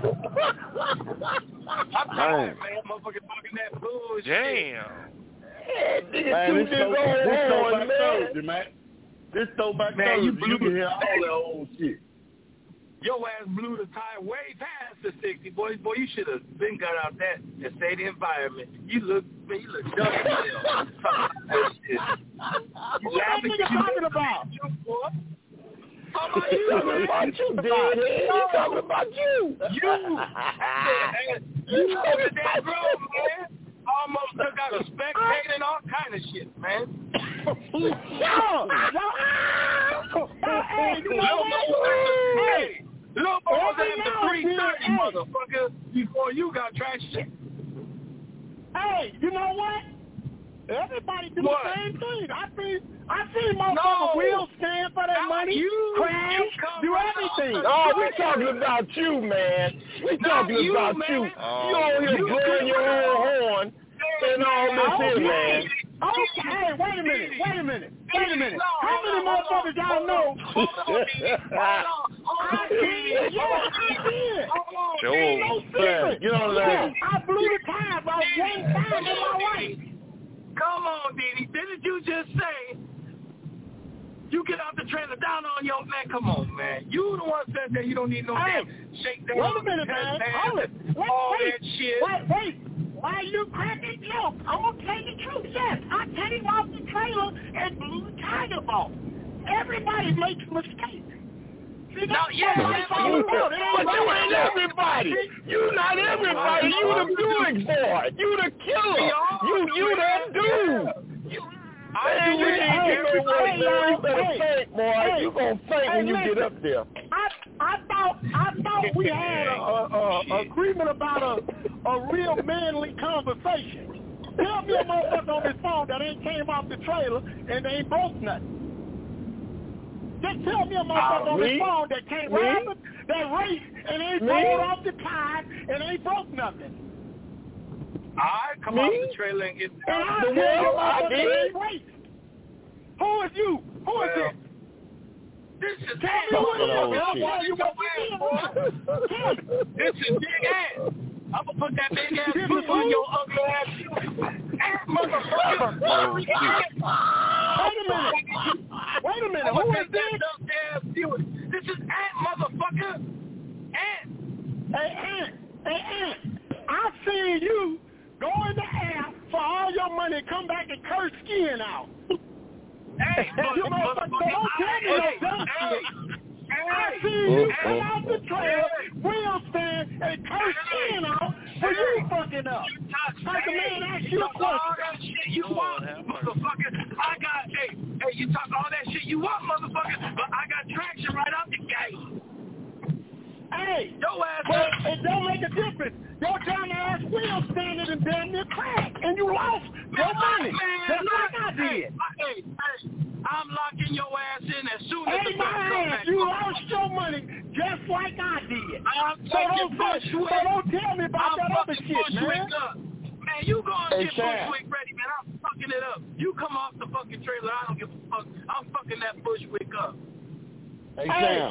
Speaker 17: I'm tired, man. Motherfucker talking that bullshit.
Speaker 11: Damn.
Speaker 8: Man, this man. This throwback Thursday. You can hear all that old shit.
Speaker 17: Your ass blew the tire way past the 60, boy. Boy, you should have been got out that and stayed in the environment. You look dumb as hell.
Speaker 16: What that nigga talking about?
Speaker 11: He's talking about you, Daddy. He's talking about you.
Speaker 17: You talking that grown, man. Almost took out a spectator and all kind of shit, man. Hey, Lil Mo was at the 330, motherfucker, before you got trash shit.
Speaker 16: Hey, you know what? Everybody do the same thing. I see motherfuckers wheels stand for their money, crash, do everything.
Speaker 11: Oh, we talking about you, man. We talking about you. You on here blowing your own horn and all this here, man.
Speaker 16: Okay, wait a minute. How many motherfuckers y'all know? I did.
Speaker 11: Get on that.
Speaker 16: I blew the tire about one time in my life.
Speaker 17: Come on, Diddy. Didn't you just say you get out the trailer down on your man? Come on, man. You the one said that you don't need no damn shakedown.
Speaker 16: Wait a minute, man.
Speaker 17: All that shit.
Speaker 16: Wait. Why you cracking jokes? I'm going to tell you the truth. Yes, I came off the trailer and blew the tire off. Everybody makes mistakes.
Speaker 17: No, yeah,
Speaker 11: but you ain't everybody. You not everybody. You the Buick boy. You the killer. You that dude. You better fake, boy. You gonna fake when you get up there.
Speaker 16: I thought we had a agreement about a real manly conversation. Tell me a motherfucker on this phone that ain't came off the trailer and they ain't broke nothing. Just tell me a motherfucker on this phone that came out that race and ain't rolled off the tide and ain't broke nothing.
Speaker 17: I come off the trailer and get
Speaker 16: the world. I did. Who is you? Who is this?
Speaker 17: This is
Speaker 16: Tell me
Speaker 17: This is Big Ass. I'm gonna put that big ass foot on your ugly ass. Motherfucker.
Speaker 16: Wait a minute. Who is this?
Speaker 17: This is Ant, motherfucker. Ant.
Speaker 16: Hey, Ant. I've seen you go in the air for all your money, come back and curse skin out.
Speaker 17: Hey,
Speaker 16: you motherfucker, don't tell me no dumb shit. I see you come out the trail, wheel stand, and curse skin out for you fucking up. Like a man ask you a question.
Speaker 17: All that shit you want, motherfucker. I got, hey, you talk all that shit you want, motherfucker, but I got traction right out the gate.
Speaker 16: Hey,
Speaker 17: your ass,
Speaker 16: but it don't make a difference. Your dumb ass wheel standing and damn near cracked, and you lost your money. Just like I did.
Speaker 17: Hey, I'm locking your ass in as soon as
Speaker 16: the
Speaker 17: fuck come back.
Speaker 16: You lost your money just like I did. So don't tell me about that other shit, man.
Speaker 17: Man, you go and get Bushwick ready, man. I'm fucking it up. You come off the fucking trailer. I don't give a fuck. I'm fucking that Bushwick up.
Speaker 16: Hey,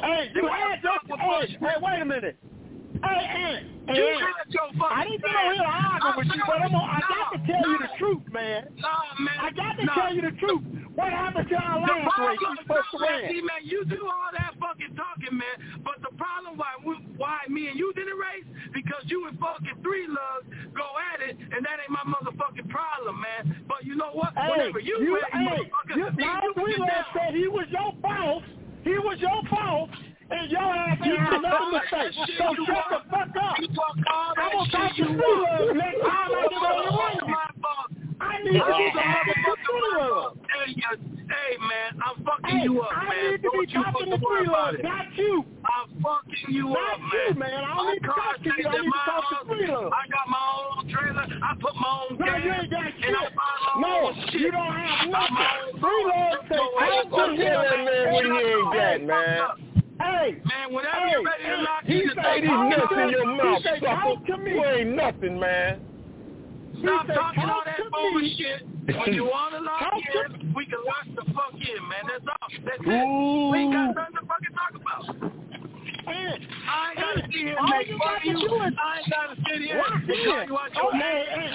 Speaker 16: wait a minute. Hey, I didn't get on here to argue with you, but I got to tell you the truth, man. I got to tell you the truth. What happened to our last race?
Speaker 17: See, man, you do all that fucking talking, man. But the problem why me and you didn't race, because you and fucking Three Lugs go at it, and that ain't my motherfucking problem, man. But you know what? Whenever you
Speaker 16: Three Lugs said he was your boss. He was your boss. And your ass ain't have nothing to say. So shut the fuck up. I'm going to talk to Three Lugs next time I get on the radio. I need to be talking to Three Lugs.
Speaker 17: Hey, man, I'm fucking you up, man.
Speaker 16: I need to be talking to Three Lugs, not you.
Speaker 17: I'm fucking you up, man.
Speaker 16: Not you, man. I don't need to talk to you. I need to talk to Three Lugs.
Speaker 17: I got my own trailer. I put my own gas.
Speaker 16: No, you ain't got shit. No, you don't have nothing. Three Lugs say,
Speaker 11: I'm going to tell that man what he ain't got, man.
Speaker 16: Hey,
Speaker 17: man, whenever you're ready to lock in,
Speaker 11: he say these nuts in your mouth, sucker. You ain't nothing, man.
Speaker 17: Stop talking all that bullshit. When you want to lock in, we can lock the fuck in, man. That's all. That's it. We ain't got nothing to fucking talk about. I ain't got to sit here and make fun of you. I ain't got to sit here and tell you what your name.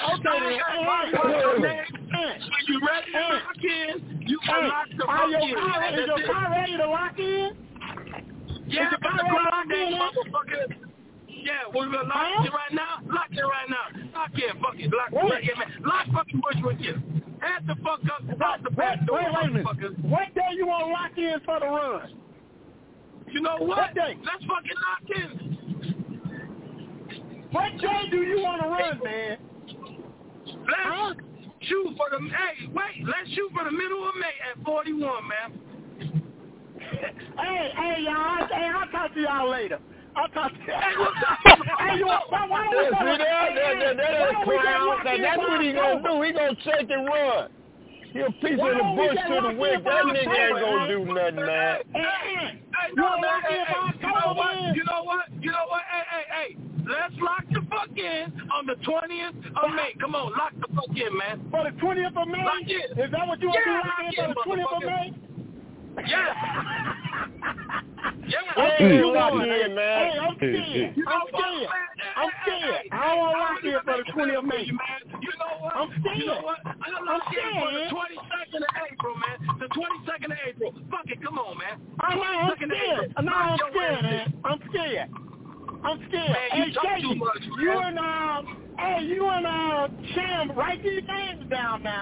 Speaker 17: When you ready to lock in, you can lock the fuck in.
Speaker 16: Is your car ready to lock in?
Speaker 17: Yeah, but the ground ain't motherfucker. Yeah, we're gonna lock it right now. Lock it right now. Lock it, fucking lock it, man. Lock fucking Bushwick in. Head the fuck up. Out the back door, motherfuckers.
Speaker 16: What day you want to lock in for the run?
Speaker 17: You know what?
Speaker 16: What day?
Speaker 17: Let's fucking lock in.
Speaker 16: What day do you want to run, man?
Speaker 17: Let's shoot for the. Hey, wait. Let's shoot for the middle of May at 41, man.
Speaker 16: Hey, y'all. Hey, I'll talk to y'all later. I'll talk to you. Hey, you want
Speaker 11: that's what he gonna do. He gonna shake and run. He'll piece of the bush to the wind. That nigga ain't gonna do nothing, man.
Speaker 17: You know what? Hey. Let's lock the fuck in on the 20th of May. Come on, lock the fuck in, man.
Speaker 16: For the 20th of May?
Speaker 17: Lock in.
Speaker 16: Is that what you want to lock in for the 20th of May?
Speaker 17: Yeah.
Speaker 11: Hey, lock in, man.
Speaker 16: Hey, I'm scared. I don't want to lock in for the 20th of May.
Speaker 17: You know what?
Speaker 16: I'm scared.
Speaker 17: I'm scared for the 22nd of April, man. The 22nd of April. Fuck it, come on, man.
Speaker 16: I'm scared. I'm scared, man. I'm scared.
Speaker 17: Man,
Speaker 16: hey, Shady, you and Cham, write these names down now.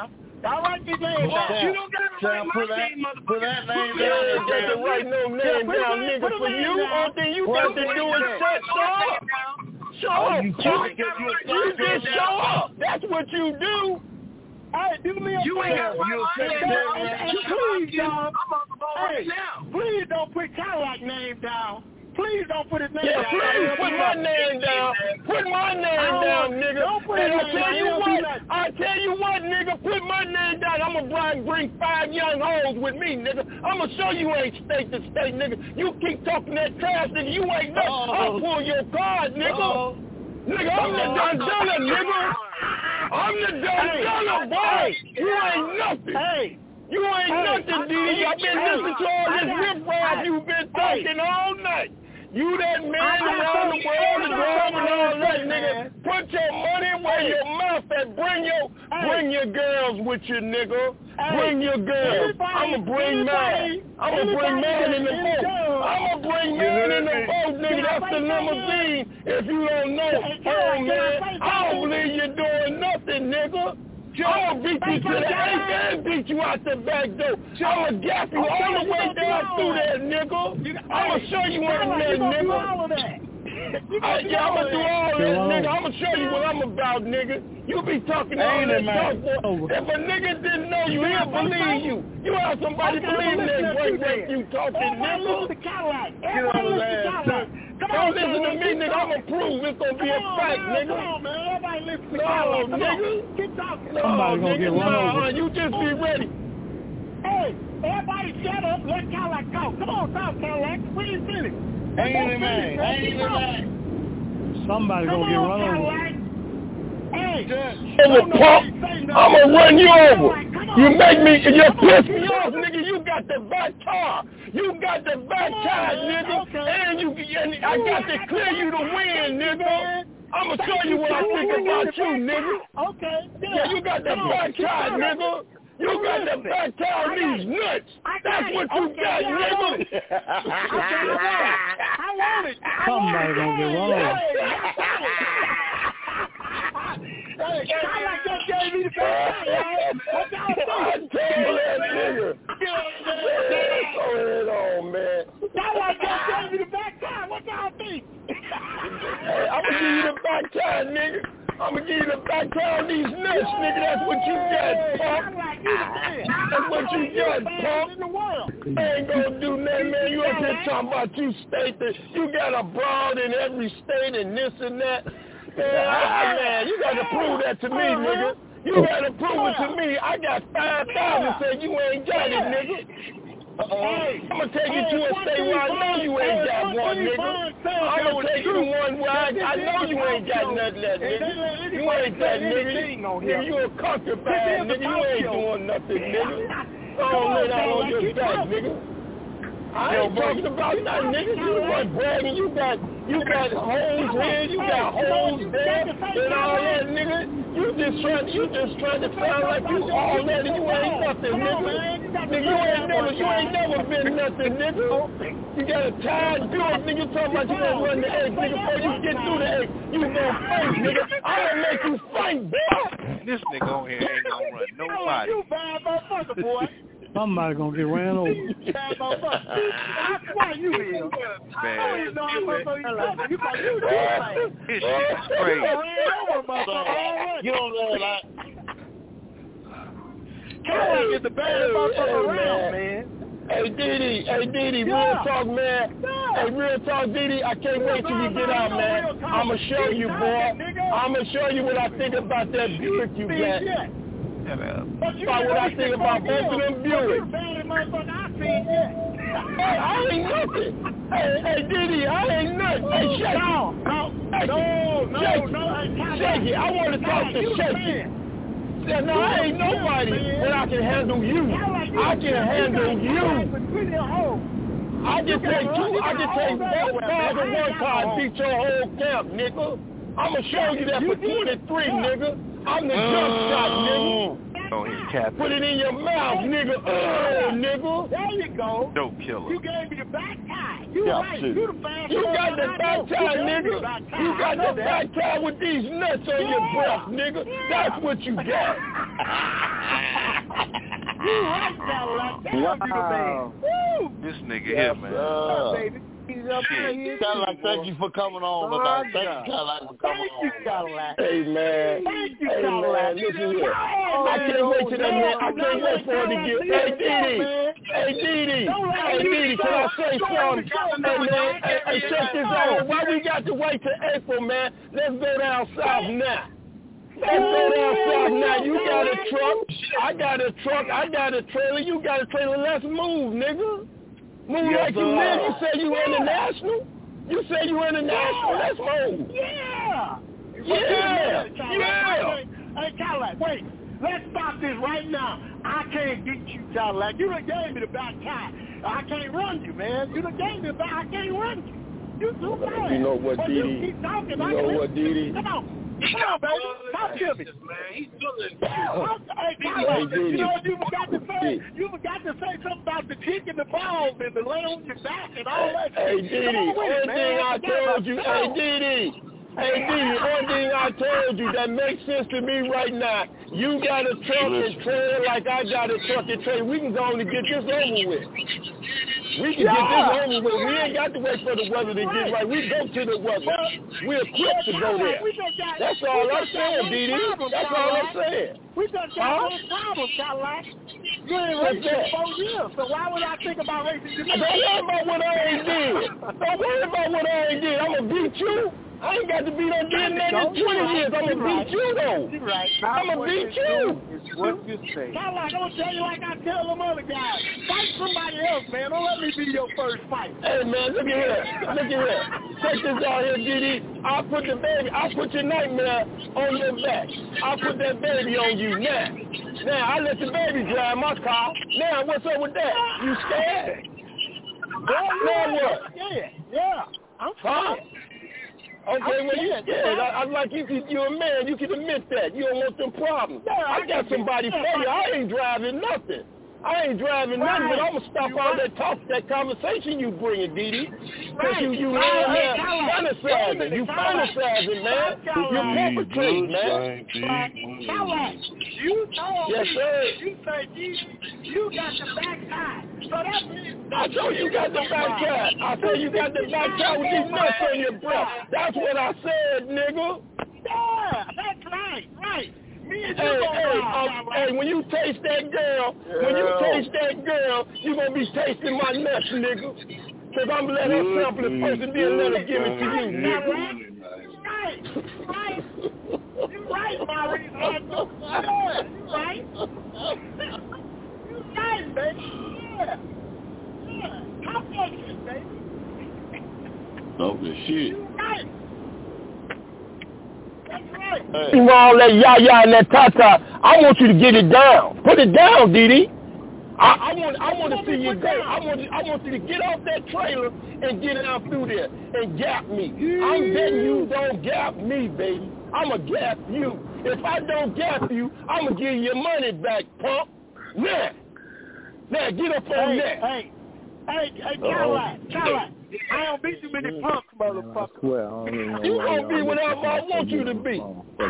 Speaker 16: I'll write his name down.
Speaker 17: You don't got to write my name, motherfucker.
Speaker 11: Put that name down. You got to write no name down, nigga. For you, all thing you got to do is show up. Show up. You just show up. That's what you do.
Speaker 16: Hey, do me a favor. Please, y'all. Hey, please don't put Cadillac name down. Please don't put his name down.
Speaker 11: Please put my name down. Put my name down, nigga.
Speaker 16: Don't put his name down.
Speaker 11: I tell you what, nigga, put my name down. I'm going to bring 5 young hoes with me, nigga. I'm going to show you ain't state to state, nigga. You keep talking that trash, nigga. You ain't nothing. I'll pull your card, nigga. Nigga, I'm the Donzella, nigga. I'm the Donzella, boy. You ain't nothing.
Speaker 16: Hey.
Speaker 11: You ain't nothing, D.D. I've been listening to all this riff-raff you've been talking all night. You that man around the world and all that, nigga. Put your money where your mouth at. Bring your girls with you, nigga. Bring your girls. I'ma bring mine. I'ma bring man in the boat. I'ma bring man in the boat, nigga. That's the limousine. If you don't know, oh man, I don't believe you're doing nothing, nigga. I'm going to beat you to the 8th and beat you out the back door. I'm going to gap you all the way down through there, nigga. I'm going to show you what I'm there, nigga. I'm going to do all that, nigga. I'm going to show you what I'm about, nigga. You be talking all that talk, boy. If a nigga didn't know you, he'll believe you. You have somebody believe that great you talking, nigga. Get on the last. Don't listen to me, nigga. I'm going to prove it's going to be a fact, nigga.
Speaker 16: Come on, man. Everybody listen to
Speaker 11: Cadillac. No, nigga.
Speaker 16: Keep talking.
Speaker 11: Somebody's going to get run over. You just be ready.
Speaker 16: Hey, everybody shut up. Let Cadillac go. Come on, talk, Cadillac. We ain't finished.
Speaker 8: Ain't man.
Speaker 12: Somebody's going to get run over.
Speaker 16: Hey,
Speaker 11: I'ma run you over. You piss me off, nigga. You got the back car. You got the back tire, nigga. And I got to clear you to win, nigga. I'ma show you what I think about you, nigga.
Speaker 16: Okay.
Speaker 11: Yeah, you got the back tire, nigga. You got the back tire on these nuts. That's what you got, nigga.
Speaker 16: I want it.
Speaker 12: Somebody's gonna get run over.
Speaker 16: Hey, Cadillac just gave me the back tire. What y'all think?
Speaker 11: I told that nigga. Go ahead on, man.
Speaker 16: Cadillac just gave me the back tire. What y'all think?
Speaker 11: Hey, I'm gonna give you the back tire, nigga. I'm gonna give you the back tire on these nuts, nigga. That's what you got, punk. That's what you got, punk. I ain't gonna do nothing, man. You up here talking about you state that you got a broad in every state and this and that. Man, you gotta prove that to me, nigga. You gotta prove it to me. I got 5,000 say you ain't got it, nigga. I'm gonna take you to a state where I know you ain't got one, nigga. I'm gonna take you to one where I know you ain't got nothing that, nigga. You ain't that, nigga. Nigga, you a concubine, nigga. You ain't doing nothing, nigga. Don't lay down on your back, nigga. I ain't talking about nothing, nigga. You weren't bragging. You got holes here, you got holes there, and all that, nigga. You just trying to sound like you all that, and you ain't nothing, nigga. Nigga, you ain't never been nothing, nigga. You got a tired build, nigga. Talking about you gonna run the egg, nigga. Before you get through the egg, you gonna fight, nigga. I'm gonna make you fight, boy.
Speaker 18: This nigga on here ain't gonna run nobody.
Speaker 16: You bad motherfucker, boy.
Speaker 12: Somebody's gonna get ran over.
Speaker 16: That's why you here.
Speaker 18: Man,
Speaker 16: You got you
Speaker 18: this shit's crazy.
Speaker 8: You don't know that.
Speaker 16: Cadillac is the baddest motherfucker around, man.
Speaker 11: Hey, Didi, real talk, man. Hey, real talk, Didi. I can't wait till you get out, man. I'ma show you, boy. I'ma show you what I think about that Buick you got. About what I think about both of them Buicks. I ain't nothing. Hey, Didi, I ain't nothing. Hey, Shake it. Shake it. I want to talk to Shake it. No, I ain't nobody, but I can handle you. I can handle you. I can take both cars and one car and beat your whole camp, nigga. I'ma show you that for 23, nigga. I'm the jump shot, nigga. Put it in your mouth, nigga. Nigga.
Speaker 16: There you go.
Speaker 18: Dope killer.
Speaker 16: You gave me the back tie. You right. You the fast.
Speaker 11: You got the back tie, nigga. You got the back tie with these nuts on your breath, nigga. That's what you got.
Speaker 16: right, Cadillac.
Speaker 9: Wow.
Speaker 16: Woo!
Speaker 18: This nigga here, man.
Speaker 16: Baby.
Speaker 8: Cadillac, thank you for coming on tonight. Thank you, Cadillac, for coming on.
Speaker 16: Cadillac.
Speaker 9: Hey, man.
Speaker 16: Thank you,
Speaker 9: Hey,
Speaker 16: Cadillac.
Speaker 9: man, listen here. I can't wait till that man. I can't wait for it to get. Hey, Didi. Hey, Didi. Hey, Didi, can I say something? Hey, man. Hey, check this out. Why we got to wait till April, man? Let's go down south now. Let's go down south now. You got a truck. I got a truck. I got a trailer. You got a trailer. Let's move, nigga. Move
Speaker 8: Yes,
Speaker 9: like you live. You say you international? You say you international? Let's move.
Speaker 16: Yeah.
Speaker 9: Yeah.
Speaker 16: Hey, Cadillac, wait. Let's stop this right now. I can't beat you, Cadillac. You done gave me the back tie. I can't run you, man. You done gave me the back. I can't run you. You too bad.
Speaker 9: You know what, Didi?
Speaker 16: You keep talking.
Speaker 9: You know what, Didi?
Speaker 16: Come on, baby. Talk to me.
Speaker 17: He's feeling
Speaker 16: Hey, Cadillac, you know what you forgot to say? You forgot to say something about the chick and the balls and the lay on your back and all that
Speaker 9: Hey,
Speaker 16: shit.
Speaker 9: Didi, only thing I told you, hey, Didi, only thing I told you that makes sense to me right now, you got a truck and trailer like I got a truck and trailer. We can go on and get this over with. We can get this over with. We ain't got to wait for the weather to get right. We go to the weather. We're equipped to go there. That's all I'm saying, Didi. That's all I'm saying.
Speaker 16: We just got one problem, Cadillac. You ain't racing for 4 years, so why would I think about racing you?
Speaker 9: Don't worry about what I ain't did. Don't worry about what I ain't did. I'm going to beat you. I ain't got to beat on doing that in 20 years. I'm going to beat you, though.
Speaker 16: You're right.
Speaker 9: I'm going to beat you.
Speaker 14: It's what you say.
Speaker 16: Cadillac, I'm going to tell you like I tell them other guys. Fight somebody else, man. Don't let me be your first fight.
Speaker 9: Hey, man, look at here. Look at here. Check this out here, Didi. I'll put the baby, I'll put your nightmare on your back. I'll put that baby on you now. Now, I let the baby drive my car. Now, what's up with that? You scared? Now what?
Speaker 16: Yeah. I'm fine.
Speaker 9: Okay, well, you scared. I like you. You're a man. You can admit that. You don't want them problems. I got somebody for you. I ain't driving nothing. I ain't driving nothing, but I'm going to stop all that talk, that conversation you bringing, Didi. Because you fantasizing. You fantasizing, man. You're perpetrating, man.
Speaker 16: You told
Speaker 9: yes, sir.
Speaker 16: You say, you got the back tie. So that means...
Speaker 9: I told you got the back tie. I told you got the back tie with these nuts on your breath. That's what I said, nigga.
Speaker 16: Yeah, that's right.
Speaker 9: Hey, when you taste that girl, you're going to be tasting my nuts, nigga. Because I'm going to let her sample it first and then let her give it to you, nigga.
Speaker 16: Right. You're right, Maurice. Yeah, you're right. You're right, baby. Yeah. Come on, shit, baby.
Speaker 8: Okay, shit.
Speaker 16: You're right.
Speaker 9: All that yah and that ta-ta, I want you to get it down. Put it down, Didi. I want to see you go. I want you to get off that trailer and get down through there and gap me. I'm betting you don't gap me, baby. I'm going to gap you. If I don't gap you, I'm going to give you your money back, punk. Now, get up on that.
Speaker 16: Hey, Cadillac. I don't beat you many punks, motherfucker.
Speaker 9: You gonna be whatever I want you to be.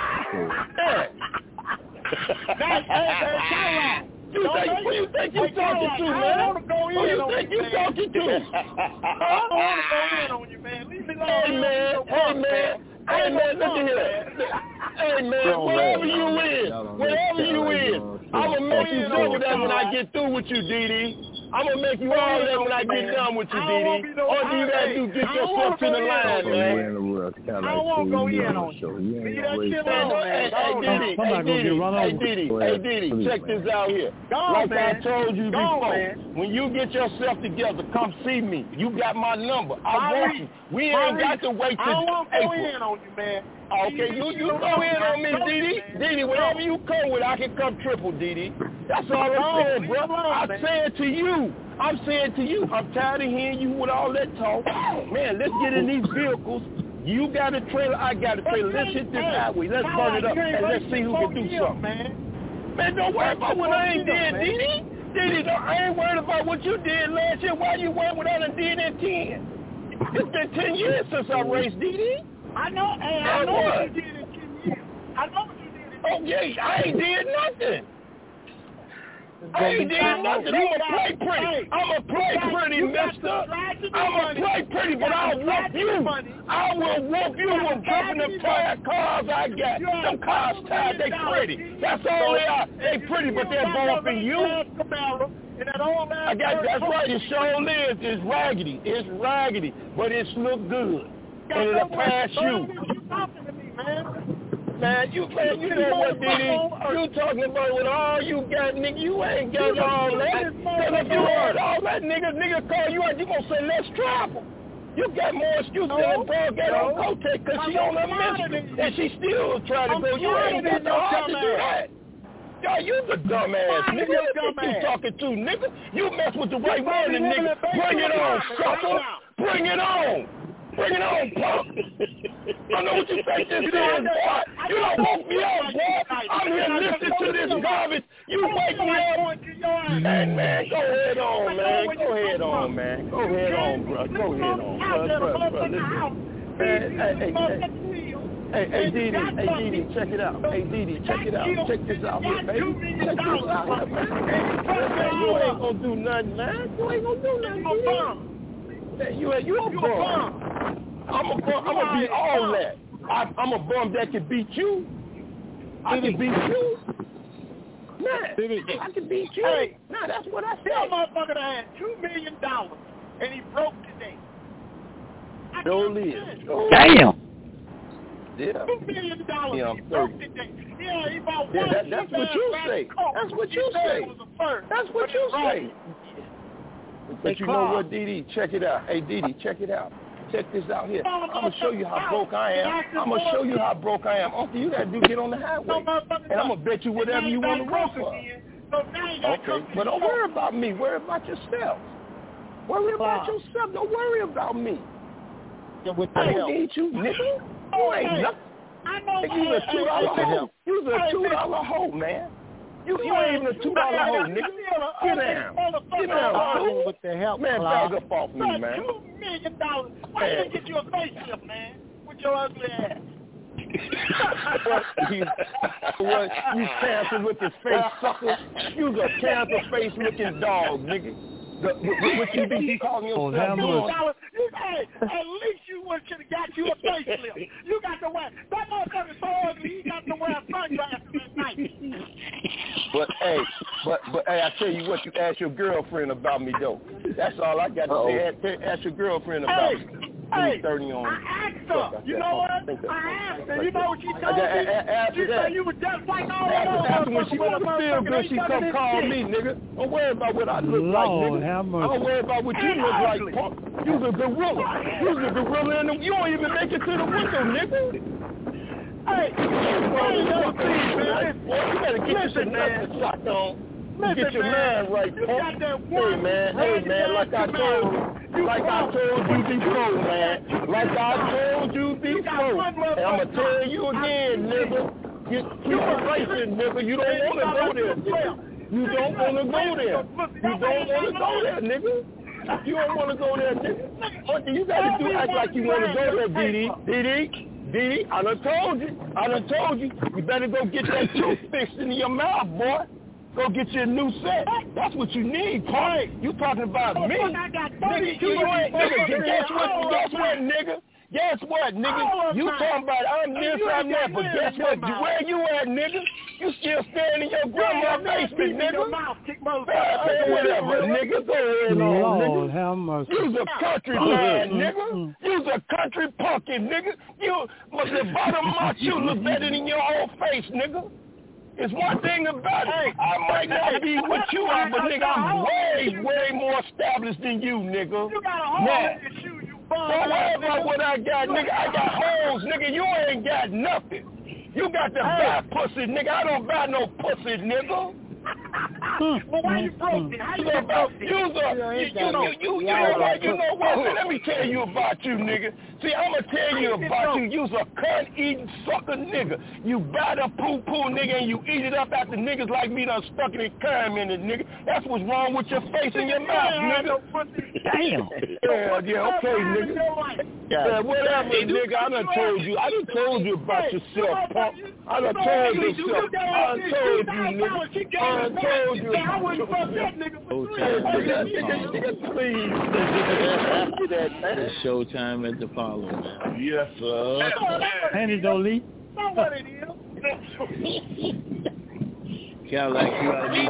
Speaker 16: Cadillac.
Speaker 9: Who you think you talking to, man? Who you think you talking to?
Speaker 16: I don't want to go in on you, man. Leave me alone.
Speaker 9: Hey, man, look at here. Hey, man, wherever you is, I'm going to make you double that when I get through with you, Didi. I'm going to make you all that when I get done with you, Didi. All you got to do is get yourself to the line, man.
Speaker 16: I won't go in on you. Leave that shit alone, man.
Speaker 9: Hey, Didi, check this out here. Like I told you before, when you get yourself together, come see me. You got my number. I want you. We ain't got to wait till April.
Speaker 16: I won't go in on you, man.
Speaker 9: Okay, you go in on me, Didi. Didi, whatever you come with, I can come triple, Didi. That's all I'm saying, bro. I'm saying to you, I'm tired of hearing you with all that talk. Man, let's get in these vehicles. You got a trailer, I got a trailer. Let's hit this highway. Let's burn it up, and let's see who can do something. Man, don't worry about what I ain't did, Didi. Didi, I ain't worried about what you did last year. Why you worried what I done did in 10? It's been 10 years since I raced, Didi.
Speaker 16: I know what you did in 10 years. I know what you did in 10 years.
Speaker 9: Oh, yeah, I ain't did nothing.
Speaker 11: I ain't did nothing. I'ma play pretty. I'ma play pretty, mister. I'ma play pretty, but I'll whoop you. I will whoop you with jumping them tired cars I got. Them cars tired, they pretty. That's all they are. They pretty, but they're bumping you. I got that's right. It sure is. It's raggedy. It's raggedy, but it's look good, and it'll pass you. Man, you know what, Diddy? You talking about with all you got, nigga. You ain't got all that. Cause if you heard all that, nigga call you out, you gonna say let's travel. You got more excuses than that dog got on Kotek because she on her mission and she still trying to go. You ain't got the heart to do that. Yo, you the dumbass, nigga. What you talking to, nigga? You mess with the right man, nigga. Bring it on, sucker. Bring it on. Bring it on, punk. I know what you think this is, boy. You don't woke me up, boy. I'm here listening to this garbage. You wake me up. Hey, man, go ahead on, man. Go ahead on, man. Go ahead on, bro. Go ahead on, bro. Listen. Man, hey, Didi, check it out. Hey, Didi, check it out. Check this out here, baby. Check this out here, man. You ain't gonna do nothing, man. You ain't gonna do nothing. You a bum. I'm a be all that. I'm a bum that can beat you. I can beat you. Man, I can beat you.
Speaker 16: Hey,
Speaker 11: nah, that's what I said.
Speaker 16: That motherfucker had $2 million and he broke today.
Speaker 11: Don't live.
Speaker 12: Damn.
Speaker 11: Yeah.
Speaker 16: $2 million.
Speaker 11: Yeah,
Speaker 16: he broke today. Yeah, he bought one.
Speaker 11: That's what you say. That's what you say. That's what you say. But you know what, Didi? Check it out. Hey, Didi, check it out. Check this out here. I'm going to show you how broke I am. I'm going to show you how broke I am. All you got to do is get on the highway. And I'm going to bet you whatever you want to run for. Okay, but don't worry about me. Worry about yourself. Worry about yourself. Don't worry about me. I don't need you, nigga. You ain't nothing. You was a $2 hoe. You was a $2 hoe, man. You ain't even a $2 hoe, nigga. Get down. Get down,
Speaker 12: with the help,
Speaker 11: man, bag up off me, man.
Speaker 16: $2 million. Why you get you a facelift, man, with your ugly ass?
Speaker 11: What? You cancer looking face sucker. You's a cancer face looking dog, nigga. What you be calling yourself doing?
Speaker 16: Hey, at least you should have got you a facelift. You got to wear that motherfucker so ugly. You got to wear sunglasses at night.
Speaker 11: But hey, I tell you what, you ask your girlfriend about me though. That's all I got to say. Ask your girlfriend about me.
Speaker 16: Hey,
Speaker 11: 30 on.
Speaker 16: I asked her. You know what? I asked her. You know what she told me? She said you were just like all of those.
Speaker 11: After when she want to feel good, she come call me, nigga. Don't worry about what I look like, nigga. Don't worry about what you look like, punk. You's a gorilla. You's a gorilla in the... You don't even make it to the window, nigga. Hey, you better get your man shot on. Get your man right, punk. Hey, man, like I told you before, man. Like I told you before. And I'm going to tell you again, nigga. Keep it racing, nigga. You don't want to go there, nigga. You don't want to go there. You don't want to go there, nigga. You don't want to go there, nigga. What you got to do act like you want to go there, Didi, I done told you. You better go get that tooth fixed into your mouth, boy. Go get you a new set. That's what you need, punk. You talking about me. Nigga, you ain't, nigga, guess what, nigga? Guess what, nigga? You talking about I'm this, I'm that, but guess what? Where you at, nigga? You still standing in your grandma's basement, nigga. Whatever, nigga. Go ahead on, nigga. You's a country man, nigga. You's a country punkin, nigga. You, the bottom of my shoe look better than your whole face, nigga. It's one thing about it. I might not be what you are, but nigga, I'm way more established than you, nigga.
Speaker 16: You got a hole in your shoe, you bum.
Speaker 11: Don't worry about what I got, nigga. I got holes, nigga. You ain't got nothing. You got to buy pussy, nigga. I don't buy no pussy, nigga.
Speaker 16: Well, why you broke it? How you broke it?
Speaker 11: You know what? Let me tell you about you, nigga. See, I'm going to tell you about you. You's a cunt-eating sucker nigga. You buy the poo-poo, nigga, and you eat it up after niggas like me done stuck it and cum in it, nigga. That's what's wrong with your face and your mouth, nigga.
Speaker 12: Damn.
Speaker 11: Yeah, okay, nigga. Yeah, whatever, nigga. I done told you about yourself, punk. I done told yourself. I done told you, nigga. I done told you. I wouldn't fuck that nigga. Please.
Speaker 19: It's showtime at the Apollo, man.
Speaker 11: Yes, sir.
Speaker 12: Hand it though, Lee.
Speaker 16: That's what it is.
Speaker 19: Cadillac, you ought to be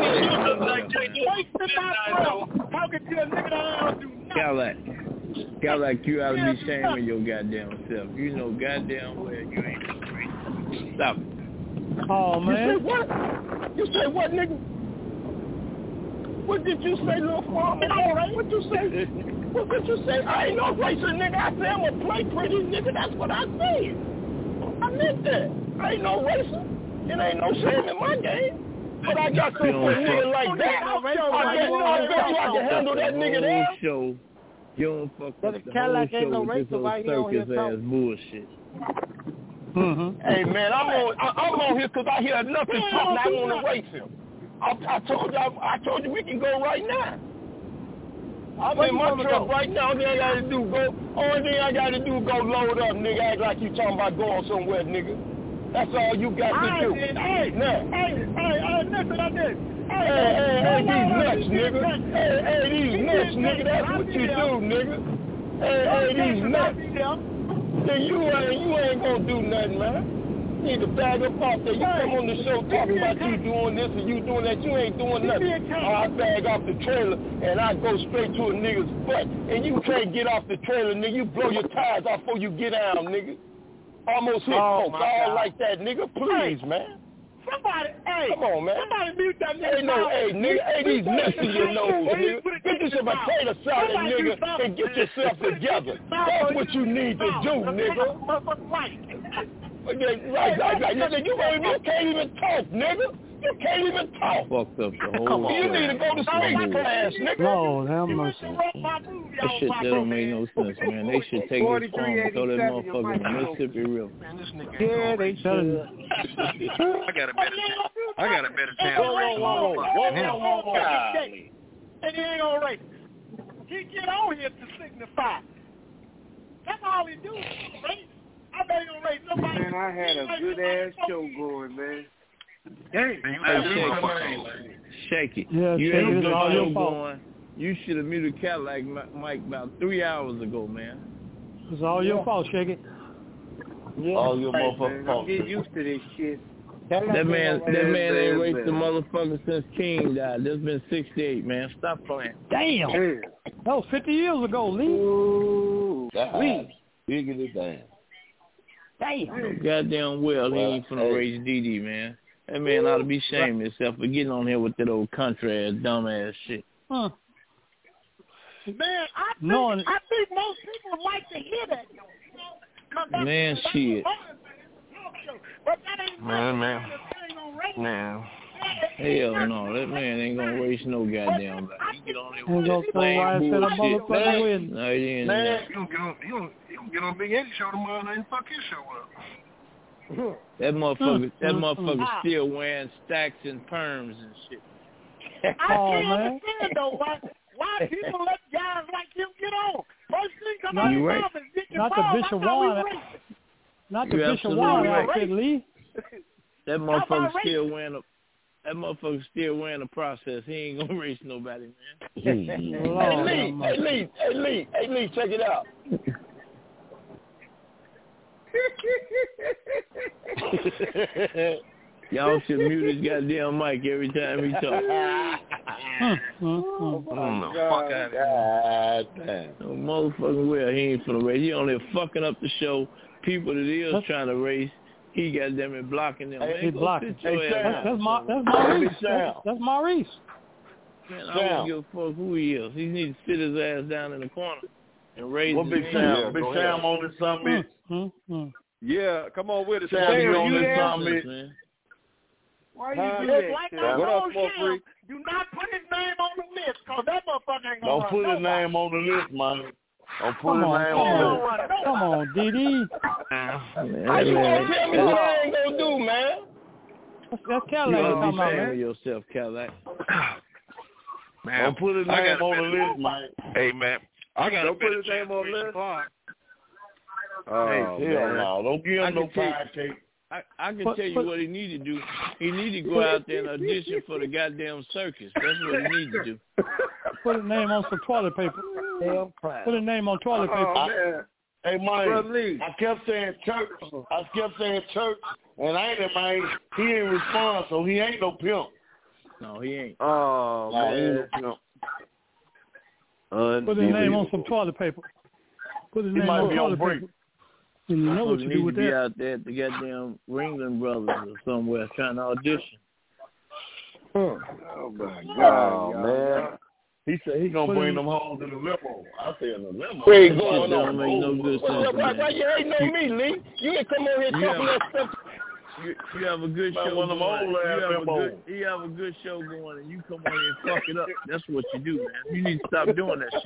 Speaker 19: Cadillac, you ought to be shaming your goddamn self. You know goddamn well you ain't great. Stop it.
Speaker 12: Oh, man.
Speaker 11: You say what? You say what, nigga? What did you say, little farmer? What you say? What did you say? I ain't no racer, nigga. I say I'm a play pretty, nigga. That's what I said. I meant that. I ain't no racer. It ain't no shame in my game. But I got some for a nigga like that. I bet you I can handle that nigga there.
Speaker 19: Show. You don't fuck with the whole show with this old circus ass bullshit.
Speaker 11: Hey man, I'm on here because I hear nothing talk and I want to race him. I told you we can go right now. I'm in my truck right now. Only thing I got to do go load up, nigga. Act like you talking about going somewhere, nigga. That's all you got to do.
Speaker 16: Hey, listen, I did.
Speaker 11: Hey, these nuts, nigga. Hey, these nuts, nigga. That's what you do, nigga. Hey, these nuts. Then you ain't gonna do nothing, man. You need to bag up off there. You come on the show talking about you doing this and you doing that. You ain't doing nothing. I bag off the trailer and I go straight to a nigga's butt. And you can't get off the trailer, nigga. You blow your tires off before you get down, nigga. Almost hit folks all like that, nigga. Please, man.
Speaker 16: Somebody,
Speaker 11: come on, man.
Speaker 16: Somebody mute that nigga.
Speaker 11: Hey, nigga. Hey, these nuts in your nose, nigga. Get you some potato salad, nigga, and get yourself together. That's what you need to do, nigga. Right. Nigga, you can't even talk, nigga. You can't even talk.
Speaker 19: Fucked up the whole
Speaker 11: You need to go to speech class, nigga.
Speaker 12: Lord have mercy.
Speaker 19: That shit don't make no sense, man. They should take this phone and throw that motherfucker in the Mississippi River.
Speaker 12: Yeah, they should.
Speaker 16: I got a better chance. And he ain't gonna race. He get on here to signify. That's all he do. Race. I bet he gonna race nobody.
Speaker 6: Man, I had a good ass show going, man.
Speaker 19: Dang. Shake it.
Speaker 12: Yeah,
Speaker 19: you
Speaker 12: shake
Speaker 19: ain't
Speaker 12: it. It's all your fault.
Speaker 19: going. You should have muted Cadillac Mike about 3 hours ago, man.
Speaker 12: It's all your fault, Shake it.
Speaker 11: Yeah. All your motherfucking fault.
Speaker 6: I'm getting used to this shit.
Speaker 19: That man ain't raced the motherfucker since King died. There's been 68, man. Stop playing.
Speaker 12: Damn. That was 50 years ago, Lee.
Speaker 11: Ooh. Lee. Bigger than
Speaker 12: damn.
Speaker 19: Goddamn well, he ain't finna race DD, man. That man ought to be ashamed of himself for getting on here with that old country ass, dumb ass shit.
Speaker 16: Man, I think most people like to hear that.
Speaker 19: Man, shit.
Speaker 18: Man.
Speaker 19: Hell no, that man ain't gonna race no goddamn body. He get on there with that
Speaker 12: same
Speaker 19: bullshit. No, he ain't.
Speaker 18: Man, you don't get on Big Eddie show tomorrow and fuck his show up.
Speaker 19: That motherfucker still wearing stacks and perms and shit.
Speaker 16: I can't understand though why people let guys like him get on. First thing come out your mouth is get your
Speaker 12: Not the Bishop Warren. Not the Bishop Warren outfit, Lee.
Speaker 19: That motherfucker still wearing a process. He ain't gonna race nobody, man.
Speaker 11: Hey Lee, check it out.
Speaker 19: Y'all should mute his goddamn mic every time he talks.
Speaker 18: Fuck out of here.
Speaker 19: No motherfucking well, he ain't finna race. He only fucking up the show. People that is trying to race, he got them and blocking them.
Speaker 12: He blocking. That's Maurice. That's Maurice.
Speaker 19: Man, I don't give a fuck who he is. He needs to sit his ass down in the corner and raise his
Speaker 8: Big Sam? Big Sam on this summit.
Speaker 5: Yeah, come on with it.
Speaker 8: Sam, you on this summit,
Speaker 19: man.
Speaker 16: Why you do that? Like Sam, do not put his name on the list, because that motherfucker ain't gonna
Speaker 8: Don't put his name on the list, man. Don't put his name
Speaker 12: on the list. Come on, DD.
Speaker 11: How you gonna tell me what I ain't gonna do, man?
Speaker 12: That's Cadillac you're talking about, man.
Speaker 19: Yourself, Cadillac.
Speaker 8: Man, don't put his name on the list, man.
Speaker 18: Hey, man. I got
Speaker 5: Don't put his name on the list.
Speaker 8: Hell no. Don't give him no pie cake.
Speaker 19: I can tell you what he need to do. He need to go out there and audition for the goddamn circus. That's what he need to do.
Speaker 12: Put his name on some toilet paper. Put his name on toilet paper.
Speaker 8: Hey, man, I kept saying church. And I ain't, man, he ain't respond, so he ain't no pimp.
Speaker 19: No, he ain't.
Speaker 13: Oh,
Speaker 8: no,
Speaker 13: man.
Speaker 8: He ain't no pimp.
Speaker 12: Put his name on some toilet paper. Put his name on toilet paper. And you know what you do with that.
Speaker 19: He need to be out there at the goddamn Ringling Brothers or somewhere trying to audition.
Speaker 8: Oh, my God, man. He said he gonna bring them home to the limo. I said the limo.
Speaker 11: Where you going on?
Speaker 19: No good sense,
Speaker 11: why you hating on me, Lee? You ain't come over here talking that stuff.
Speaker 19: You have a good show
Speaker 8: one of them old
Speaker 19: you have a good show going, and you come on here and fuck it up. That's what you do, man. You need to stop doing that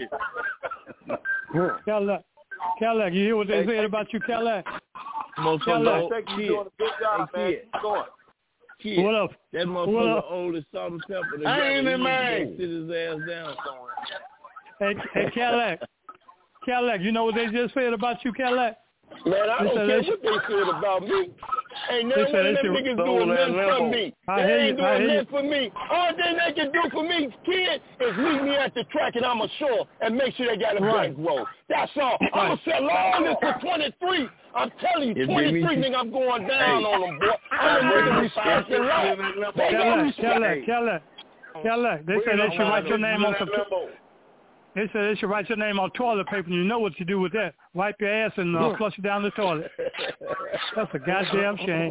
Speaker 19: shit.
Speaker 12: Cadillac, you hear what they said about you, Cadillac?
Speaker 19: Motherfucker,
Speaker 13: you doing a good job, man. Keep going.
Speaker 19: Kid,
Speaker 12: what up?
Speaker 19: That motherfucker old as salt and pepper.
Speaker 8: I ain't in, man.
Speaker 19: Sit his ass down somewhere.
Speaker 12: Hey, Cadillac, you know what they just said about you, Cadillac?
Speaker 11: Man, I don't care what they said about me. Ain't none of them niggas doing nothing for me. They ain't doing nothing for me. All thing they can do for me, kid, is meet me at the track and I'm ashore and make sure they got a bankroll. That's all. I'm going to sell all this for 23. I'm telling you, 23, nigga, I'm going down on them, boy. I'm a nigga respecting life. They don't respect.
Speaker 12: Cadillac, they said they should write your name on some... They said they should write your name on toilet paper, and you know what you do with that. Wipe your ass and flush it down the toilet. That's a goddamn shame.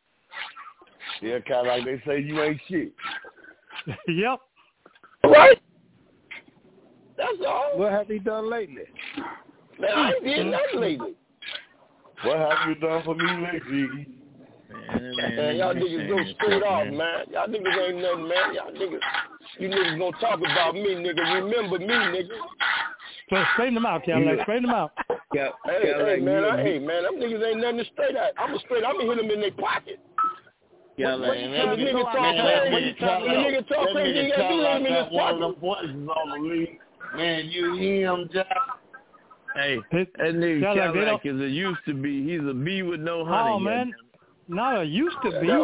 Speaker 8: Yeah, kind of like they say you ain't shit.
Speaker 12: Yep.
Speaker 11: Right? That's all.
Speaker 13: What have he done lately?
Speaker 11: Man, I ain't did nothing lately.
Speaker 8: What have you done for me lately?
Speaker 11: Man, y'all niggas go straight off, man. Y'all niggas ain't nothing, man. You niggas gonna talk about me, nigga. Remember me, nigga.
Speaker 12: So straighten them out, Cadillac. Straighten them out.
Speaker 11: Hey, man, them niggas ain't nothing to straight at. I'm gonna hit them in their pocket.
Speaker 8: Yeah,
Speaker 11: when the nigga talk crazy, you gotta do him in his
Speaker 8: one of them voices on the league. Man, you hear him, Jack?
Speaker 19: Hey, that nigga Cadillac is a used to be. He's a bee with no honey.
Speaker 12: Oh, man. Not a used to be.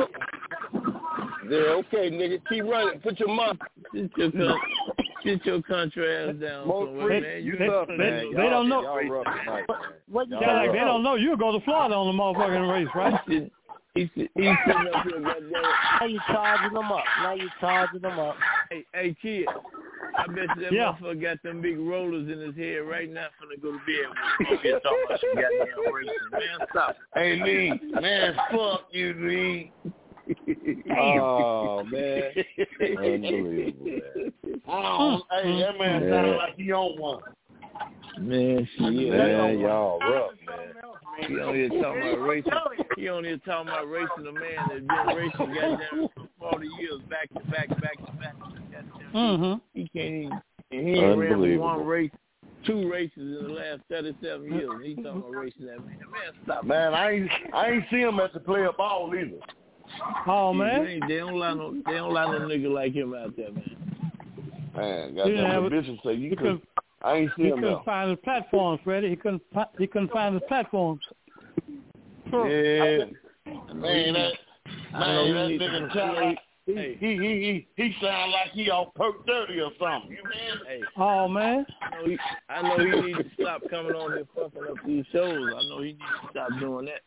Speaker 11: Yeah, okay, nigga. Keep running. Put your mouth.
Speaker 19: Sit your country ass down somewhere, man.
Speaker 12: They don't know. Cadillac, they don't know you'll go to Florida on the motherfucking race, right?
Speaker 19: He's sitting up here, goddamn.
Speaker 7: Now you charging them up.
Speaker 19: Hey, kid. I bet you that motherfucker got them big rollers in his head right now finna go to bed with him. Talking about some goddamn racing. Man, stop.
Speaker 8: Hey, Lee. Man, fuck you, Lee.
Speaker 13: Oh, man. Unbelievable, man.
Speaker 8: Hey, that man sound like he on one.
Speaker 19: Man,
Speaker 13: man, y'all rough, man.
Speaker 19: He on here talking about racing. He on here talking about racing a man that's been racing goddamn for 40 years back to back.
Speaker 12: Mm-hmm.
Speaker 19: He can't even. He ain't ran one race, 2 races in the last 37 years. And he talking about racing that man. Man, stop.
Speaker 8: Man, I ain't see him at the play a ball either.
Speaker 12: Oh man,
Speaker 19: they don't allow no nigga like him out there, man.
Speaker 8: Man, goddamn the bishop say you could. I ain't see him.
Speaker 12: He couldn't find his platforms, Freddie. He couldn't find his platforms.
Speaker 8: Yeah, man, that nigga Charlie. He sound like he on perk 30 or something. You man?
Speaker 19: Hey.
Speaker 12: Oh man.
Speaker 19: I know he needs to stop coming on here fucking up these shows. I know he needs to stop doing that.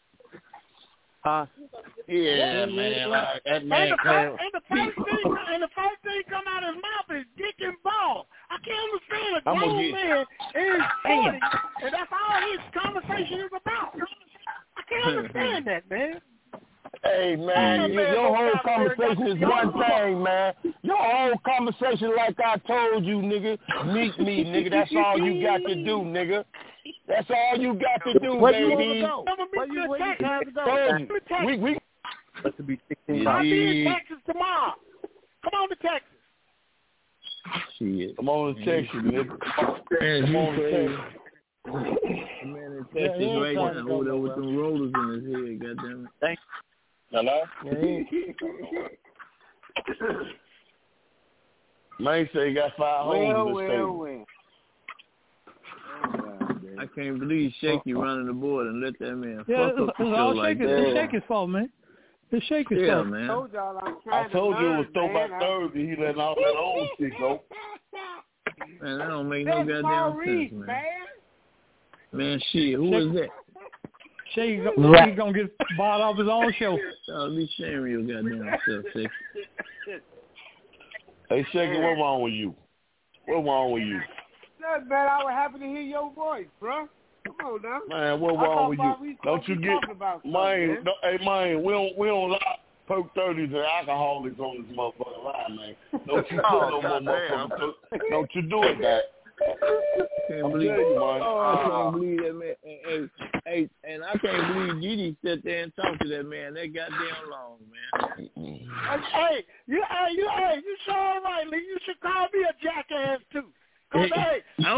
Speaker 8: Yeah, man. Like, that man
Speaker 16: and the first thing come out of his mouth is dick and ball. I can't understand a grown man in his 40s, and that's all his conversation is about. I can't understand that, man.
Speaker 11: Hey, man, your whole conversation is one thing, man. Your whole conversation, like I told you, nigga, meet me, nigga. That's all you got to do, nigga. That's all you got to do,
Speaker 16: where
Speaker 11: baby.
Speaker 16: You want to go? Where you guys go?
Speaker 11: We
Speaker 13: That's to be 16.
Speaker 16: I'll be in Texas tomorrow. Come on to Texas.
Speaker 19: Shit.
Speaker 8: Come on to Texas, nigga. Come on to Texas.
Speaker 19: The man in Texas right now over there with them rollers in his head, goddamn it.
Speaker 13: Thanks.
Speaker 11: Hello?
Speaker 8: Man say he got 5 holes in the state.
Speaker 19: I can't believe Shaky running the board and let that man
Speaker 12: fuck
Speaker 19: up the show like that.
Speaker 12: It's Shaky's fault, man. It's Shaky's fault.
Speaker 19: Man.
Speaker 8: I told you it was throwback Thursday. He let all that old shit go.
Speaker 19: Man, that don't make no goddamn sense, man. Man, shit, who is that?
Speaker 12: Shaky gonna get bought off his own show.
Speaker 19: I'll be shaming your goddamn self, Shaky.
Speaker 8: Hey, Shaky, what's wrong with you? What's wrong with you?
Speaker 6: Nothing, man. I was happy to hear your voice, bro. Come on now.
Speaker 8: Man, what's wrong with you? Don't you get, man? Hey, man, we don't lie. Perk 30s and alcoholics on this motherfucking line, man. Don't you put no more motherfuckers. Don't you do it, man.
Speaker 19: I can't believe that, man. Hey, and I can't believe Didi sat there and talked to that man that goddamn long, man.
Speaker 16: Hey, you sure right, Lee. You should call me a jackass too. Cause
Speaker 19: I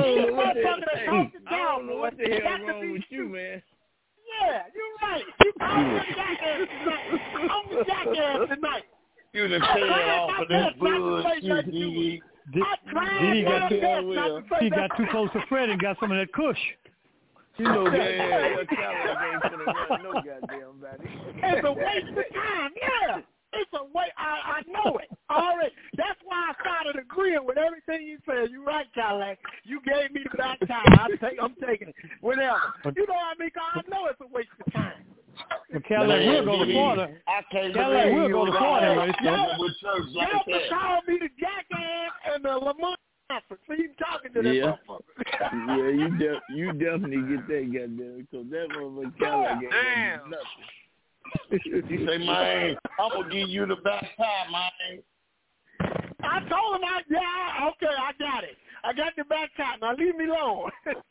Speaker 19: don't know what the hell wrong with you, man.
Speaker 16: Yeah, you're right. You call me a jackass tonight. I'm the jackass tonight.
Speaker 8: You done paid off of this bullshit, Didi.
Speaker 12: He got too close to Fred and got some of that kush.
Speaker 19: You know, man, ain't gonna run no goddamn body.
Speaker 16: It's a waste of time, yeah. It's a waste. I know it already. That's why I started agreeing with everything you said. You're right, Cadillac. You gave me the back time. I'm taking it. Whatever. You know what I mean? I know it's a waste of time.
Speaker 12: Well, Cadillac will go to Florida. Cadillac will go to Florida.
Speaker 16: Y'all call me the jackass and the Lamont. So you talking to that motherfucker.
Speaker 19: Yeah, you definitely get that goddamn. So that motherfucker Cadillac ain't nothing.
Speaker 8: You say, man, I'm going to give you the back time, man.
Speaker 16: I told him, okay, I got it. I got the back time. Now leave me alone.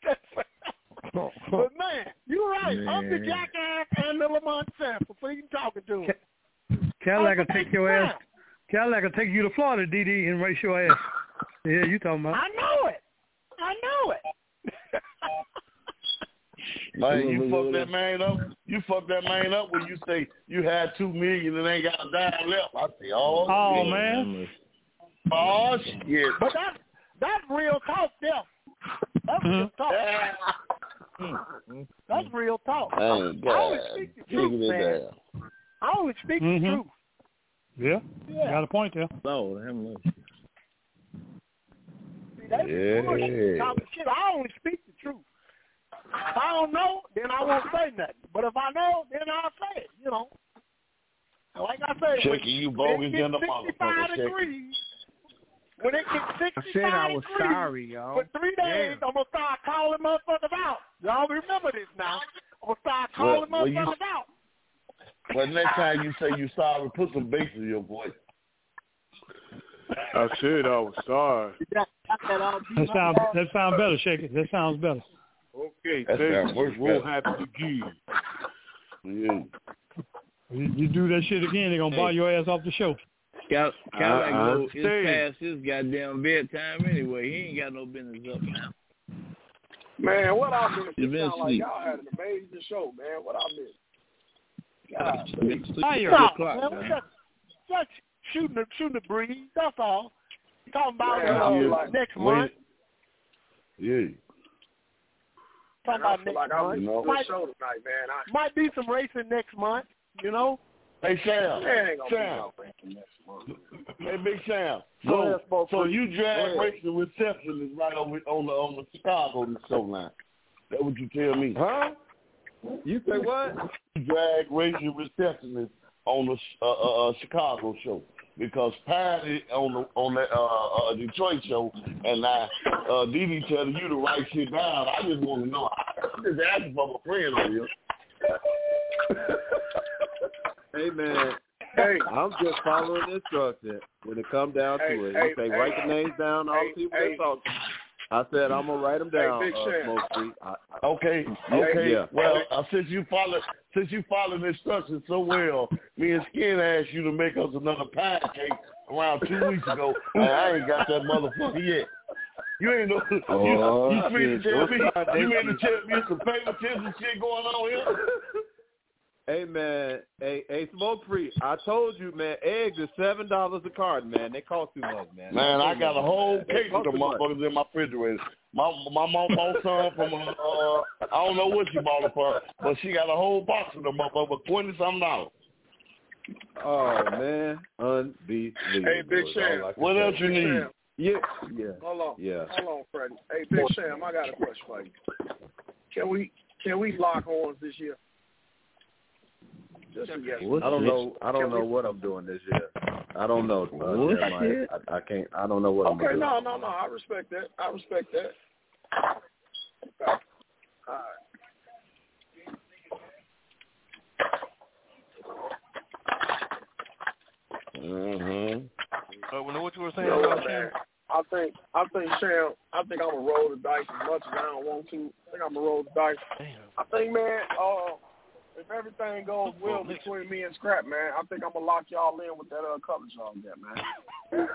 Speaker 16: But, man, you're right. Man. I'm the jackass and the Lamont Sanford. So you talking to him.
Speaker 12: Cadillac will take your ass. Cadillac will take you to Florida, DD, and race your ass. Yeah, you talking about.
Speaker 16: I know it.
Speaker 8: Man, you fuck that man up. You fuck that man up when you say you had $2 million and ain't got a dime left. I say,
Speaker 12: oh man.
Speaker 8: Oh shit.
Speaker 16: But that's real talk, there. That's real talk. That's real talk. I always speak the truth, man. I always speak the truth.
Speaker 12: Yeah. Got a point there.
Speaker 19: Oh, damn.
Speaker 16: That's bullshit. Talking shit. I only speak the truth. If I don't know, then I won't say nothing. But if I know, then I'll say it, you know. Like I said,
Speaker 8: Shaky, you bogus in the motherfucker,
Speaker 16: Shaky. When it gets 65
Speaker 6: I said I was
Speaker 16: degrees,
Speaker 6: sorry, y'all.
Speaker 16: For 3 days, I'm going to start calling motherfuckers out. Y'all remember this now. I'm going to start calling motherfuckers out.
Speaker 8: Well, next time you say you sorry, put some bass in your voice.
Speaker 6: I said I was sorry.
Speaker 12: That sounds better, Shaky. That sounds better.
Speaker 6: Okay, thank you. We'll have to give.
Speaker 8: Yeah.
Speaker 12: You do that shit again, they're going to bar your ass off the show.
Speaker 19: Cadillac it's past his goddamn bedtime anyway. He ain't got no business up now.
Speaker 11: Man, what I missed?
Speaker 19: You been
Speaker 11: like y'all had an amazing show, man. What I missed?
Speaker 16: Just shooting the breeze. That's all. Talking about next month.
Speaker 8: Yeah.
Speaker 16: Talking about next month.
Speaker 11: Show tonight, man.
Speaker 16: Might be some racing next month, you know.
Speaker 8: Hey, Sam.
Speaker 11: Sam.
Speaker 8: Hey, Big Sam. So you drag racing receptionist right over on the Chicago show now. That's what you tell me.
Speaker 13: Huh? You say what?
Speaker 8: You drag racing receptionist on the Chicago show. Because Patty on that Detroit show, and Didi telling you to write shit down. I just want to know. I'm just asking for my friend over here.
Speaker 13: Hey man, I'm just following instructions when it comes down to it. You say write the names down, all the people that talk. I said I'm gonna write them down.
Speaker 8: Okay.
Speaker 13: Yeah.
Speaker 8: Well, since you follow the instructions so well, me and Skin asked you to make us another pancake around 2 weeks ago, and I ain't got that motherfucker yet. You ain't know. You mean to tell me some favoritism shit going on here?
Speaker 5: Hey man, hey Smoke Free. I told you, man, eggs is $7 a carton, man. They cost too much, man.
Speaker 8: Man, I got a whole case of them motherfuckers in my refrigerator. My mom bought some from I don't know what she bought it for, but she got a whole box of them motherfuckers for $20-something.
Speaker 5: Oh man, unbelievable.
Speaker 18: Hey, Big Sam.
Speaker 8: What else you need?
Speaker 18: Sam.
Speaker 5: Yeah.
Speaker 18: Hold on.
Speaker 5: Yeah.
Speaker 18: Hold on, Freddie. Hey, Big Sam, I got a question for you. Can we lock horns this year? Just yes.
Speaker 5: I don't know what I'm doing this year. I don't know. Jeremiah. I can't. I don't know what I'm doing.
Speaker 18: Okay, no. I respect that. Okay. All right.
Speaker 19: What you were saying about Sam?
Speaker 18: I think Sam. I think I'm gonna roll the dice as much as I don't want to. I think I'm gonna roll the dice. I think, man. If everything goes well between me and Scrap, man, I think I'm gonna lock y'all in with that coverage y'all get, man.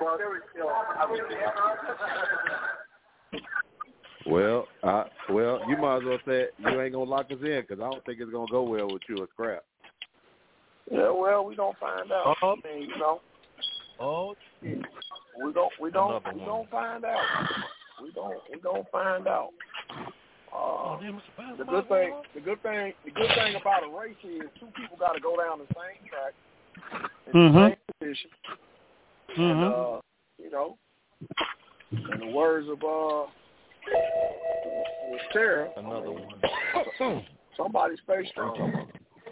Speaker 5: Well, you might as well say you ain't gonna lock us in because I don't think it's gonna go well with you or Scrap.
Speaker 18: Yeah, well, we gonna find out. I mean, you know.
Speaker 19: Oh, shit.
Speaker 18: We don't find out. We don't find out. The good thing about a race is two people got to go down the same track in the same position. And, you know, in the words of Sarah,
Speaker 19: another one.
Speaker 18: Somebody's face strong.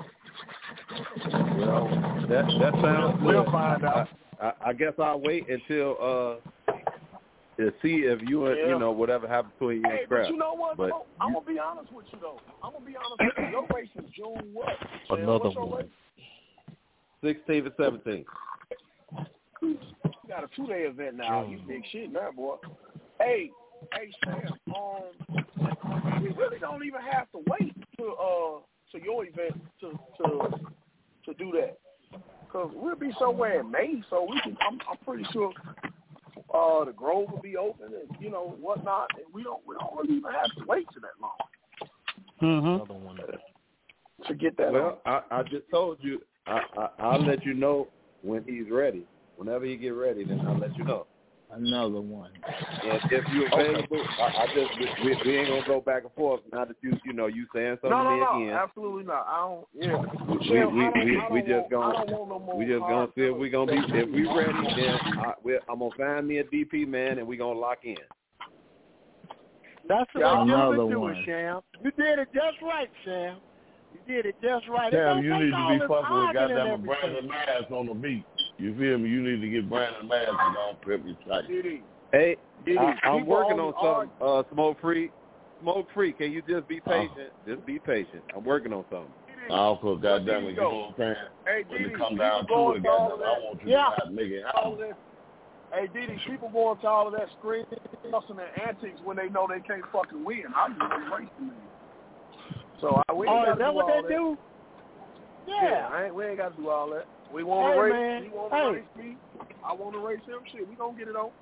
Speaker 5: Well, that sounds good.
Speaker 18: We'll find out.
Speaker 5: I guess I'll wait until to see if you whatever happens between you and Scrap.
Speaker 18: But you know what? But I'm gonna be honest with you though. Your race is June what?
Speaker 19: Another one.
Speaker 5: 16th and 17th.
Speaker 18: You got a 2-day event now. You big shit now, boy. Hey, Sam. We really don't even have to wait to your event to do that. Because we'll be somewhere in May, so we can. I'm pretty sure the Grove will be open and whatnot, and we don't really even have to wait to that long.
Speaker 19: Another one.
Speaker 18: To get that.
Speaker 5: Well, I just told you I'll let you know when he's ready. Whenever he get ready, then I'll let you know.
Speaker 19: Another one.
Speaker 5: And if you're available, we ain't gonna go back and forth. Now that you saying something to me again.
Speaker 18: No, absolutely not. I don't. Yeah.
Speaker 5: We just gonna see if we gonna be. If we ready, then I'm gonna find me a DP man and we gonna lock in.
Speaker 16: That's what you've been doing, Sam. You did it just right, Sam. You did it just right.
Speaker 8: Sam, you need to be fucking with goddamn Brandon Mass on the beat. You feel me? You need to get Brandon Mass on prep your site.
Speaker 5: Hey, I'm working on something. Smoke Free. Smoke Free. Can you just be patient? Just be patient. I'm working on something.
Speaker 8: Also, goddamn it, you know what I'm saying?
Speaker 18: Hey,
Speaker 8: when it come down to it, goddamn, I want you to make it happen.
Speaker 18: Hey, Didi, people going to all of that screaming and antics when they know they can't fucking win. I'm just racing them. So we ain't got to do all that. Do? Yeah. We ain't got to do all that. We want to race. Man. He want to race me. I want to race him. Shit, we gonna get it on.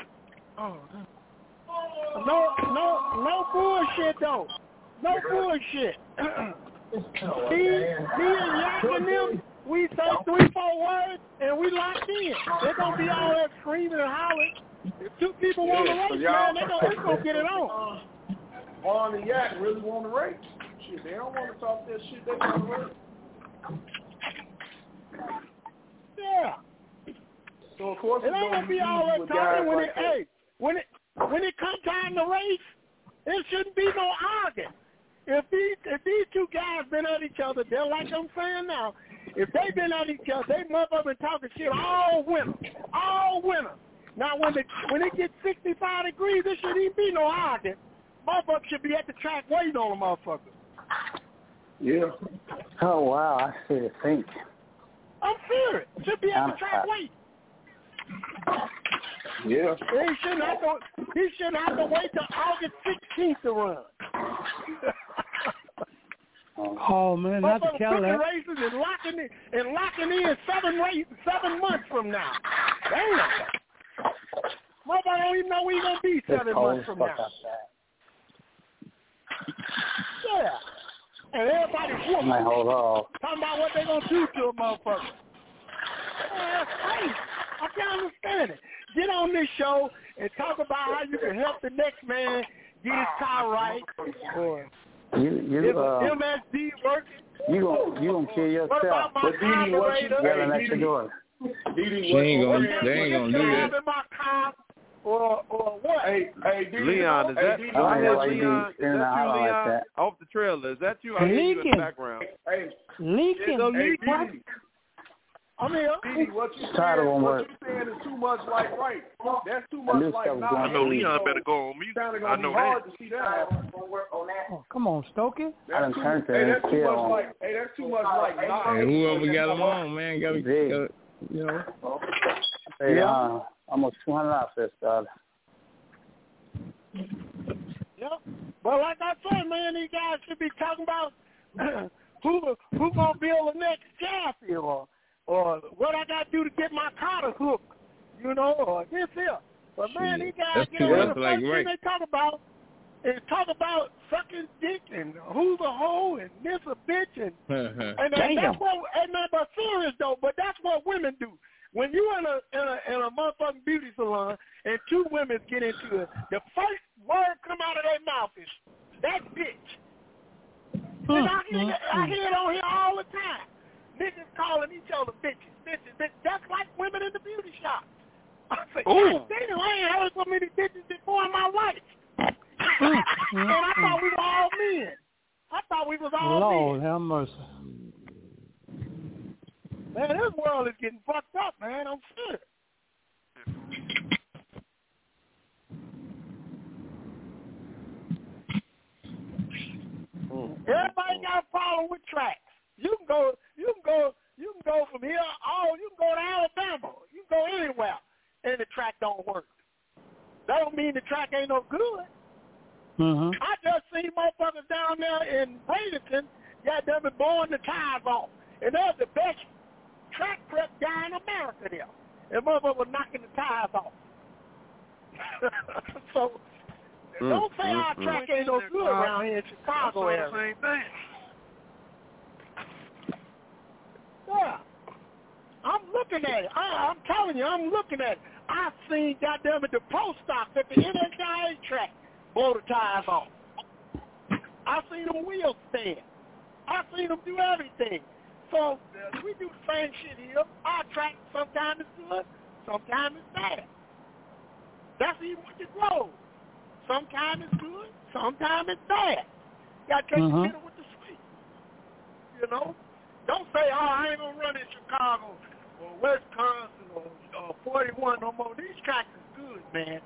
Speaker 16: No bullshit though. No bullshit. Me and Yak and them, we say 3-4 words and we locked in. They're gonna be all that screaming and hollering. If two people want to race, man, we gonna get it on.
Speaker 18: Vaughn and Yak really want to race. Shit, they don't want to talk that shit. They want to race.
Speaker 16: Yeah.
Speaker 18: So of course
Speaker 16: it ain't gonna be all that talking when it comes time to race. There shouldn't be no arguing. If these two guys been at each other, they're like I'm saying now. If they been at each other, they motherfuckers been talking shit all winter. Now when it gets 65 degrees, there shouldn't even be no arguing. Motherfuckers should be at the track waiting on the motherfuckers.
Speaker 18: Yeah.
Speaker 20: Oh wow, I see the think.
Speaker 16: I'm serious. Should be at the track waiting.
Speaker 18: Yeah.
Speaker 16: He shouldn't have to wait till August 16th to run.
Speaker 12: Oh man, not the Cadillac.
Speaker 16: Races and locking in 7 months from now. Damn. Nobody don't even know where he's gonna be 7 months from now. Yeah. And everybody whooping.
Speaker 20: Hold on.
Speaker 16: Talking about what they gonna do to a motherfucker. Man, that's crazy. I can't understand it. Get on this show and talk about how you can help the next man get his car right. Or if MSD working.
Speaker 20: You gonna kill yourself.
Speaker 16: What about my carburetor?
Speaker 19: They ain't gonna do that.
Speaker 16: Or what?
Speaker 5: Hey, Leon, is that Leon? Leon? Off the trailer, is that you? I hear you in the background.
Speaker 16: Hey, Lincoln. I'm here.
Speaker 18: What you saying is too much like right. That's too much like not.
Speaker 21: I know Leon better go on mute. I know
Speaker 18: hard
Speaker 21: that.
Speaker 18: to see that.
Speaker 12: Oh, come on, Stokey.
Speaker 18: That's too much like not.
Speaker 19: Hey, whoever got them on, man, got you know.
Speaker 20: Hey, almost $200 for this starter.
Speaker 16: Yep. Well, like I said, man, these guys should be talking about who gonna build the next Jaffe or what I got to do to get my car to hook, or this here. But man, these guys get on the first thing they talk about is sucking dick and who's a hoe and this a bitch and that's what. And but serious though, but that's what women do. When you in a motherfucking beauty salon and two women get into it, the first word come out of their mouth is that bitch. And I hear it on here all the time. Niggas calling each other bitches. That's like women in the beauty shop. I say, God damn, I ain't heard so many bitches before in my life. And I thought we were all men. I thought we was all men.
Speaker 12: Lord have mercy.
Speaker 16: Man, this world is getting fucked up, man. I'm serious. Everybody got a problem with tracks. You can go from here. You can go to Alabama. You can go anywhere, and the track don't work. That don't mean the track ain't no good.
Speaker 12: Mm-hmm.
Speaker 16: I just seen motherfuckers down there in Bradenton, goddamn it, blowing the tires off, and they're the best track prep guy in America there. And motherfucker was knocking the tires off. So don't say our track ain't no good around here in Chicago area.
Speaker 21: Same thing.
Speaker 16: Yeah. I'm looking at it. I'm telling you, I'm looking at it. I've seen, goddamn it, the pro stock at the NHIA track blow the tires off. I've seen them wheels stand. I've seen them do everything. So we do the same shit here. Our track sometimes is good, sometimes it's bad. That's even with the road. Sometimes it's good, sometimes it's bad. You got to take the middle with the sweet. Don't say, I ain't going to run in Chicago or Wisconsin or 41 no more. These tracks is good, man.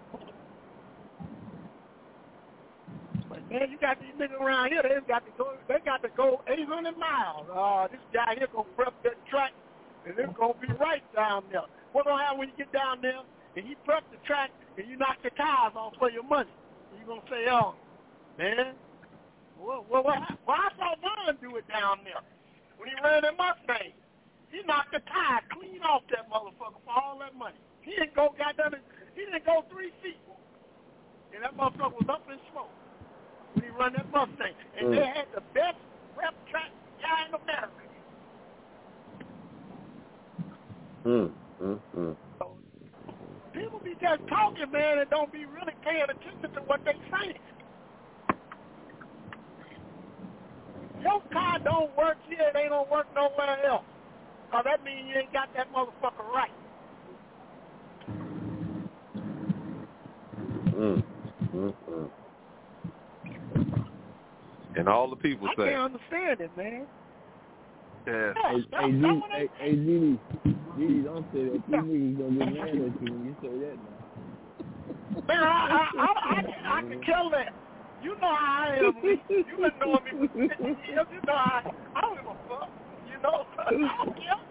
Speaker 16: But, man, you got these niggas around here, they got to go 800 miles. This guy here going to prep that track, and it's going to be right down there. What's going to happen when you get down there and you prep the track and you knock the tires off for your money? You're going to say, oh, man, well, I saw Vaughn do it down there. When he ran that Mustang, he knocked the tire clean off that motherfucker for all that money. He didn't go 3 feet. And that motherfucker was up in smoke when he ran that Mustang. And they had the best prep track guy in America. So, people be just talking, man, and don't be really paying attention to what they saying. Your car don't work here, it ain't gonna work nowhere else. Cause that means you ain't got that motherfucker right.
Speaker 5: And all the people say.
Speaker 16: I can't understand it, man.
Speaker 5: Yeah.
Speaker 19: Hey, Didi, don't say that. You niggas gonna get mad at you when you say that now.
Speaker 16: Man, I can kill that. You know how I am. You've been knowing me for 50 years. You know how I don't give a fuck. I don't care.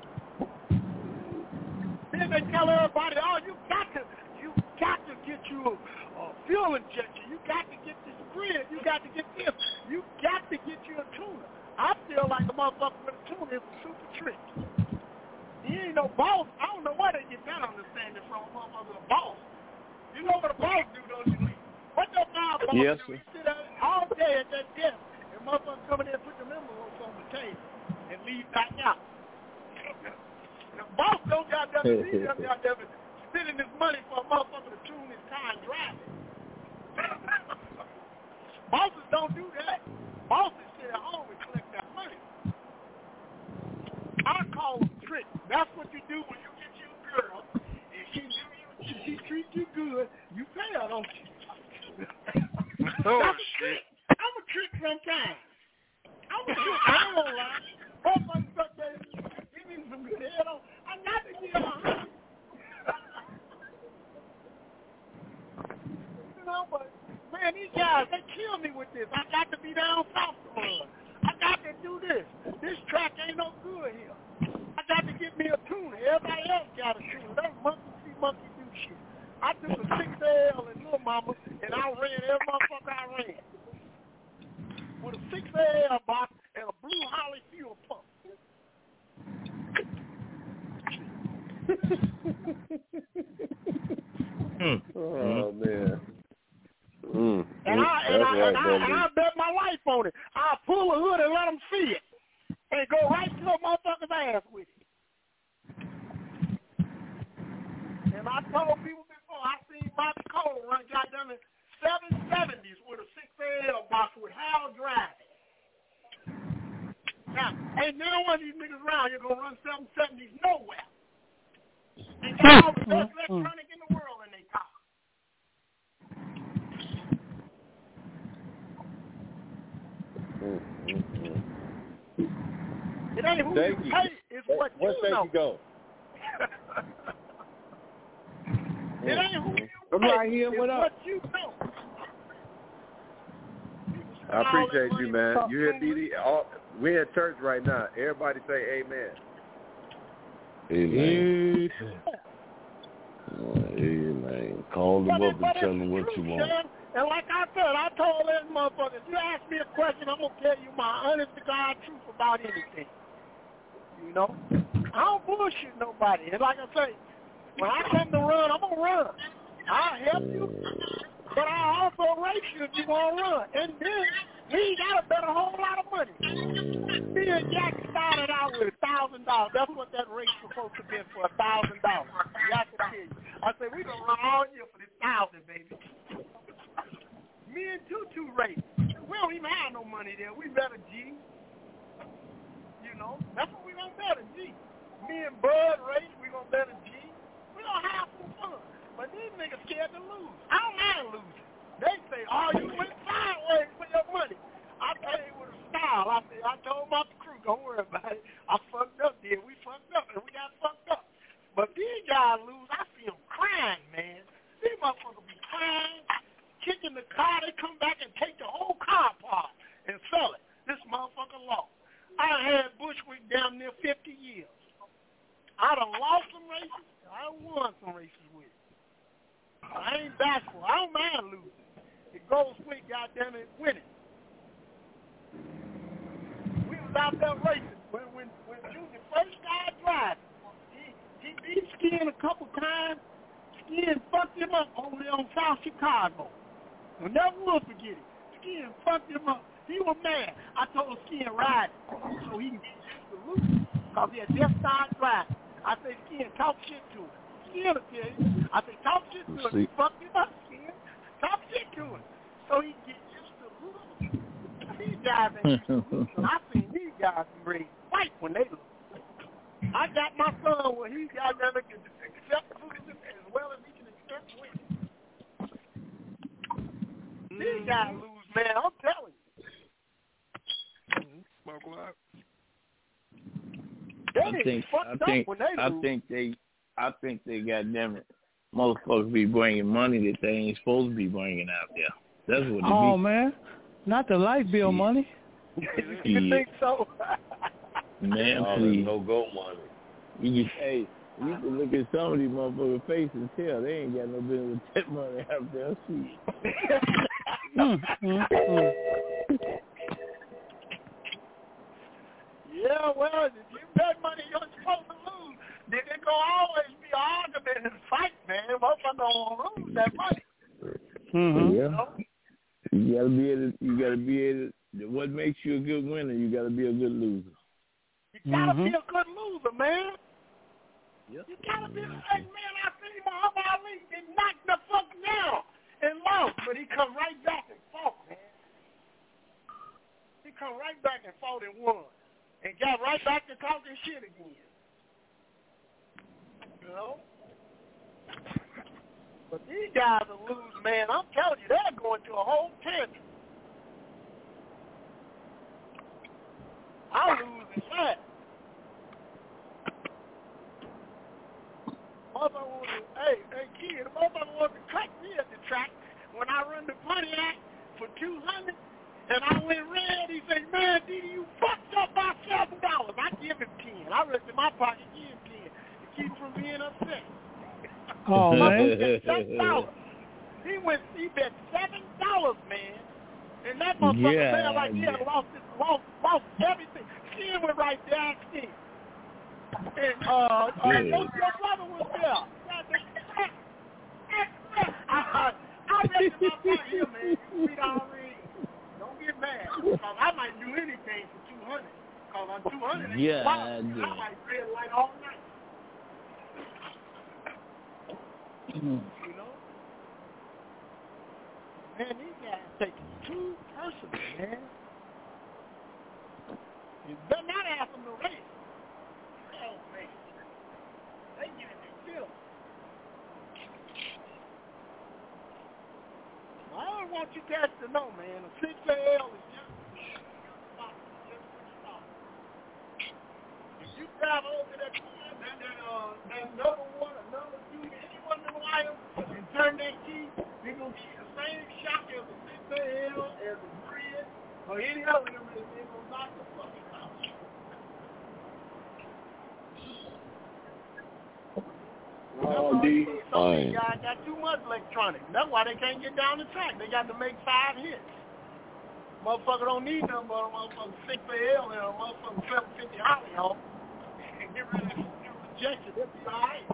Speaker 16: Then they tell everybody, you got to get you a fuel injection. You got to get this grid. You got to get this. You got to get you a tuner. I feel like a motherfucker with a tuner is a super trick. He ain't no boss. I don't know where they get that understanding from. A motherfucker a boss. You know what a boss do, don't you? What your mouth boss do? He sit all day at that desk, and motherfucker come in there and put the envelopes on the table and leave back out. The boss don't goddamn spending his money for a motherfucker to tune his car and drive it. Bosses don't do that. Bosses sit at home and collect that money. I call them tricks. That's what you do when you get you a girl. If she treats you good, you pay her, don't you?
Speaker 21: Shit.
Speaker 16: I'm a trick sometimes. I'm a trick. I ain't gonna lie. Motherfuckers suck that. Give me some good head on. I got to get on. You know, but man, these guys, they kill me with this. I got to be down south to run. I got to do this. This track ain't no good here. I got to get me a tuner. Everybody else got a tuner. That's monkey see, monkey do shit. I took a 6L in Little Mama, and I ran every motherfucker I ran. With a 6L box and a blue Holly fuel pump.
Speaker 5: Oh, man.
Speaker 16: And I bet my life on it. I'll pull a hood and let them see it. And go right to a motherfucker's ass with it. And I told people before, I seen Bobby Cole run goddamn 770s with a 6L box with Hal driving. Now, ain't none one of these niggas around here gonna run 770s nowhere. And got all the best electronic in the world in their car. It ain't who you pay, it's what you know.
Speaker 5: You go?
Speaker 16: It ain't who you
Speaker 5: I'm
Speaker 16: pay,
Speaker 5: right here.
Speaker 16: it's
Speaker 5: What up?
Speaker 16: what you know.
Speaker 5: I appreciate you, man. You hear DD? We're at church right now. Everybody say amen.
Speaker 8: Amen. Amen. Call them up and tell them what you want.
Speaker 16: And like I said, I told that motherfucker, if you ask me a question, I'm going to tell you my honest to God truth about anything. You know? I don't bullshit nobody. And like I say, when I come to run, I'm going to run. I'll help you, but I'll also race you if you want to run. And then, we got to bet a whole lot of money. Me and Jack started out with $1,000. That's what that race was supposed to be for, $1,000. Jack can tell you. I said, we going to run all year for this 1,000, baby. Me and Tutu race. We don't even have no money there. We bet a G. You know, that's what we going to bet, a G. Me and Bud race, we going to bet a G. We going to have some fun. But these niggas scared to lose. I don't mind losing. They say, oh, you went sideways for your money. I played with a style. I told my crew, don't worry about it. I fucked up there. We fucked up, and we got fucked up. But these guys lose. I see them crying, man. These motherfuckers be crying, kicking the car. They come back and take the whole car apart and sell it. This motherfucker lost. I had Bushwick down near 50 years. I done lost some races. I won some races with it. I ain't bashful. I don't mind losing. It goes quick, goddamn it, winning. We was out there racing when Junior first started driving. He beat Skin a couple times. Skin fucked him up over there on South Chicago. I'll never will forget it. Skin fucked him up. He was mad. I told Skin ride so he can get used to losing because he had just started driving. I said, Skin, talk shit to him. Skin will tell you. I said, talk shit to him. He fucked him up, Skin. Talk shit to him. So he get used to losing. These guys ain't used to losing. I seen these guys be ready to fight when they lose. I got my son where he got them that can accept losing as well as he can accept winning. These guys lose, man. I'm telling you.
Speaker 19: Smoke a lot.
Speaker 10: I think they goddamn it, motherfuckers be bringing money that they ain't supposed to be bringing out there. That's what it be.
Speaker 12: Oh man, not the light bill money.
Speaker 16: You think so?
Speaker 10: Man, please.
Speaker 8: No go money.
Speaker 10: You can look at some of these motherfuckers' faces and tell they ain't got no business with that money out there.
Speaker 16: Yeah, well, if you bet money you're supposed to lose, then there's going to always be an argument and fight, man. Motherfuckers don't want to lose that money.
Speaker 10: Yeah. You gotta be able to
Speaker 19: what makes you a good winner, you got to be a good loser.
Speaker 16: You got to be a good loser, man.
Speaker 19: Yep.
Speaker 16: You got to be the same man. I see Muhammad Ali get knocked the fuck down and lost, but he come right back and fought, man. He come right back and fought and won. And got right back to talking shit again. You know? But these guys will lose, man. I'm telling you, they're going to a whole tangent. I'll lose in that. Hey, kid, the motherfucker wants to cut me at the track when I run the Pontiac for $200, and I went red. He said, man, Didi, you fucked up by $7. I give him 10. I ripped in my pocket, give him 10 to keep from being upset.
Speaker 12: Oh, man.
Speaker 16: $7. He bet $7, man. And that motherfucker felt like he had lost everything. Skin went right there, Skin. And your brother was there. I read my part here, man. You read already. Don't get mad. Because I might do anything for $200. Because on $200, I might red light all night. You know? Man, these guys take it too personal, man. You better not ask them to race. Oh, man. They get in their field. I don't want you guys to know, man, a 6AL is just if you drive over that number one or number two, any one of them items, and turn that key, they're going to get the same shock as a 6AL, as a grid, or any other of them, they're going to knock the fucking out.
Speaker 8: Oh, D.
Speaker 16: Some of these guys got too much electronics. That's why they can't get down the track. They got to make 5 hits. Motherfucker don't need nothing but a motherfucking 6AL and a motherfucking 750 Holly on. And get rid of the rejection. They'll be all right.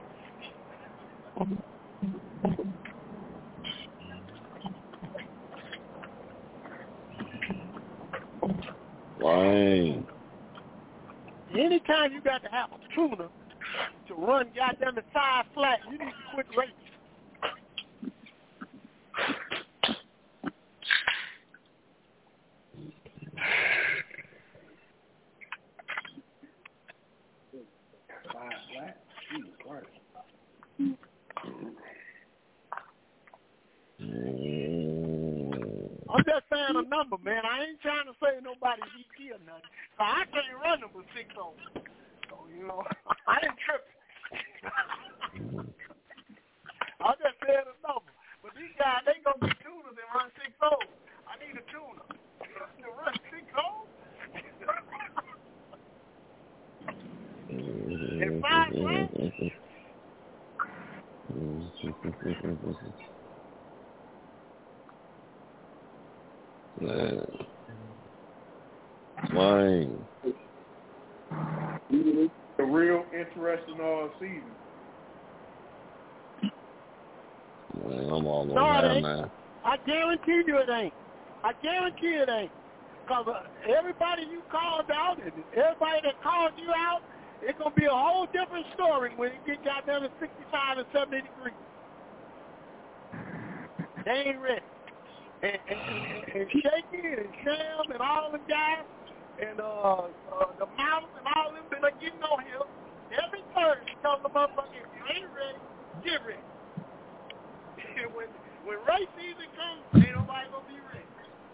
Speaker 8: Wow.
Speaker 16: Anytime you got to have a tuner to run goddamn the tire flat, you need to quit racing. I'm just saying a number, man. I ain't trying to say nobody's ET or nothing. So I can't run them with 6 on. So, you know, I ain't tripping. I just said a number. But these guys, they going to be tuners and run 6-0. I need a tuner to run 6-0? And 5 grand?
Speaker 8: Fine.
Speaker 18: A real interesting season.
Speaker 8: Man, I'm all on that, man.
Speaker 16: I guarantee you it ain't. I guarantee it ain't. Because everybody you called out and everybody that called you out, it's going to be a whole different story when it gets got down to 65 and 70 degrees. They ain't ready. And Shaky and Sham and all them guys and the Mountains and all them been getting on here every Thursday telling the motherfucker, if you ain't ready, get ready. when race season comes, ain't nobody gonna be ready.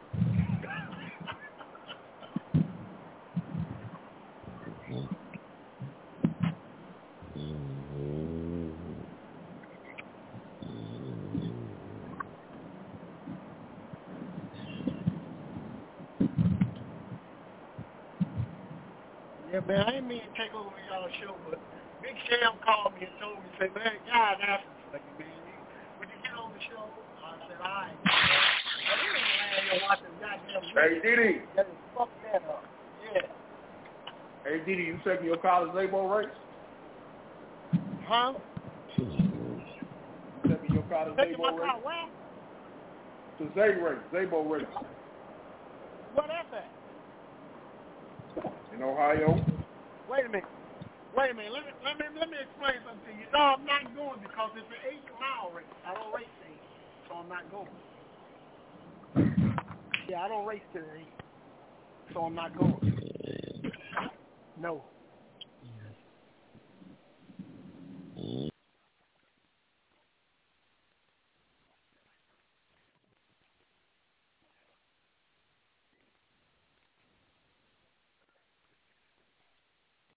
Speaker 16: Yeah, man, I didn't mean to take over y'all's show, but Big Sam called me and told me, say, man, guys asking for you, man. Would you get on the show? I said, all right. I didn't man, watching goddamn.
Speaker 18: Hey, Didi.
Speaker 16: Fuck that up. Yeah.
Speaker 18: Hey, Didi, you taking your college Zabo race?
Speaker 16: Huh?
Speaker 18: You taking your college Zabo race?
Speaker 16: What?
Speaker 18: The Zabo race.
Speaker 16: What that's at?
Speaker 18: In Ohio.
Speaker 16: Wait a minute. Let me explain something to you. No, I'm not going because it's an 8-mile race. I don't race to 8, so I'm not going. Yeah, I don't race to the 8, so I'm not going. No.